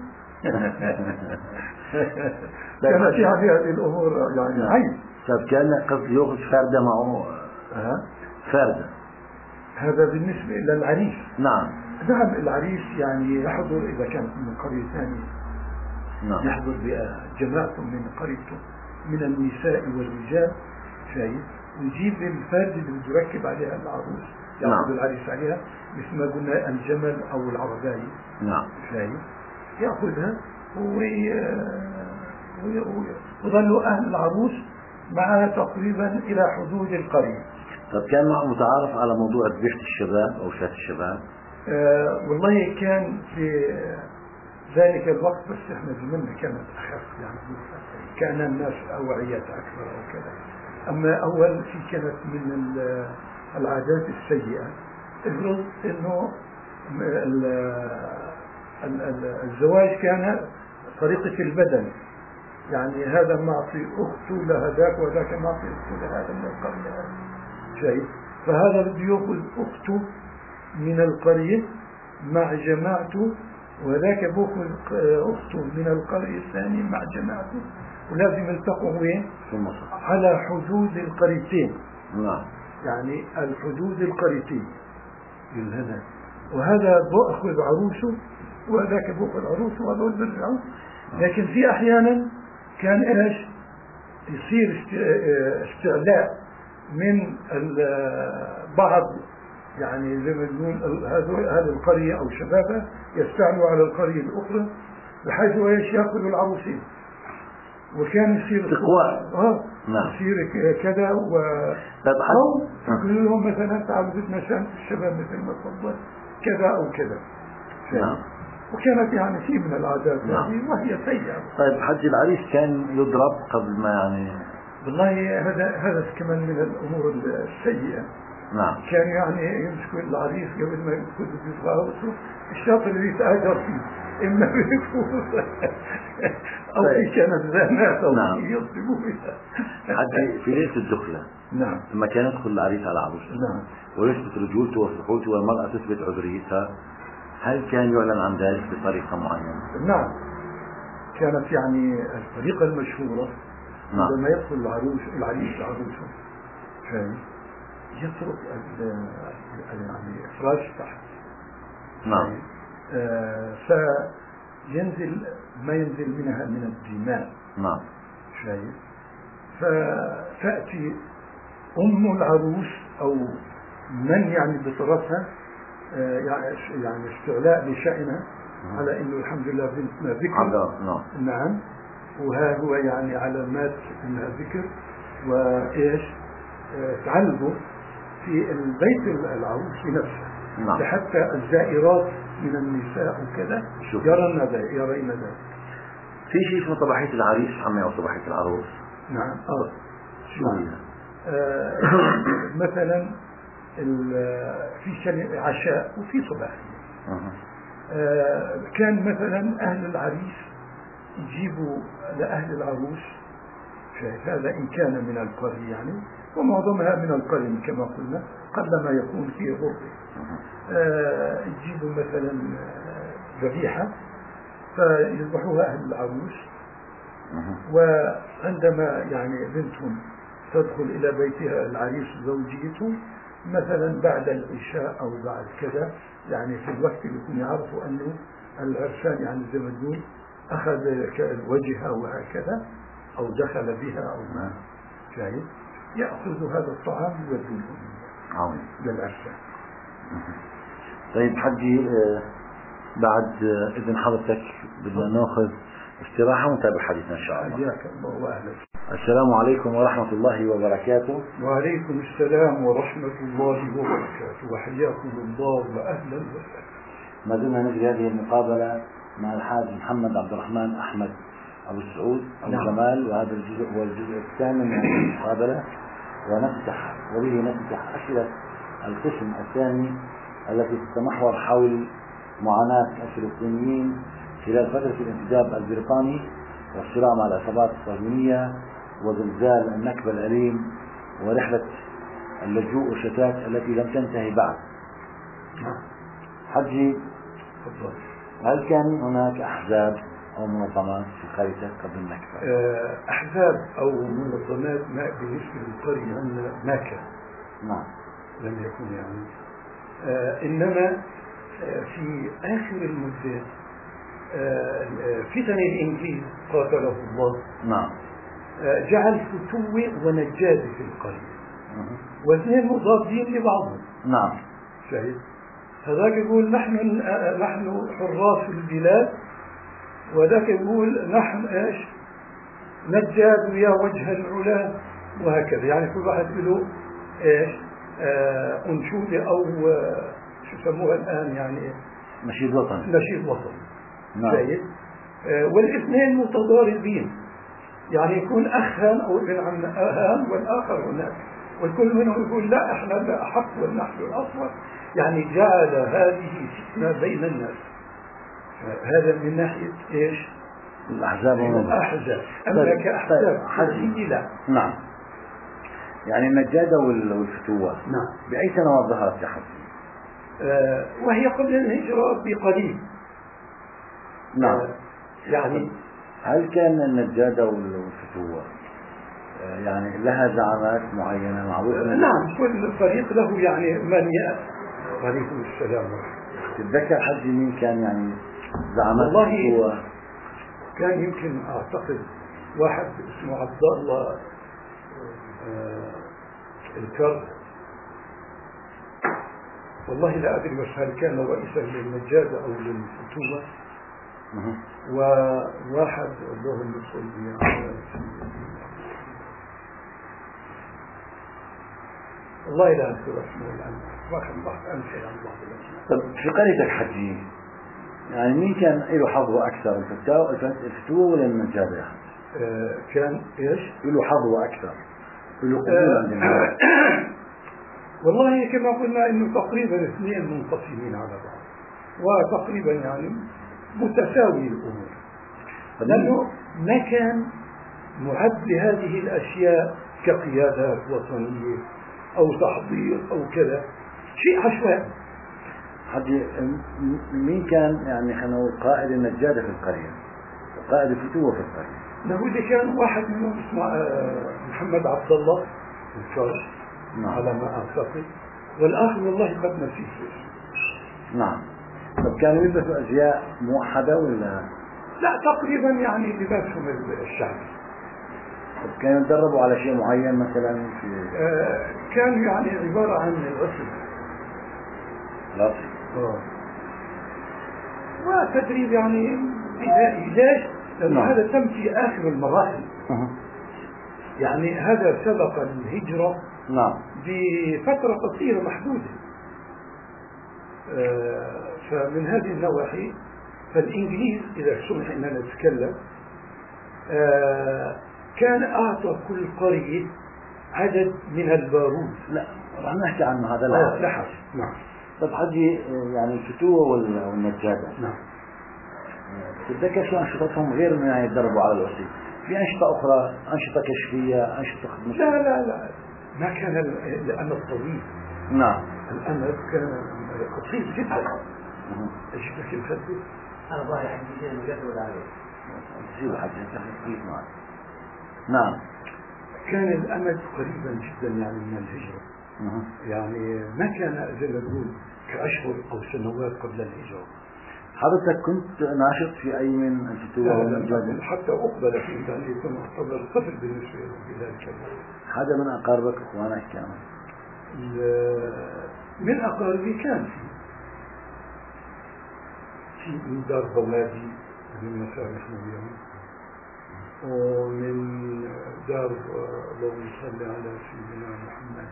[SPEAKER 2] كانت يعني هذه الامور يعني عيب.
[SPEAKER 1] طيب كان قصد يأخذ فردة معه؟ فردة.
[SPEAKER 2] هذا بالنسبة للعريس.
[SPEAKER 1] نعم.
[SPEAKER 2] ذهب العريس يعني يحضر إذا كانت من قرية ثانية.
[SPEAKER 1] نعم.
[SPEAKER 2] يحضر بجماعة من قريته من النساء والرجال شايف، ويجيب الفرد اللي بده يركب عليها العروس، يأخذ العريس عليها مثل ما قلنا الجمل أو العرباية.
[SPEAKER 1] نعم.
[SPEAKER 2] شايف، يأخذها وظلوا أهل العروس معها تقريبا إلى حدود القرية.
[SPEAKER 1] طب كان معه متعارف على موضوع ذبيحة الشباب أو شاة الشباب؟
[SPEAKER 2] والله كان في ذلك الوقت، بس احنا زماننا كانت أخف يعني، كان الناس أوعية أكثر أو كذا. أما أول في كانت من العادات السيئة افرض إنه الزواج كان طريقة البدن، يعني هذا معطي أخته لهذاك وذاك معطي أخته لهذا من القرية شيء، فهذا بده يأخذ أخته من القرية مع جماعته، وذاك بأخذ أخته من القرية الثانية مع جماعته، ولازم يلتقوا وين؟ على حدود القريتين.
[SPEAKER 1] نعم.
[SPEAKER 2] يعني الحدود القريتين وهذا بأخذ عروسه وذاك بأخذ عروسه وهذول بيرجعوا. لكن في أحيانا كان إيش يصير استعلاء من بعض، يعني زي ما نقول هذه القرية أو شبابها يستعلوا على القرية الأخرى بحيث إيش يأخذوا العروسين، وكان يصير
[SPEAKER 1] تقوى. نعم.
[SPEAKER 2] يصير كذا أو يقول لهم مثلا تعالوا بدنا شان الشباب مثل ما تفضل كذا أو كذا.
[SPEAKER 1] نعم.
[SPEAKER 2] وكانت يعني شيء من العادات هذه وهي سيئة.
[SPEAKER 1] طيب حج العريس كان يضرب قبل ما يعني؟
[SPEAKER 2] والله هذا كمان من الأمور السيئة.
[SPEAKER 1] نعم.
[SPEAKER 2] كان يعني يمسكوا العريس قبل ما يدخل بيتغاوصوا، الشاطر اللي يتأجر فيه إما بيكفوا أو في كانت زانات أو يضربوا بها.
[SPEAKER 1] حتى في ليلة الدخلة.
[SPEAKER 2] نعم.
[SPEAKER 1] لما كان يدخل العريس على عروسه.
[SPEAKER 2] نعم.
[SPEAKER 1] ويثبت رجولته وفحولته والمرأة تثبت عذريتها، هل كان يعلن عن ذلك بطريقة معينة؟
[SPEAKER 2] نعم، كانت يعني الطريقة المشهورة عندما يدخل العريس لعروسه يترك يعني فراش تحت.
[SPEAKER 1] نعم.
[SPEAKER 2] فينزل ما ينزل منها من الدماء.
[SPEAKER 1] نعم.
[SPEAKER 2] شايف؟ فتأتي أم العروس أو من يعني بطرفها يعني استعلاء لشأنها على إنه الحمد لله بنتنا ذكر. نعم. وها هو يعني علامات أنها ذكر وإيش تعلمه في البيت العروس نفسه.
[SPEAKER 1] نعم.
[SPEAKER 2] لحتى الزائرات من النساء وكذا يرين ذلك.
[SPEAKER 1] في شيء اسمه صباحية العريس عمي أو صباحية العروس.
[SPEAKER 2] نعم.
[SPEAKER 1] شو هي؟
[SPEAKER 2] مثلا في عشاء وفي صباحية. كان مثلا أهل العريس يجيبوا لأهل العروس، هذا إن كان من القرية يعني، ومعظمها من القرية كما قلنا قبل ما يكون فيه غربة. يجيبوا مثلا ذبيحة فيذبحوها أهل العروس، وعندما يعني بنتهم تدخل إلى بيتها العريس زوجيته مثلا بعد العشاء أو بعد كذا، يعني في الوقت اللي يكون يعرفوا أنه العرسان يعني زي ما نقول أخذ وجهها وهكذا أو دخل بها أو ما شايف، يأخذ هذا الطعام ويوديه للعرسان.
[SPEAKER 1] طيب حجي، بعد إذن حضرتك بدنا ناخذ استراحة ونتابع حديثنا إن شاء الله.
[SPEAKER 2] حياك الله وأهلا.
[SPEAKER 1] السلام عليكم ورحمة الله وبركاته.
[SPEAKER 2] وعليكم السلام ورحمة الله وبركاته، وحياكم الله وأهلا وسهلا.
[SPEAKER 1] ما زلنا نجري هذه المقابلة مع الحاج محمد عبد الرحمن أحمد أبو السعود أبو جمال، وهذا الجزء هو الجزء الثامن من المقابلة، وبه نفتح أسئلة القسم الثاني التي تتمحور حول معاناة الفلسطينيين خلال فترة الانسداد البريطاني والصراع مع العصابات الصهيونية وزلزال النكبة الأليم ورحلة اللجوء والشتات التي لم تنتهي بعد. حجي، هل كان هناك أحزاب أو منظمات في قريتك قبل النكبة؟
[SPEAKER 2] أحزاب أو منظمات بالنسبة للقرية ما كان.
[SPEAKER 1] نعم.
[SPEAKER 2] لم يكن يعني. إنما في آخر المدة فتن الإنجيل قاتله الله.
[SPEAKER 1] نعم.
[SPEAKER 2] جعل فتوة ونجاد في القرية، واثنين مضادين لبعضهم.
[SPEAKER 1] نعم.
[SPEAKER 2] شايف؟ هذاك يقول نحن حراس البلاد، وذاك يقول نحن ايش نجاد يا وجه العلا، وهكذا. يعني كل واحد له ايش انشوده او شو يسموها الان يعني
[SPEAKER 1] نشيد وطني.
[SPEAKER 2] نشيد وطني.
[SPEAKER 1] نعم.
[SPEAKER 2] شايف؟ والاثنين متضاربين، يعني يكون أخان أو ابن عم أهان والآخر هناك، والكل منهم يقول لا احنا لا أحق ونحن الأصوات. يعني جعل هذه فتنة بين الناس. هذا من ناحية ايش؟
[SPEAKER 1] الأحزاب
[SPEAKER 2] والأحزاب. أما كأحزاب حزبية لا.
[SPEAKER 1] نعم. يعني النجادة والفتوة.
[SPEAKER 2] نعم.
[SPEAKER 1] بأي سنوات ظهرت يا حسن؟
[SPEAKER 2] وهي قبل الهجرة بقليل.
[SPEAKER 1] نعم.
[SPEAKER 2] يعني
[SPEAKER 1] هل كان النجادة والفتوة يعني لها زعامات معينة معروفة؟
[SPEAKER 2] نعم، كل فريق له يعني من يأتي. عليكم السلام.
[SPEAKER 1] تتذكر حجي مين كان يعني زعامات
[SPEAKER 2] الفتوة؟ كان يمكن أعتقد واحد اسمه عبد الله الكرد، والله لا أدري بس هل كان رئيسا للنجادة أو للفتوة. وواحد اللهم صل على والله لا أذكر اسمه الآن، واحد أنسى عن بعض الأسماء.
[SPEAKER 1] طب في قريتك حجي يعني مين كان له حظوة أكثر، الفتوة ولا النجادة؟
[SPEAKER 2] كان إيش؟
[SPEAKER 1] له حظوة أكثر، له قبول عند الناس.
[SPEAKER 2] والله كما قلنا إنه تقريبا اثنين منقسمين على بعض، وتقريبا يعني متساوي الأمور، لأنه ما كان معد لهذه الأشياء كقيادات وطنية أو تحضير أو كذا، شيء عشوائي.
[SPEAKER 1] حجي مين كان يعني خلينا نقول قائد النجادة في القرية وقائد الفتوة في القرية؟
[SPEAKER 2] نقول كان واحد منهم اسمه محمد عبد الله الفرج على ما أعتقد، والآخر والله قد نسيت.
[SPEAKER 1] نعم. طب كانوا يلبسوا أزياء موحدة ولا؟
[SPEAKER 2] لا تقريبا يعني لباسهم الشعبي.
[SPEAKER 1] طب كانوا يتدربوا على شيء معين مثلا في؟
[SPEAKER 2] كانوا يعني عبارة عن العصر. وتدريب يعني بدائي. ليش؟ لأن هذا تم في آخر المراحل. يعني هذا سبق الهجرة بفترة قصيرة محدودة. فمن هذه النواحي فالإنجليز إذا سمح أننا نتكلم كان أعطى كل قرية عدد من البارود.
[SPEAKER 1] لا رح نحكي عنه هذا لا.
[SPEAKER 2] نعم.
[SPEAKER 1] طب حجي يعني الفتوة والنجادة
[SPEAKER 2] نعم
[SPEAKER 1] تتذكر شو أنشطتهم غير أنه يعني يتدربوا على الوصي؟ في أنشطة أخرى، أنشطة كشفية، أنشطة خدمة؟
[SPEAKER 2] لا ما كان الأمد طويل.
[SPEAKER 1] نعم.
[SPEAKER 2] الأمد كان قصير جدا. ايش بدك نخدم؟
[SPEAKER 3] أنا ضايع عندي المجد ولا عليه؟
[SPEAKER 1] تجيب حجي أنت خليك معي. نعم.
[SPEAKER 2] كان الأمد قريبا جدا يعني من الهجرة. يعني ما كان زي ما نقول كأشهر أو سنوات قبل الهجرة.
[SPEAKER 1] حضرتك كنت ناشط في أي من الفتوة والنجادة؟
[SPEAKER 2] حتى أقبل فيه لأن يكون أعتبر طفل بالنسبة له في ذلك الوقت.
[SPEAKER 1] هذا من أقاربك أخوانك كانوا؟
[SPEAKER 2] من أقاربي كان في من دار بوادي من مسامح اليوم، ومن دار اللهم صل على سيدنا محمد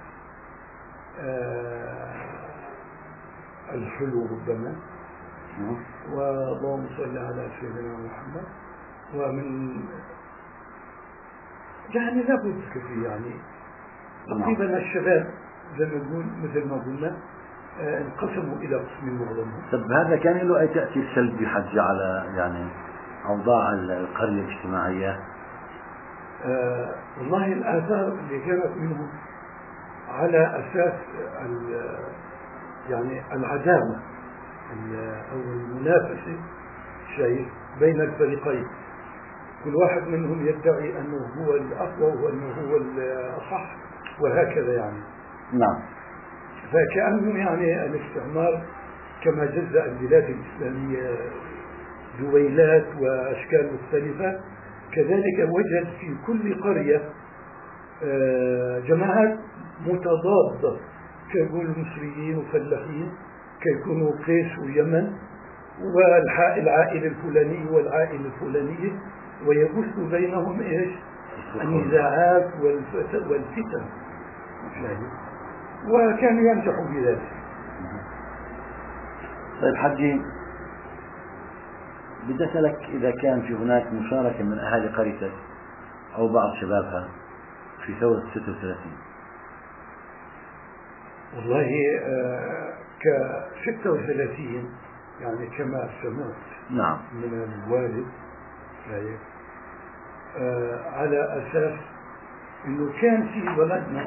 [SPEAKER 2] الحلو ربما، واللهم صل على سيدنا محمد. ومن يعني لابد كثير يعني تقريبا الشباب زي ما نقول مثل ما قلنا انقسموا إلى قسم معظمهم.
[SPEAKER 1] طب هذا كان له أي تأثير سلبي حج على يعني أوضاع القرية الاجتماعية؟
[SPEAKER 2] والله الآثار اللي كانت منهم على أساس يعني العداوة أو المنافسة شيء بين الفريقين، كل واحد منهم يدعي أنه هو الأقوى وأنه هو الأصح وهكذا يعني.
[SPEAKER 1] نعم.
[SPEAKER 2] فكأنه يعني الاستعمار كما جزأ البلاد الإسلامية دويلات وأشكال مختلفة، كذلك وجد في كل قرية جماعات متضادة، كيكونوا المصريين وفلاحين، كيكونوا قيس ويمن، والعائلة الفلانية والعائلة الفلانية، ويبث بينهم ايش؟ النزاعات والفتن. وكانوا ينجحوا بذلك.
[SPEAKER 1] طيب حجي بدي أسألك إذا كان في هناك مشاركة من أهالي قريتك أو بعض شبابها في ثورة 36؟
[SPEAKER 2] والله ك 36 يعني كما سمعت
[SPEAKER 1] نعم
[SPEAKER 2] من الوالد على أساس أنه كان في بلدنا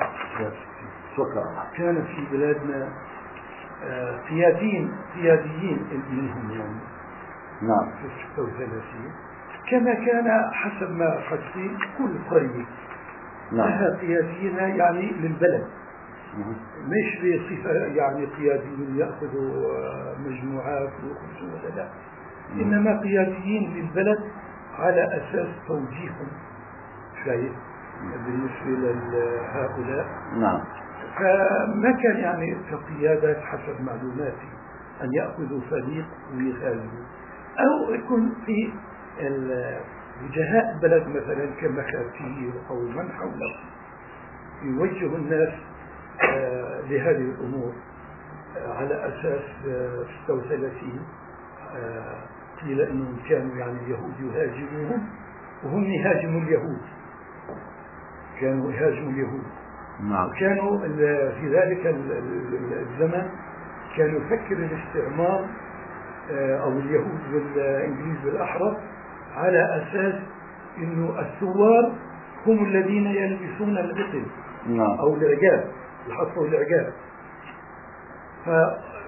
[SPEAKER 2] قياديين منهم يعني.
[SPEAKER 1] نعم.
[SPEAKER 2] في 36 كما كان حسب ما قد في كل قرية لها قياديين يعني للبلد، مش بصفة يعني قياديين يأخذوا مجموعات ويخرجوا ولا لا، إنما قياديين للبلد على أساس توجيههم شيء بالنسبة لهؤلاء.
[SPEAKER 1] نعم.
[SPEAKER 2] فما كان يعني كقيادة حسب معلوماتي أن يأخذوا فريق ويغالبوا، أو يكون في وجهاء البلد مثلا كمكاتير أو من حوله يوجه الناس لهذه الأمور على أساس 36 قيل أنهم كانوا يعني اليهود يهاجموهم وهم يهاجموا اليهود، كانوا يهاجموا اليهود.
[SPEAKER 1] نعم.
[SPEAKER 2] كانوا في ذلك الزمن كانوا يفكر الاستعمار أو اليهود والإنجليز بالأحرى على أساس إنه الثوار هم الذين يلبسون البطل.
[SPEAKER 1] نعم.
[SPEAKER 2] أو العقاب، يحطوا العقاب.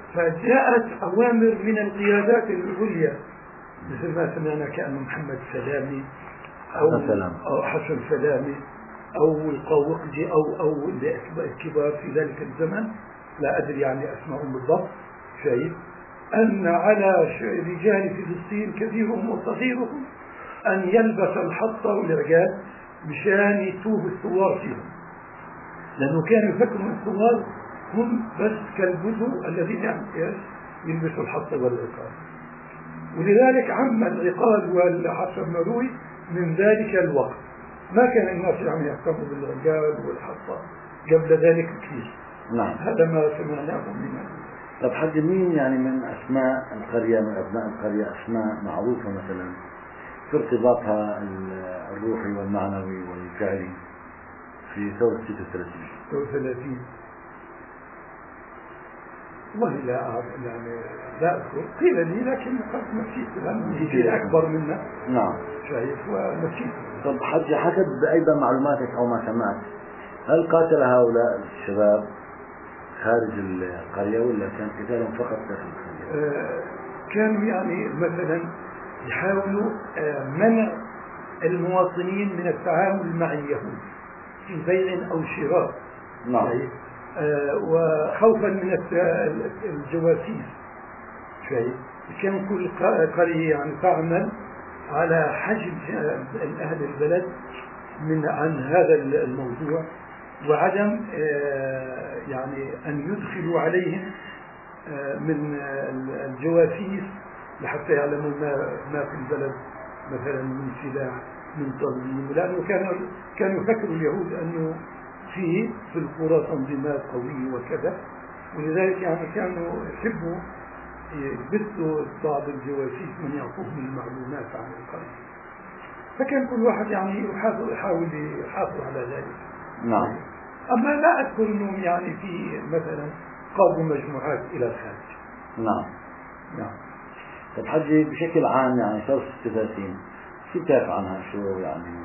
[SPEAKER 2] فجاءت أوامر من القيادات العليا مثل ما سمعنا كأن محمد سلامي أو حسن سلامي أو القوقجي أو الكبار في ذلك الزمن، لا أدري يعني أسمائهم بالضبط، شيء أن على رجال فلسطين كثيرهم وصغيرهم أن يلبس الحطة والرجال مشان يتوه الثوار فيهم، لأنه كانوا يفكروا الثوار هم بس كالبدو الذين يلبسوا الحطة والعقال، ولذلك عم العقال والحسب ما روي من ذلك الوقت. ما كان الناس يعني يهتموا بالرجال والحطة قبل ذلك كثير.
[SPEAKER 1] نعم.
[SPEAKER 2] هذا ما سمعناه من.
[SPEAKER 1] طب حد مين يعني من أسماء القرية، من أبناء القرية أسماء معروفة مثلا في ارتباطها الروحي والمعنوي والفعلي في ثورة
[SPEAKER 2] 36؟ والله لا أعرف، يعني لا أذكر، قيل لي لكن قد نسيت لأنه جيل أكبر منا.
[SPEAKER 1] نعم.
[SPEAKER 2] شايف ونسيت.
[SPEAKER 1] طب حسب أيضا معلوماتك أو ما سمعت، هل قاتل هؤلاء الشباب خارج القرية ولا كان قتالهم فقط داخل القرية؟
[SPEAKER 2] كانوا يعني مثلا يحاولوا منع المواطنين من التعامل مع اليهود في بيع أو شراء.
[SPEAKER 1] نعم.
[SPEAKER 2] وخوفا من الجواسيس. كان كل قرية يعني تعمل على حجب أهل البلد عن هذا الموضوع، وعدم يعني أن يدخلوا عليهم من الجواسيس لحتى يعلموا ما في البلد مثلا من سلاح من تنظيم، لأنه كانوا يفكروا اليهود أنه في القرى تنظيمات قوية وكذا، ولذلك يعني كانوا يحبوا يبثوا بعض الجواسيس من يعطوهم المعلومات عن القرية، فكان كل واحد يعني يحاول يحافظ على ذلك.
[SPEAKER 1] نعم.
[SPEAKER 2] أما لا أذكر أنهم يعني في مثلا قادوا مجموعات إلى الخارج.
[SPEAKER 1] نعم.
[SPEAKER 2] نعم.
[SPEAKER 1] طب حجي بشكل عام يعني ثورة 36 شو بتعرف عنها؟ شو يعني؟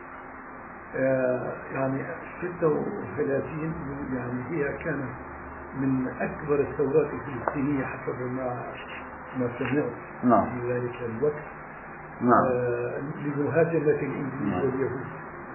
[SPEAKER 2] يعني 36 يعني هي كانت من أكبر الثورات الفلسطينية حسب ما سمعت.
[SPEAKER 1] نعم.
[SPEAKER 2] في ذلك الوقت.
[SPEAKER 1] نعم.
[SPEAKER 2] لمهاجمة الإنجليز واليهود.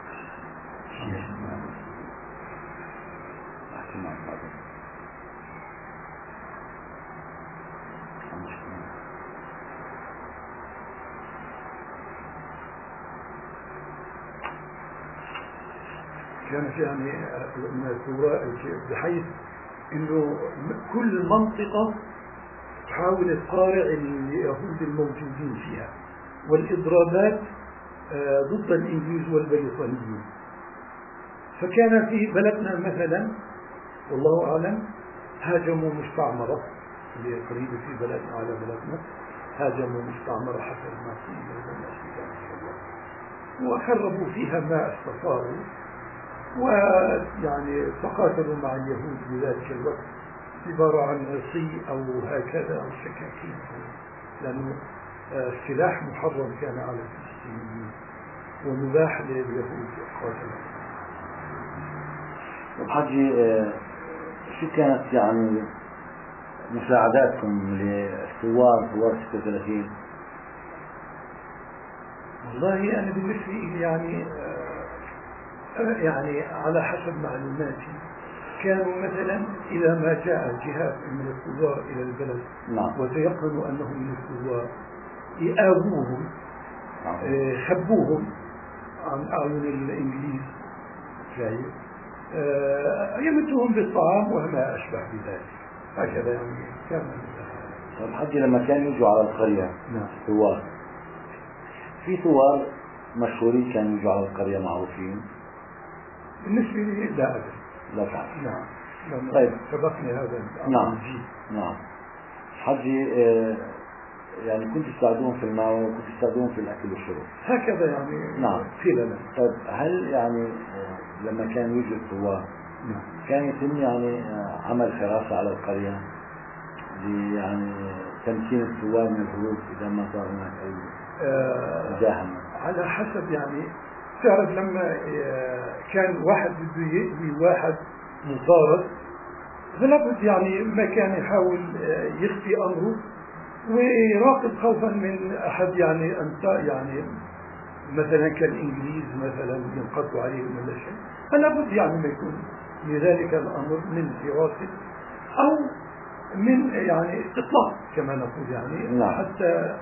[SPEAKER 2] كانت يعني من الثورات بحيث انه كل منطقة تحاول تقارع اليهود الموجودين فيها، والإضرابات ضد الإنجليز والبريطانيين. فكان في بلدنا مثلا والله أعلم هاجموا مستعمرة اللي قريبة في بلدنا على بلدنا، هاجموا مستعمرة حسب ما وخربوا فيها ما استطاعوا، ويعني تقاتلوا مع اليهود بذلك الوقت عبارة عن عصي أو هكذا أو سكاكين، لأنه السلاح محرم كان على الفلسطينيين ومباح لليهود قاتلوا.
[SPEAKER 1] طب حجي شو كانت يعني مساعداتكم للثوار 36؟
[SPEAKER 2] والله أنا بالنسبة لي يعني على حسب معلوماتي كانوا مثلا إذا ما جاء جهات من الثوار إلى البلد وتيقنوا أنهم من الثوار يآووهم، خبوهم عن أعين الإنجليز، يمدهم بالطعام وما أشبه بذلك، هكذا يعني كان.
[SPEAKER 1] طب حجي لما كانوا يجوا على القرية ثوار، في ثوار مشهورين كانوا يجوا على القرية معروفين؟
[SPEAKER 2] بالنسبة لي لا أدري.
[SPEAKER 1] لا تعرف.
[SPEAKER 2] نعم.
[SPEAKER 1] طيب
[SPEAKER 2] سبقني هذا.
[SPEAKER 1] نعم. نعم. حجي يعني كنت تساعدون في الماء وكنت تساعدون في الأكل والشرب
[SPEAKER 2] هكذا يعني.
[SPEAKER 1] نعم.
[SPEAKER 2] خلال.
[SPEAKER 1] طيب هل يعني لما كان يوجد ثوار كان يتم يعني عمل حراسة على القرية يعني تمكين الثوار من الهروب إذا ما صار هناك أي مزاحمة؟
[SPEAKER 2] على حسب يعني تعرف لما كان واحد بده يأوي واحد مطارد فلا بد يعني ما كان يحاول يخفي أمره ويراقب خوفا من أحد يعني يعني مثلا كالإنجليز مثلا ينقضوا عليهم ولا شيء. فلا بد يعني ما يكون لذلك الأمر من دراسة أو من يعني استطلاع كما نقول يعني حتى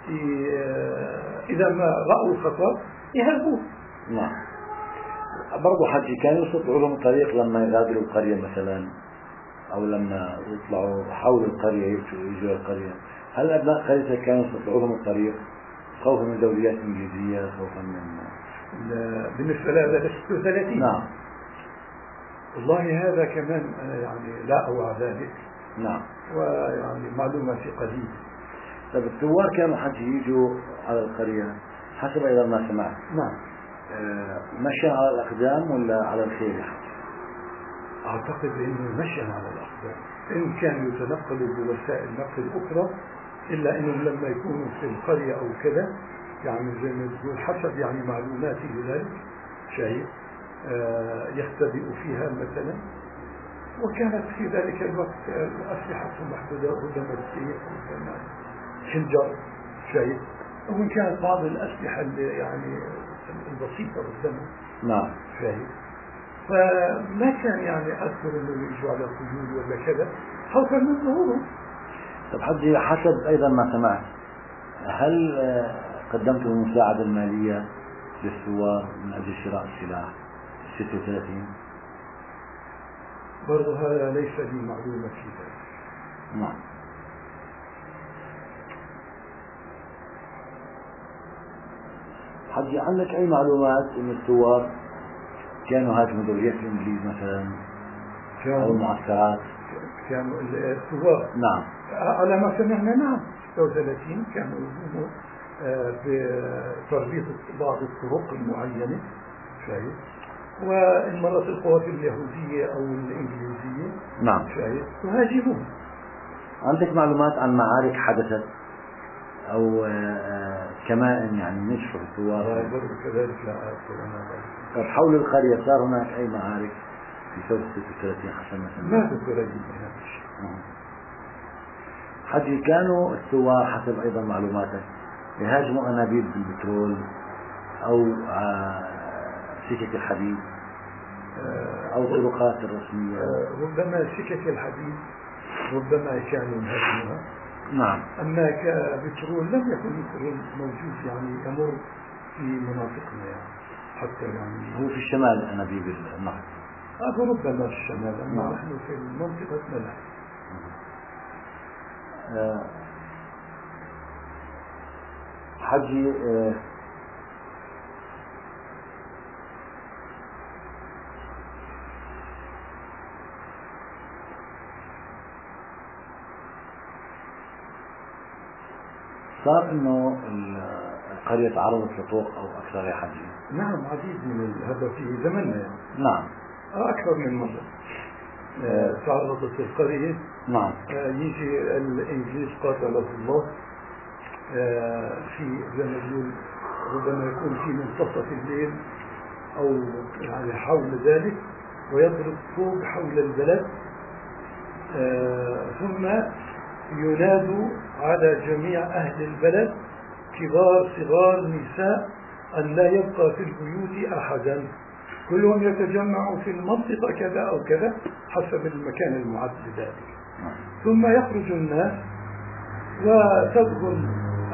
[SPEAKER 2] إذا ما رأوا الخطر يهربوه.
[SPEAKER 1] نعم. برضو حكي كانوا يستطيعوا لهم الطريق لما يغادروا القرية مثلا، أو لما يطلعوا حول القرية يجوا القرية، هل أبناء قريتك كانوا يستطيعوا لهم الطريق خوفا من دوريات إنجليزية، خوفا من
[SPEAKER 2] بالنسبة لهذا 36؟
[SPEAKER 1] نعم.
[SPEAKER 2] والله هذا كمان أنا يعني لا أوعى ذلك.
[SPEAKER 1] نعم.
[SPEAKER 2] ويعني معلوماتي قليلة.
[SPEAKER 1] طيب الثوار كانوا حتى يجوا على القرية حسب أيضا ما سمعت.
[SPEAKER 2] نعم.
[SPEAKER 1] مشى على الأقدام ولا على الخيل؟
[SPEAKER 2] أعتقد أنه مشى على الأقدام، إن كانوا يتنقلوا بوسائل نقل أخرى، إلا أنهم لما يكونوا في القرية أو كذا يعني زي ما تقول حسب يعني معلوماتي لذلك شيء يختبئ فيها مثلا. وكانت في ذلك الوقت الأسلحة محدودة، ربما السيف ربما خنجر شيء، وإن كانت بعض الأسلحة يعني البسيطة ربما.
[SPEAKER 1] نعم.
[SPEAKER 2] شيء. فما كان يعني أذكر أنه يجوا على خيول ولا كذا خوفا من ظهورهم.
[SPEAKER 1] طب حدي حسب أيضا ما سمعت، هل قدمتم المساعدة المالية للثوار من أجل شراء السلاح 36؟
[SPEAKER 2] برضو هذا ليس لي معلومة في ذلك.
[SPEAKER 1] نعم. حدي عندك أي معلومات أن الثوار كانوا هاجموا دوريات الإنجليز مثلا أو المعسكرات؟
[SPEAKER 2] كانوا الثوار.
[SPEAKER 1] نعم.
[SPEAKER 2] على ما سمعنا نعم 36 كانوا يقوموا بتربيط بعض الطرق المعينة شايف، وإن مرت القوات اليهودية أو الإنجليزية
[SPEAKER 1] نعم
[SPEAKER 2] شايف تهاجمون.
[SPEAKER 1] عندك معلومات عن معارك حدثت أو كمان يعني نجحوا الثوار؟
[SPEAKER 2] كذلك لا أذكر أنا.
[SPEAKER 1] طب حول القرية صار هناك أي معارك في ثورة 36 حسب ما سمعت؟
[SPEAKER 2] ما بذكر هذا الشيء.
[SPEAKER 1] حدي كانوا الثوار حسب أيضا معلوماتك يهاجموا أنابيب بالبترول أو سكك الحديد أو الطرقات الرسمية؟
[SPEAKER 2] ربما سكك الحديد ربما كانوا يهاجموها.
[SPEAKER 1] نعم.
[SPEAKER 2] أما كبترول لم يكن بترول موجود يعني يمر في مناطقنا يعني حتى يعني
[SPEAKER 1] هو في الشمال أنابيب النهر.
[SPEAKER 2] ربما في الشمال، أما نحن في منطقة ملح.
[SPEAKER 1] حجي صار انه القرية تعرضت لطوق او اكثر يا حجي؟
[SPEAKER 2] نعم عديد من هذا في زمننا يعني.
[SPEAKER 1] نعم.
[SPEAKER 2] اكثر من مرة تعرضت القرية.
[SPEAKER 1] نعم.
[SPEAKER 2] يجي الانجليز قاتله الله في زي ما نقول ربما يكون في منتصف الليل او يعني حول ذلك، ويضرب طوب حول البلد، ثم ينادوا على جميع أهل البلد كبار صغار نساء أن لا يبقى في البيوت أحدا، كلهم يتجمعوا في المنطقة كذا أو كذا حسب المكان المعد لذلك. ثم يخرج الناس وتدخل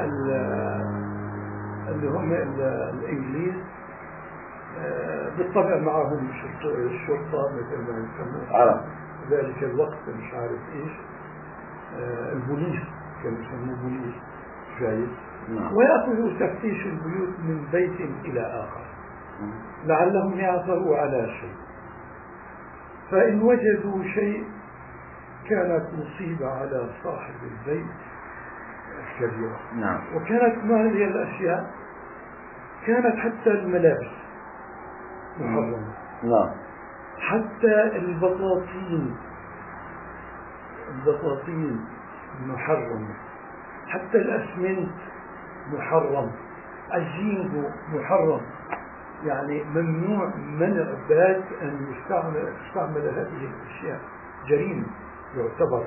[SPEAKER 2] اللي هم الإنجليز، بالطبع معهم الشرطة مثل ما يسموه ذلك الوقت مش عارف إيش، البوليس كانوا يسموه بوليس جاي، ويأخذوا تفتيش البيوت من بيت إلى آخر لعلهم يعثروا على شيء، فإن وجدوا شيء كانت مصيبة على صاحب البيت كبيرة.
[SPEAKER 1] نعم.
[SPEAKER 2] وكانت ما هي الأشياء، كانت حتى الملابس محرمة.
[SPEAKER 1] نعم.
[SPEAKER 2] حتى البطاطين محرمة، حتى الأسمنت محرم، الزينجو محرم، يعني ممنوع منع بات أن تستعمل هذه الأشياء جريمة يعتبر.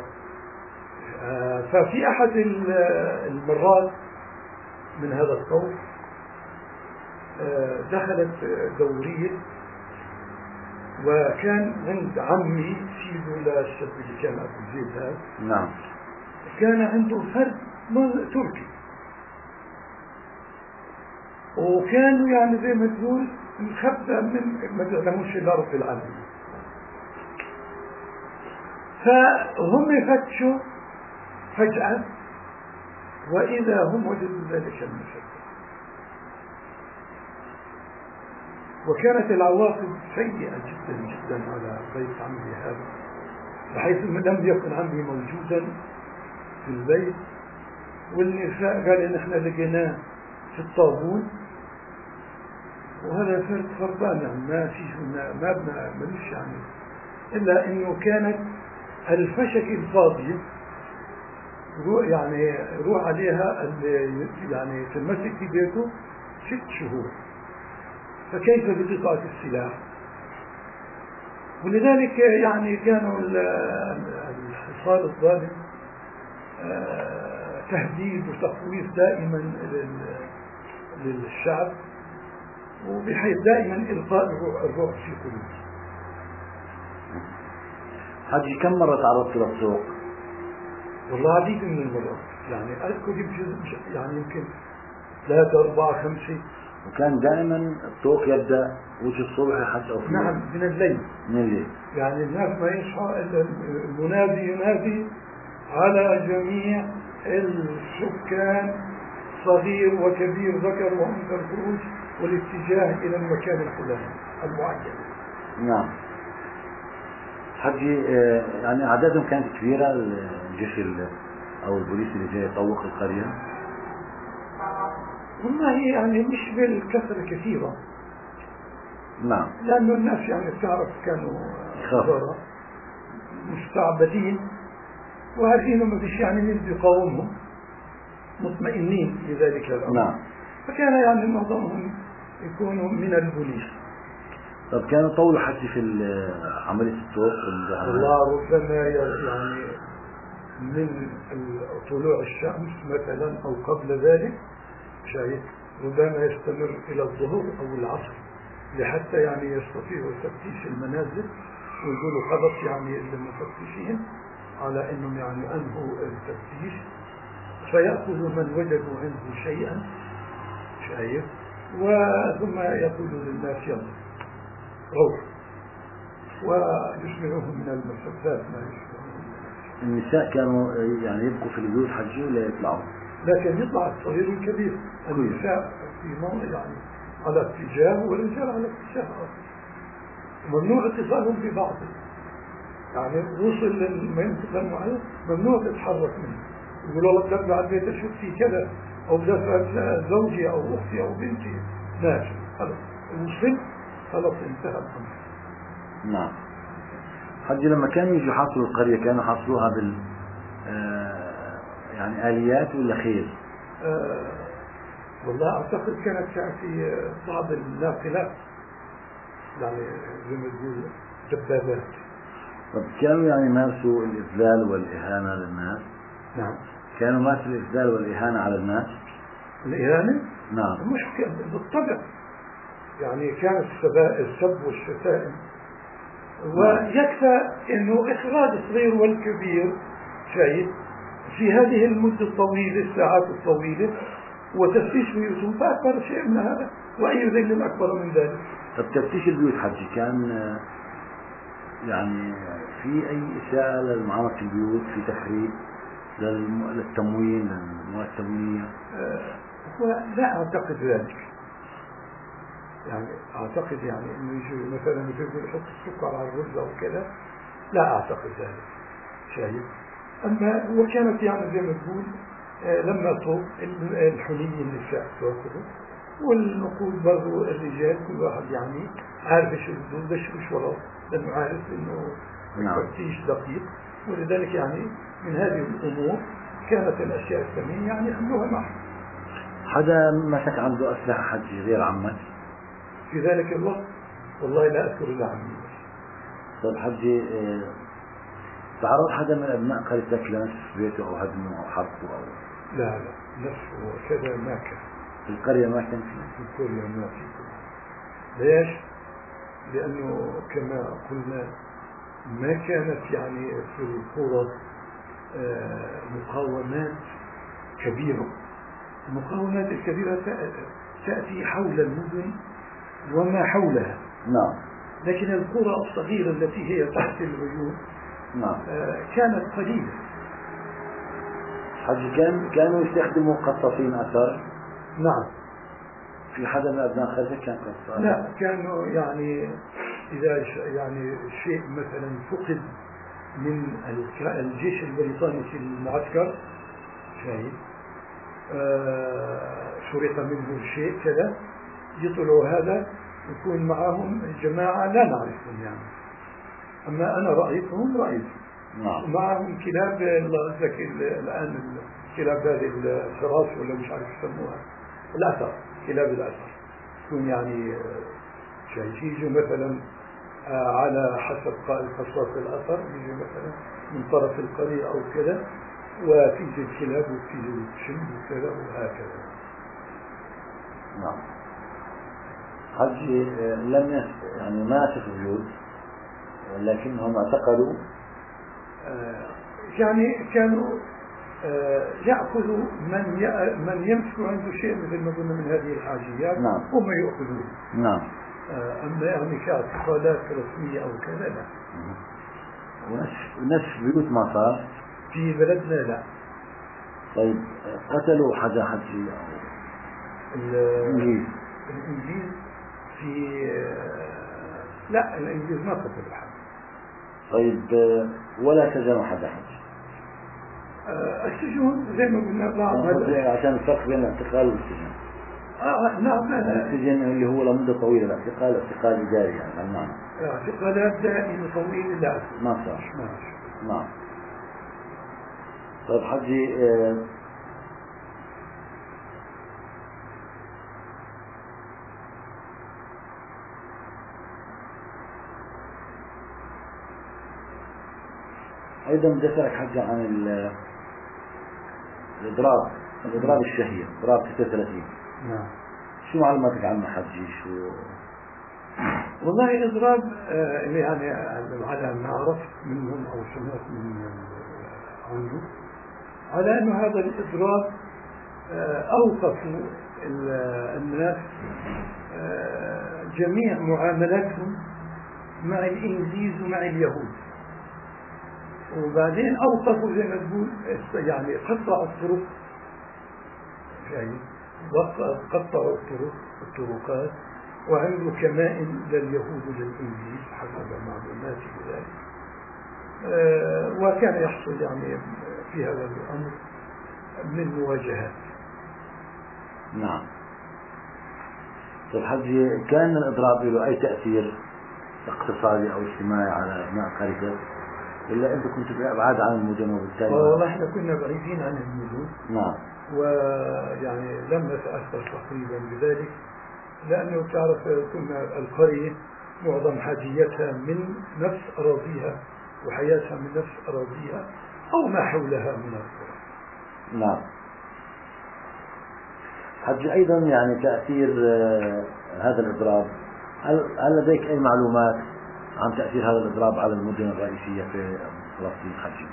[SPEAKER 2] ففي أحد المرات من هذا الطوف دخلت دورية، وكان عند عمي سيده للشاب اللي كان أبو زيد هذا،
[SPEAKER 1] نعم،
[SPEAKER 2] كان عنده فرد تركي، وكانوا يعني زي ما تقول مخبى من ما تعلموش إلا رب العالمين. فهم يفتشوا فجأة وإذا هم وجدوا ذلك المشهد، وكانت العواقب سيئة جدا جدا على بيت عمي هذا، بحيث لم يكن عمي موجودا في البيت، والنساء قال إن احنا لقيناه في الطابون، وهذا فرد خربان يعني ما فيه ما ملوش يعني، إلا إنه كانت الفشك الفاضية يعني روح عليها يعني تمسك في بيته 6 شهور، فكيف بقطعة السلاح؟ ولذلك يعني كانوا الحصار الظالم تهديد وتخويف دائما للشعب، وبحيث دائما إلقاء الروح في قلوبهم.
[SPEAKER 1] حجي كم مرة تعرضت للسوق؟
[SPEAKER 2] والله عديد من المرات، يعني أذكر يعني يمكن 3 4 5.
[SPEAKER 1] وكان دائما الطوق يبدأ وجه الصبح حتى أو
[SPEAKER 2] نعم، من الليل.
[SPEAKER 1] من الليل
[SPEAKER 2] يعني الناس ما يصحى إلا المنادي ينادي على جميع السكان صغير وكبير ذكر وأنثى الخروج والاتجاه إلى المكان الفلاني المعين.
[SPEAKER 1] نعم. حجي يعني أعدادهم كانت كبيرة، الجيش أو البوليس اللي جاي يطوق القرية؟
[SPEAKER 2] والله يعني مش بالكثرة كثيرة.
[SPEAKER 1] نعم.
[SPEAKER 2] لأنه الناس يعني تعرف كانوا مستعبدين وعارفين ما فيش يعني مين بيقاومهم، مطمئنين لذلك الأمر.
[SPEAKER 1] نعم.
[SPEAKER 2] فكان يعني معظمهم يكونوا من البوليس.
[SPEAKER 1] طب كانوا طولوا حتى في عملية الطوق؟
[SPEAKER 2] والله ربما يعني من طلوع الشمس مثلا أو قبل ذلك شايف، ربما يستمر إلى الظهر أو العصر، لحتى يعني يستطيعوا تفتيش المنازل ويقولوا خلص يعني المفتشين على أنهم يعني أنهوا التفتيش، فيأخذوا من وجدوا عنده شيئا شايف، وثم يقولوا للناس يلا روح، ويشبعوهم من المسدات ما يشبعوهم.
[SPEAKER 1] النساء كانوا يعني يبقوا في البيوت حجي ولا يطلعوا؟
[SPEAKER 2] لكن يطلع الصغير والكبير، النساء في موضع يعني على اتجاه والرجال على اتجاه آخر، ممنوع اتصالهم ببعض، يعني وصل للمنطقة المعينة ممنوع تتحرك منه، يقولوا لك تطلع البيت أشوف في كذا أو دفعت زوجي أو أختي أو بنتي، ماشي خلاص وصل خلاص انتهى الأمر.
[SPEAKER 1] نعم. حجي لما كانوا يجوا يحاصروا القرية كانوا يحاصروها بال يعني آليات ولا خيل؟
[SPEAKER 2] والله أعتقد كانت في بعض الناقلات يعني زي ما تقول دبابات.
[SPEAKER 1] طب كانوا يعني مارسوا الإذلال والإهانة للناس؟
[SPEAKER 2] نعم.
[SPEAKER 1] كانوا مارسوا الإذلال والإهانة على الناس؟
[SPEAKER 2] الإهانة؟
[SPEAKER 1] نعم.
[SPEAKER 2] مش بالطبع، يعني كان السب والشتائم، ويكفى انه اخراج الصغير والكبير شايف في هذه المدة الطويلة الساعات الطويلة وتفتيش بيوتهم، فأكبر شيء من هذا وأي ذل أكبر من ذلك.
[SPEAKER 1] طب تفتيش البيوت حجي كان يعني في أي إساءة لمعاملة البيوت، في تخريب للتموين للمواد التموينية؟
[SPEAKER 2] لا أعتقد ذلك، يعني أعتقد يعني إنه يجي مثلا يقول يحط السكر على الرز أو كذا، لا أعتقد ذلك شايف. أما وكانت يعني زي ما تقول لما طوب الحلي النساء تأخذه والنقود برضو الرجال كل واحد يعني عارف ايش بده يشوش وراه، لأنه عارف إنه التفتيش دقيق، ولذلك يعني من هذه الأمور كانت الأشياء الثمينة يعني يحملوها معه.
[SPEAKER 1] حدا مسك عنده أسلحة حجي غير عمك
[SPEAKER 2] في ذلك الوقت؟ والله لا أذكر إلا عمي.
[SPEAKER 1] طيب حجي تعرض حدا من أبناء قريتك لنسف بيته أو هدمه أو حرقه أو
[SPEAKER 2] لا نفسه وكذا ما كان
[SPEAKER 1] في القرية ما كان فيه؟
[SPEAKER 2] في كوريا ما في. ليش؟ لأنه كما قلنا ما كانت يعني في القرى مقاومات كبيرة. المقاومات الكبيرة تأتي حول المدن وما حولها.
[SPEAKER 1] نعم.
[SPEAKER 2] لكن القرى الصغيرة التي هي تحت العيون
[SPEAKER 1] نعم.
[SPEAKER 2] كانت قليلة.
[SPEAKER 1] حج كانوا يستخدموا قصاصين أثر؟
[SPEAKER 2] نعم.
[SPEAKER 1] في حدا من أبناء خالتك كان قصاص؟
[SPEAKER 2] لا، كانوا يعني إذا يعني شيء مثلا فقد من الجيش البريطاني في المعسكر شاهد سرق منه شيء كذا، يطلعوا هذا يكون معهم جماعة لا نعرفهم يعني، أما أنا رأيتهم.
[SPEAKER 1] نعم.
[SPEAKER 2] معهم كلاب الآن كلاب هذه الفراس ولا مش عارف يسموها الأثر، كلاب الأثر تكون يعني يجوا مثلا على حسب قصاص الأثر، يجي مثلا من طرف القرية أو كذا، وتيجي الكلاب وتيجي الشم وكذا وهكذا.
[SPEAKER 1] نعم. حج لم يعني ما نسفوا بيوت لكنهم اعتقلوا
[SPEAKER 2] يعني كانوا يأخذوا من يمسك عنده شيء مثل ما قلنا من هذه الحاجيات.
[SPEAKER 1] نعم.
[SPEAKER 2] هم يأخذون.
[SPEAKER 1] نعم.
[SPEAKER 2] أما يعني كاعتقالات رسمية أو كذا لا.
[SPEAKER 1] ونسف بيوت ما صار
[SPEAKER 2] في بلدنا لا.
[SPEAKER 1] طيب قتلوا حدا حجي أو
[SPEAKER 2] الإنجليز في لا، الإنجليز ما قتلوا حد.
[SPEAKER 1] طيب ولا سجنوا حدا حج؟
[SPEAKER 2] السجون زي ما قلنا بعض
[SPEAKER 1] عشان الفرق بين الاعتقال والسجن.
[SPEAKER 2] نعم.
[SPEAKER 1] السجن اللي هو لمدة طويلة، الاعتقال اعتقال إداري يعني المعنى.
[SPEAKER 2] اعتقالات دائمة طويلة لا
[SPEAKER 1] ما صار. نعم. طيب حجي أيضا بدي أسألك حاجة عن الإضراب الشهير، إضراب 36.
[SPEAKER 2] نعم.
[SPEAKER 1] شو معلوماتك عنه حجي؟ شو؟
[SPEAKER 2] والله الإضراب يعني على ما عرفت منهم أو سمعت من عنه على أن هذا الإضراب أوقفوا الناس جميع معاملاتهم مع الإنجليز ومع اليهود، وبعدين أوقفوا زي ما تقول يعني قطعوا الطرق، قطعوا الطرقات وعملوا كمائن لليهود وللإنجليز حسب معلوماتي بذلك. وكان يحصل يعني في هذا الأمر من مواجهات.
[SPEAKER 1] نعم. طيب حجي كان الإضراب له أي تأثير اقتصادي أو اجتماعي على أبناء قريتك؟ إلا أنت كنت بعاد عن المدن وبالتالي
[SPEAKER 2] والله احنا كنا بعيدين عن المدن.
[SPEAKER 1] نعم.
[SPEAKER 2] ويعني لم نتأثر تقريبا بذلك، لأنه تعرف كنا القرية معظم حاجيتها من نفس أراضيها وحياتها من نفس أراضيها أو ما حولها من القرى.
[SPEAKER 1] نعم. حج أيضا يعني تأثير هذا الإضراب، هل لديك أي معلومات عن تأثير هذا الإضراب على المدن الرئيسية في فلسطين حجي؟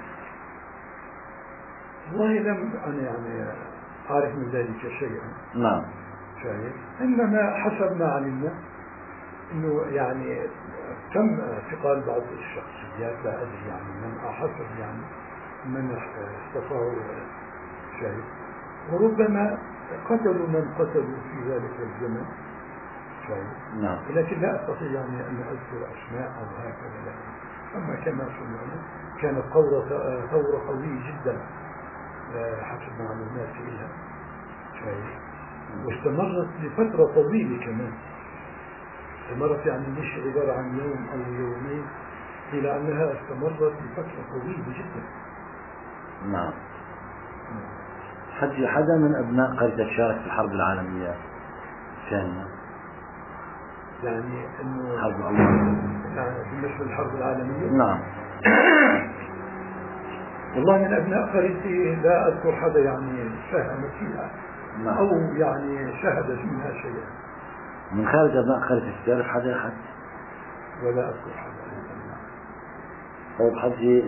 [SPEAKER 2] والله لم أنا يعني أعرف من ذلك شيئا.
[SPEAKER 1] نعم.
[SPEAKER 2] شايف، إنما حسب ما علمنا إنه يعني تم اعتقال بعض الشخصيات، لا أدري يعني من حسب يعني من استطاعوا شايف، وربما قتلوا من قتلوا في ذلك الزمن شايف.
[SPEAKER 1] نعم.
[SPEAKER 2] لكن لا أستطيع يعني أن أذكر أسماء أو هكذا لا. أما كما سمعنا كانت ثورة قوية جدا حسب معلوماتي إلها شايف، واستمرت لفترة طويلة كمان، استمرت يعني مش عبارة عن يوم أو يومين، إلى أنها استمرت لفترة طويلة جدا.
[SPEAKER 1] نعم. حجي حدا من أبناء قريتك شارك في الحرب العالمية الثانية؟
[SPEAKER 2] يعني إنه
[SPEAKER 1] الحرب الأولى
[SPEAKER 2] يعني بالنسبة للحرب العالمية؟
[SPEAKER 1] نعم.
[SPEAKER 2] والله من أبناء قريتي لا أذكر حدا يعني ساهم فيها
[SPEAKER 1] نعم.
[SPEAKER 2] أو يعني شهد منها شيئا.
[SPEAKER 1] من خارج أبناء قريتك تعرف حدا أحد؟
[SPEAKER 2] ولا أذكر حدا.
[SPEAKER 1] طيب حجي،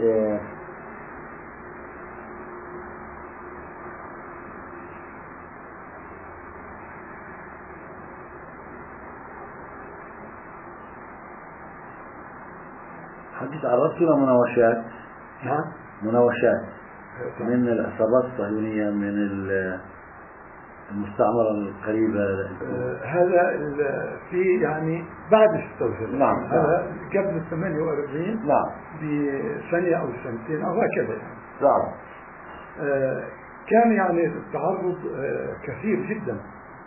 [SPEAKER 1] حجي تعرضت لمناوشات؟
[SPEAKER 2] نعم.
[SPEAKER 1] مناوشات من العصابات الصهيونية، من المستعمرة القريبة.
[SPEAKER 2] هذا في يعني بعد 36.
[SPEAKER 1] نعم.
[SPEAKER 2] هذا قبل 48.
[SPEAKER 1] نعم.
[SPEAKER 2] بسنة أو سنتين أو هكذا يعني.
[SPEAKER 1] نعم.
[SPEAKER 2] كان يعني التعرض كثير جدا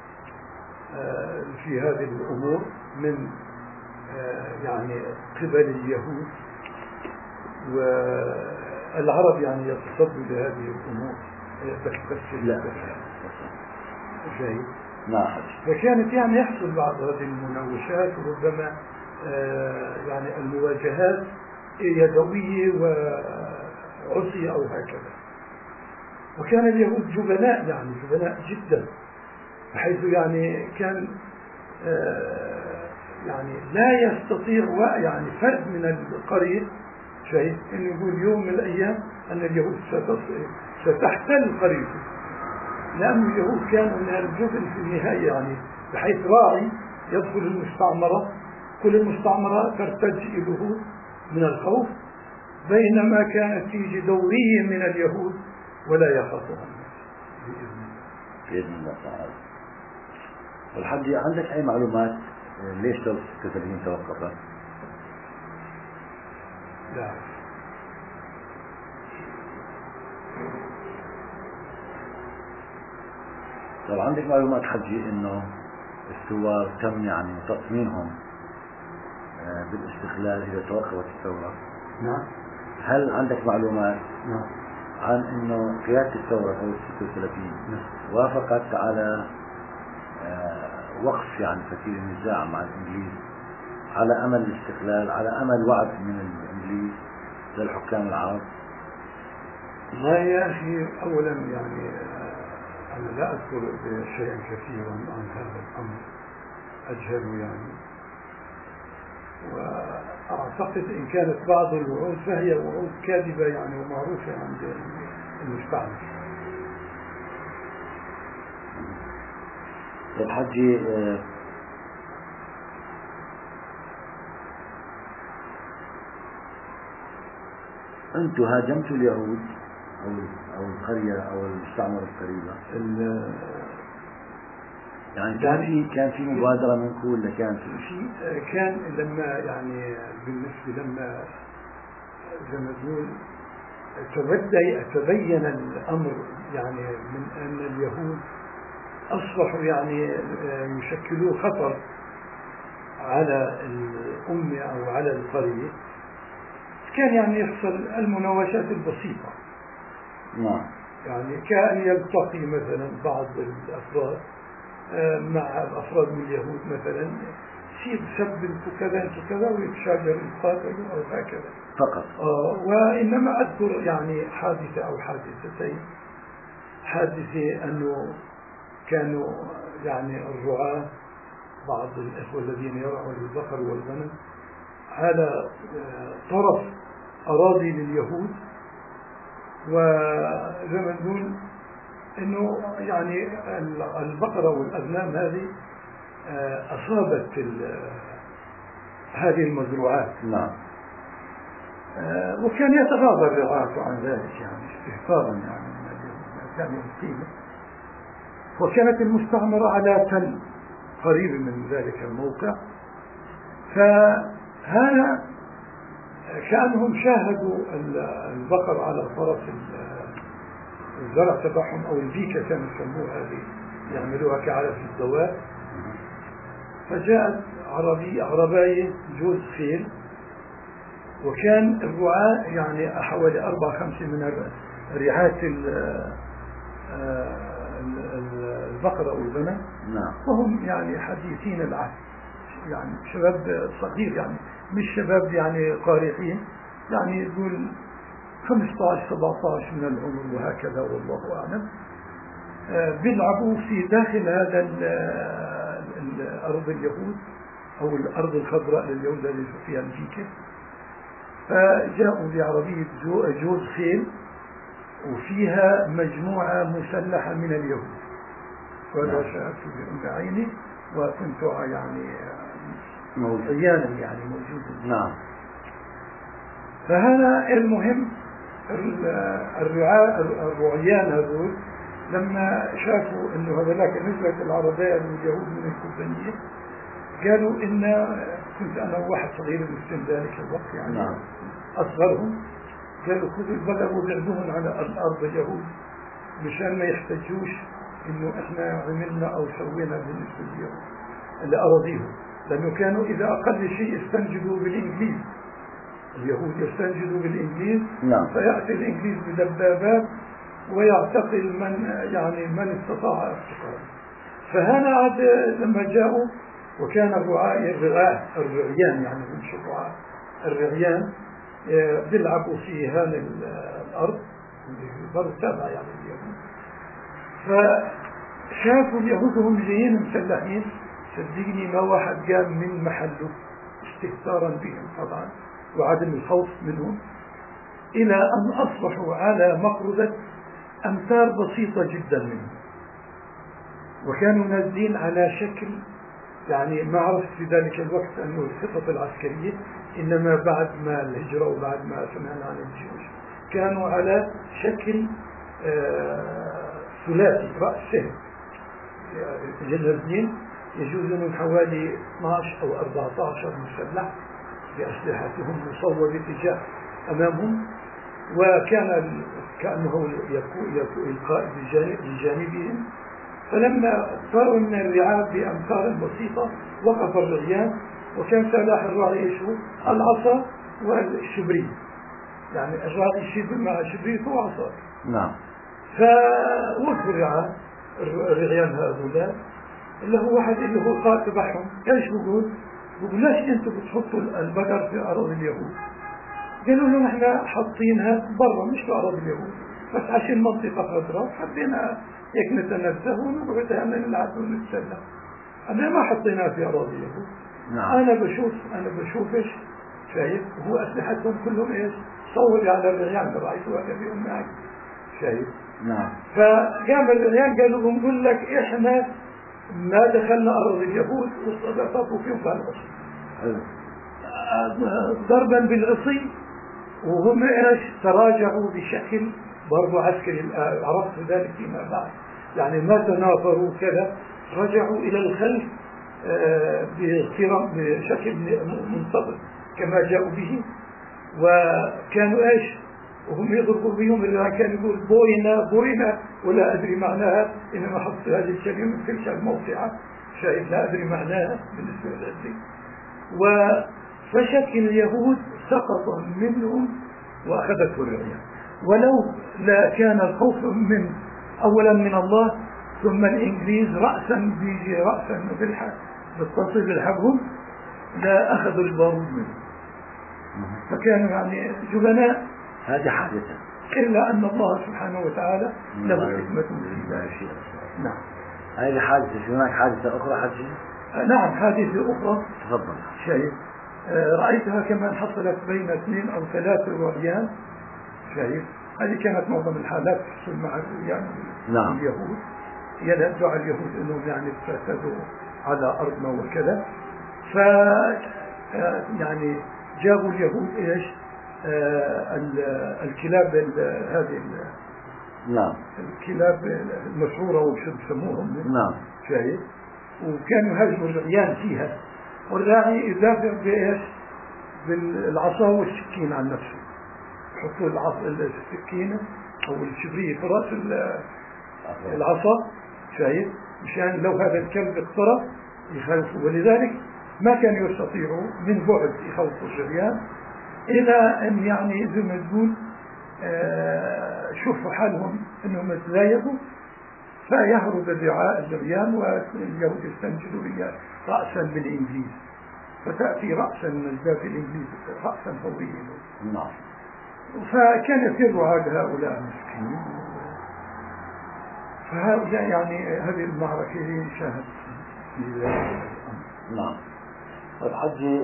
[SPEAKER 2] في هذه الأمور من يعني قبل اليهود، والعرب يعني يتصدوا لهذه الأمور بس
[SPEAKER 1] لا
[SPEAKER 2] جيد.
[SPEAKER 1] نعم.
[SPEAKER 2] فكانت يعني يحصل بعض هذه المناوشات، وربما يعني المواجهات يدوية وعصية أو هكذا. وكان اليهود جبناء، يعني جبناء جدا، بحيث يعني كان يعني لا يستطيع يعني فرد من القرية شيء أن يقول يوم من الأيام أن اليهود ستحتل قريته، لأن اليهود كانوا من الجبن في النهاية، يعني بحيث راعي يدخل المستعمرة، كل المستعمرة ترتج اليهود من الخوف، بينما كانت تيجي دورية من اليهود ولا يخافون
[SPEAKER 1] بإذن الله تعالى. والحج عندك أي معلومات ليش ثورة 36 توقفت؟
[SPEAKER 2] لا.
[SPEAKER 1] طب عندك معلومات حجي إنه الثوار تم يعني تطمينهم بالاستقلال إذا توقفت الثورة؟
[SPEAKER 2] نعم.
[SPEAKER 1] هل عندك معلومات
[SPEAKER 2] نعم.
[SPEAKER 1] عن إنه قيادة الثورة ثورة 36 وافقت على وقف يعني فتيل النزاع مع الإنجليز على أمل الاستقلال، على أمل وعد من الإنجليز للحكام العرب؟
[SPEAKER 2] والله يا أخي، أولا يعني أنا لا أذكر شيئا كثيرا عن هذا الأمر، أجهل يعني، وأعتقد إن كانت بعض الوعود فهي وعود كاذبة يعني ومعروفة عند المستعمر.
[SPEAKER 1] الحجي أنتم هاجمتوا اليهود أو القرية أو المستعمرة القريبة، يعني كان في مبادرة منكم ولا كان
[SPEAKER 2] كان لما يعني بالنسبة لما زي ما نقول تبين الأمر، يعني من أن اليهود أصبحوا يعني يشكلوا خطر على الأمة أو على القرية، كان يعني يحصل المناوشات البسيطة.
[SPEAKER 1] نعم.
[SPEAKER 2] يعني كان يلتقي مثلا بعض الأفراد مع الأفراد من اليهود مثلا، يصير سب انتو كذا انتو كذا، ويتشاجر يقاتلوا أو هكذا
[SPEAKER 1] فقط.
[SPEAKER 2] وإنما أذكر يعني حادثة أو حادثتين. حادثة أنه كانوا يعني الرعاة، بعض الإخوة الذين يرعون البقر والغنم على طرف أراضي لليهود، وزي ما نقول إنه يعني البقرة والأغنام هذه أصابت هذه المزروعات.
[SPEAKER 1] نعم.
[SPEAKER 2] وكان يتغاضى الرعاة عن ذلك يعني استهتارا يعني من اليهود، كانوا يقيموا، وكانت المستعمرة على تل قريب من ذلك الموقع، فهذا كأنهم شاهدوا البقر على طرف الزرع تبعهم أو البيكة كانوا يسموها هذه، يعملوها كعلف الدواب. فجاءت عرباية جوز خيل، وكان الرعاة يعني حوالي 4-5 من رعاة البقرة والغنم.
[SPEAKER 1] نعم.
[SPEAKER 2] وهم يعني حديثين العهد، يعني شباب صغير، يعني مش شباب يعني قارئين، يعني يقول 15 17 من العمر وهكذا والله أعلم، بيلعبوا في داخل هذا الأرض اليهود أو الأرض الخضراء لليهود التي فيها الفيكة. فجاءوا بعربية جوز خيل وفيها مجموعة مسلحة من اليهود، وهذا شاهدت بعيني وكنت يعني عيانا يعني موجود.
[SPEAKER 1] نعم.
[SPEAKER 2] فهذا المهم الرعيان هذول لما شافوا انه هذولاك نزلت العربية واليهود من الكوبانية قالوا إن كنت أنا واحد صغير بالسن ذلك الوقت يعني
[SPEAKER 1] نعم.
[SPEAKER 2] أصغرهم، قالوا خذوا البقر وبعدوهم على الأرض اليهود مشان ما يحتجوش إنه إحنا عملنا أو سوينا بالنسبة لليهود لأراضيهم، لأنه كانوا إذا أقل شيء استنجدوا بالإنجليز، اليهود يستنجدوا بالإنجليز.
[SPEAKER 1] نعم.
[SPEAKER 2] فيأتي الإنجليز بدبابات ويعتقل من استطاع اعتقاله. فهنا عاد لما جاءوا وكان الرعيان يعني من شرعاء الرعيان بيلعبوا في هذه الأرض برضه تابع يعني اليهود. فشافوا اليهود هم جايين مسلحين، صدقني ما واحد قام من محله استهتارا بهم طبعا وعدم الخوف منهم، إلى أن أصبحوا على مقربة أمتار بسيطة جدا منهم، وكانوا نازلين على شكل يعني ما عرفت في ذلك الوقت أنه الخطط العسكرية، إنما بعد ما الهجرة وبعد ما سمعنا عن الجيوش كانوا على شكل ثلاثي رأس سهم جنازين، يجوز من حوالي 12 أو 14 مسلح بأسلحتهم مصوبة اتجاه أمامهم، وكان كأنه القائد بجانبهم. فلما صاروا من الرعاب بأمتار بسيطة وقف الرعيان، وكان سلاح الراعي ايش هو؟ العصا والشبرية، يعني الراعي يشد مع شبريته وعصا.
[SPEAKER 1] نعم.
[SPEAKER 2] فوقفوا الرعيان هؤلاء اللي هو واحد اللي هو القائد تبعهم، ايش بقول ليش انتم بتحطوا البقر في أراضي اليهود؟ قالوا له نحن حاطينها برا مش في أراضي اليهود، بس عشان منطقة خضراء حبينا هيك نتنزه ونقعد نلعب ونتسلى، أنا ما حطيناها في أراضي اليهود.
[SPEAKER 1] نعم.
[SPEAKER 2] أنا بشوف إيش شايف، هو أسلحتهم كلهم إيش صور على الرعيان رأيتها كبيرهم معي شايف.
[SPEAKER 1] نعم.
[SPEAKER 2] فقام الرعيان قالوا لهم نقول لك إحنا ما دخلنا أراضي اليهود وصدقوا فيهم بالعصي ضربا بالعصي، وهم إيش تراجعوا بشكل برضو عسكري. عرفت ذلك فيما بعد يعني ما تنافروا كذا، رجعوا إلى الخلف بشكل منتظم كما جاءوا به، وكانوا إيش وهم يضربوا بهم اللي كان يقول بوينا ولا أدري معناها، إنما حط هذه الكلمة من تلك الموقعة شايف لا أدري معناها بالنسبة للأدري. فشكل اليهود سقط منهم وأخذته الرعيان، ولو لا كان الخوف من أولا من الله ثم الإنجليز رأسا بيجي رأسا بالتصل بالحبهم لا أخذوا البارود منه، فكانوا يعني جبناء.
[SPEAKER 1] هذه حادثة،
[SPEAKER 2] إلا أن الله سبحانه وتعالى له حكمة في ذلك. نعم.
[SPEAKER 1] هذه حادثة. في هناك حادثة أخرى حجي؟
[SPEAKER 2] نعم حادثة أخرى.
[SPEAKER 1] تفضل.
[SPEAKER 2] شايف رأيتها كمان حصلت بين 2 أو 3 رعيان شايف، هذه كانت معظم الحالات تحصل مع الرعيان.
[SPEAKER 1] نعم.
[SPEAKER 2] اليهود يدعوا اليهود أنهم يعني فسدوا على أرضنا وكذا، يعني جابوا اليهود إيش الكلاب هذه
[SPEAKER 1] نعم
[SPEAKER 2] الكلاب المشهورة وشو بسموهم.
[SPEAKER 1] نعم.
[SPEAKER 2] شايف، وكانوا يهاجموا الرعيان فيها، والراعي يدافع بإيش بالعصا والسكين عن نفسه، يحطوا السكينة أو الشبرية في رأس العصا شايف، مشان لو هذا الكلب اقترب يخوفوا. ولذلك ما كانوا يستطيعوا من بعد يخوفوا الرعيان، إلى أن يعني زي ما تقول شوفوا حالهم أنهم تزايدوا، فيهرب الرعيان واليهود يستنجدوا رأسا بالإنجليز، فتأتي رأسا من الباب الإنجليز رأسا فوريا.
[SPEAKER 1] نعم.
[SPEAKER 2] فكان يفر عاد هؤلاء المسكين. فهؤلاء يعني هذه المعركة هي شاهد في ذلك الأمر.
[SPEAKER 1] نعم. طيب حجي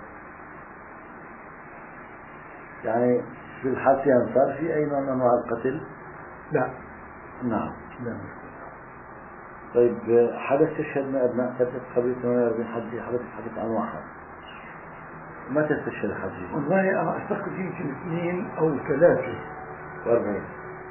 [SPEAKER 1] يعني في الحادثة صار في أي نوع من أنواع القتل؟
[SPEAKER 2] لا.
[SPEAKER 1] نعم.
[SPEAKER 2] لا.
[SPEAKER 1] طيب حدث استشهد من أبناء قبيلة 48 حجي، حدث عن واحد. متى استشهد حجي؟
[SPEAKER 2] والله أنا أعتقد يمكن 2 أو 43.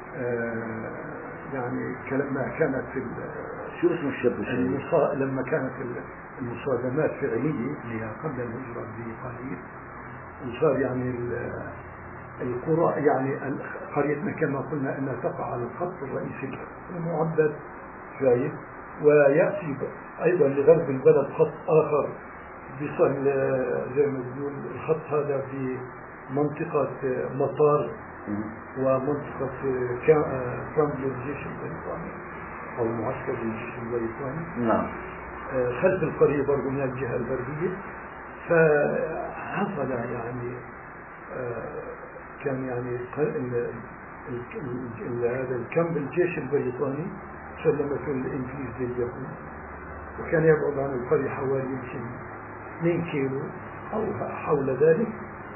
[SPEAKER 2] يعني لما كانت
[SPEAKER 1] شو اسم الشاب الشهيد؟
[SPEAKER 2] لما كانت المصادمات فعلية اللي هي قبل الهجرة بقليل، وصار يعني القرى يعني قريتنا كما قلنا أنها تقع على الخط الرئيسي المعبد شايف، ويأتي أيضا لغرب البلد خط آخر بيصل زي ما بنقول الخط هذا في منطقة مطار ومنطقة كامب للجيش البريطاني أو معسكر الجيش البريطاني.
[SPEAKER 1] نعم.
[SPEAKER 2] خلف القرية برضو من الجهة الغربية. فحصل يعني كان يعني هذا الكامب الجيش البريطاني سلمته الإنجليز لليهود، وكان يبعد عن القرية حوالي يمكن 2 كيلو أو حول ذلك.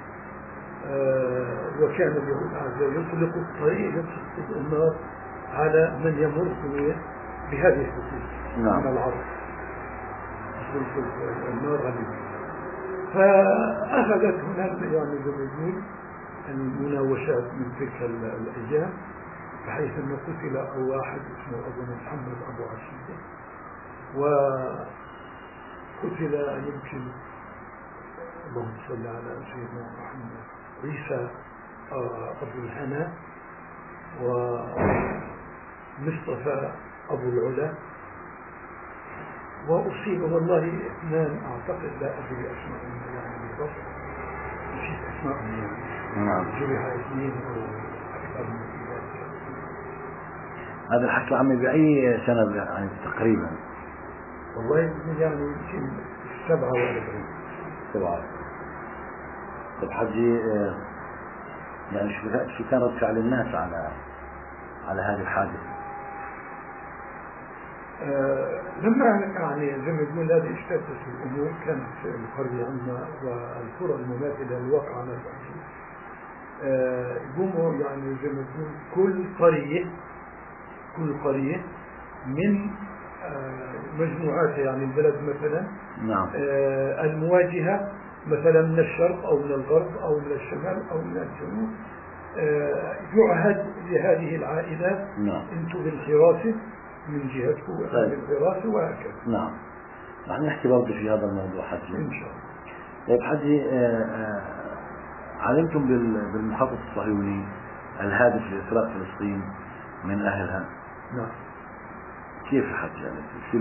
[SPEAKER 2] وكان اليهود يطلقوا الطريق، يطلق النار على من يمر بهذه الخطوط من العرب، يطلق النار عليهم. فأخذت هناك يعني زي المناوشات من تلك الأيام، بحيث أنه قتل واحد اسمه أبو محمد أبو عشيدة، وقتل يمكن اللهم صل على سيدنا محمد عيسى أبو الهنا، ومصطفى أبو العلا، وأصيب والله 2 أعتقد لا أدري أسمائهم يعني بالضبط، نسيت أسمائهم يعني.
[SPEAKER 1] نعم.
[SPEAKER 2] جرح 2 أو أكثر من ذلك.
[SPEAKER 1] هذا الحكي عمي بأي سنة يعني تقريبا؟
[SPEAKER 2] والله يعني يمكن 47.
[SPEAKER 1] طيب حجي يعني شو كان رد فعل الناس على هذه الحادثة؟
[SPEAKER 2] لما يعني زي ما تقول هذه اشتدت الأمور، كانت القرية عندنا والقرى المماثلة الواقع على الأرض يقوموا يعني زي ما تقول كل قرية من مجموعات يعني البلد مثلا.
[SPEAKER 1] نعم.
[SPEAKER 2] المواجهة مثلا من الشرق أو من الغرب أو من الشمال أو من الجنوب، يعهد لهذه العائلات.
[SPEAKER 1] نعم.
[SPEAKER 2] انتم بالحراسة من جهتكم بالحراسة وهكذا.
[SPEAKER 1] نعم. رح نحكي برضه في هذا الموضوع حجي
[SPEAKER 2] إن شاء الله.
[SPEAKER 1] طيب حجي علمتم بالمخطط الصهيوني الهادف لإسراق فلسطين من أهلها؟
[SPEAKER 2] نعم.
[SPEAKER 1] كيف حجي يعني شو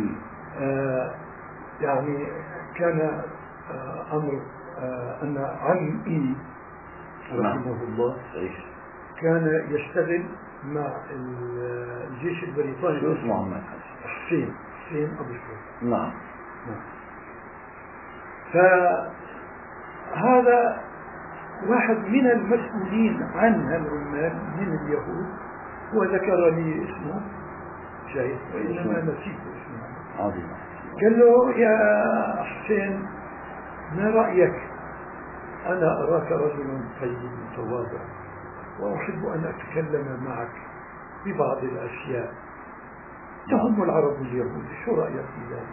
[SPEAKER 2] يعني كان أمر أن عمي رحمه الله كان يشتغل مع الجيش البريطاني.
[SPEAKER 1] شو اسمه عمك؟
[SPEAKER 2] حسين أبو شوي.
[SPEAKER 1] نعم.
[SPEAKER 2] فهذا واحد من المسؤولين عن هالعمال من اليهود، وذكر لي اسمه شيء وإنما نسيت اسمه.
[SPEAKER 1] عظيم.
[SPEAKER 2] قال له يا حسين ما رأيك؟ أنا أراك رجلا طيب متواضع وأحب أن أتكلم معك ببعض الأشياء تهم العرب واليهود، شو رأيك في ذلك؟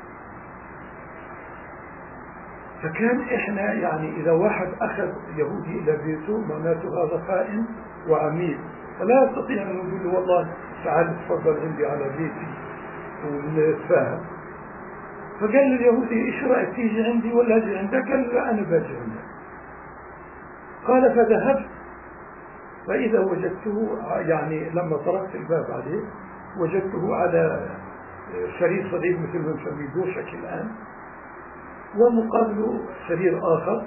[SPEAKER 2] فكان إحنا يعني إذا واحد أخذ يهودي إلى بيته معناته هذا خائن وعميل، فلا يستطيع أن يقول له والله تعال تفضل عندي على بيتي ونتفاهم. فقال اليهودي إيش رأيك تيجي عندي ولا أجي عندك؟ قال لا أنا باجي عندك. قال فذهبت فإذا وجدته يعني لما طرقت الباب عليه وجدته على سرير صغير مثل ما نسميه دوشك الآن، ومقابله سرير آخر.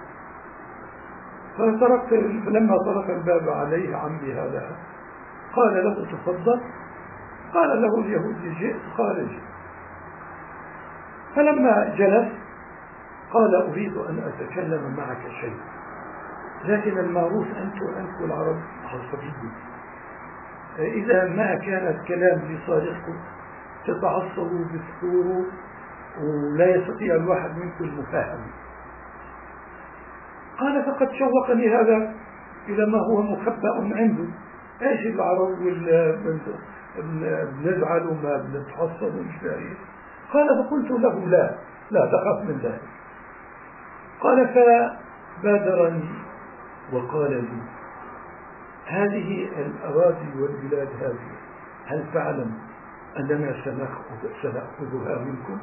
[SPEAKER 2] فلما طرق الباب عليه عمي هذا قال له تفضل. قال له اليهودي جئت. قال جئت. فلما جلس قال أريد أن أتكلم معك شيء. لكن المعروف أنتم العرب عصبيين، إذا ما كان الكلام لصالحكم تتعصبوا بتثوروا ولا يستطيع الواحد منكم المفاهمة. قال فقد شوقني هذا إلى ما هو مخبأ عنده. ايش العرب بنزعل وما بنتعصب ومش لاقي. قال فقلت له لا تخاف من ذلك. قال فبادرني وقال لي هذه الأراضي والبلاد هذه هل تعلم أننا سنأخذها منكم؟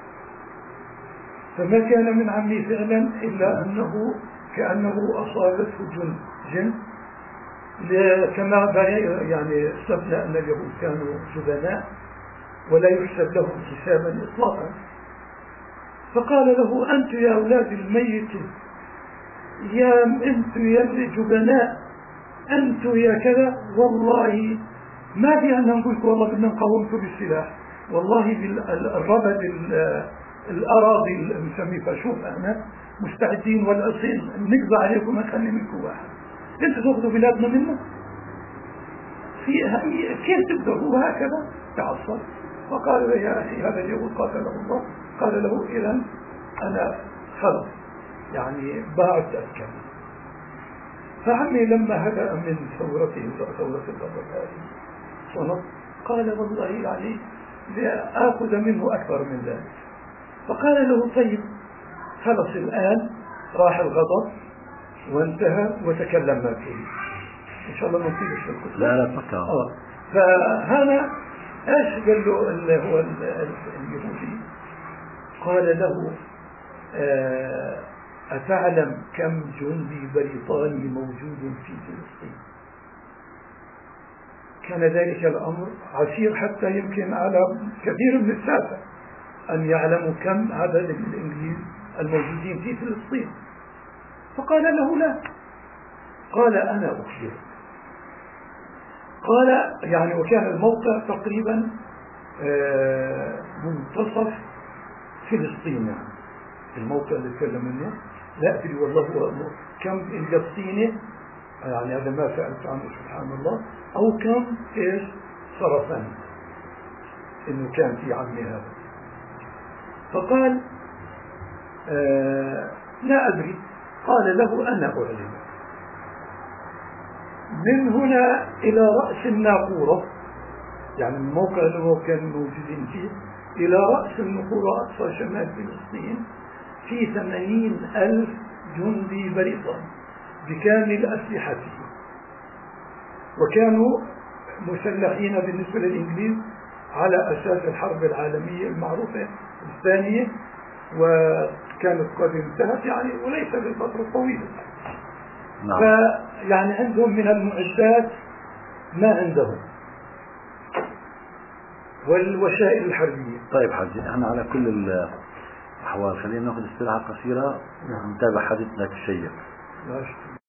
[SPEAKER 2] فما كان من عمي فعلا إلا أنه كأنه أصابته جن كما يعني استبنى أن اليهود كانوا جبناء ولا يحسب لهم حسابا إطلاقا. فقال له أنت يا أولاد الميت يا أنت يا جبناء أنت يا كذا، والله ما في أن نقول والله بدنا نقاومكم بالسلاح، والله بالربد الأراضي المسميه فشوف احنا مستعدين والأصيل نقضى عليكم ما نخلي منكم واحد، انتوا تاخذوا بلادنا منا كيف تقدروا هكذا تعصب. فقال له يا أخي هذا اليهود قاتله الله. قال له إذن أنا خلص يعني باعت أتكلم. فعمي لما هدأ من ثورته ثورة الغضب هذه قال والله يعني لآخذ منه أكثر من ذلك. فقال له طيب خلص الآن راح الغضب وانتهى وتكلم ما فيه إن شاء الله ما نطيلش في القصة.
[SPEAKER 1] لا فكر.
[SPEAKER 2] فهذا ايش قال له اللي هو اليهودي؟ قال له أتعلم كم جندي بريطاني موجود في فلسطين؟ كان ذلك الأمر عسير حتى يمكن على كثير من الساسة أن يعلموا كم عدد الإنجليز الموجودين في فلسطين. فقال له لا. قال أنا أخبرك. قال يعني وكان الموقع تقريبا منتصف فلسطين، يعني الموقع اللي تكلم منه لا أدري والله كم فلسطيني يعني هذا ما سألت عنه سبحان الله، أو كم إيش صرفان إنه كان في عمي هذا. فقال لا أدري. قال له أنا أعلم. من هنا إلى رأس الناقورة يعني الموقع اللي هو كان موجودين فيه إلى رأس الناقورة أقصى شمال فلسطين في 80,000 جندي بريطاني بكامل أسلحته، وكانوا مسلحين بالنسبة للإنجليز على أساس الحرب العالمية المعروفة الثانية، وكانت قد انتهت يعني وليس بالفترة الطويلة.
[SPEAKER 1] نعم.
[SPEAKER 2] فيعني عندهم من المعدات ما عندهم والوسائل الحربية.
[SPEAKER 1] طيب حاجي احنا على كل الأحوال خلينا ناخذ استراحة قصيرة ونتابع حديثنا الشيق.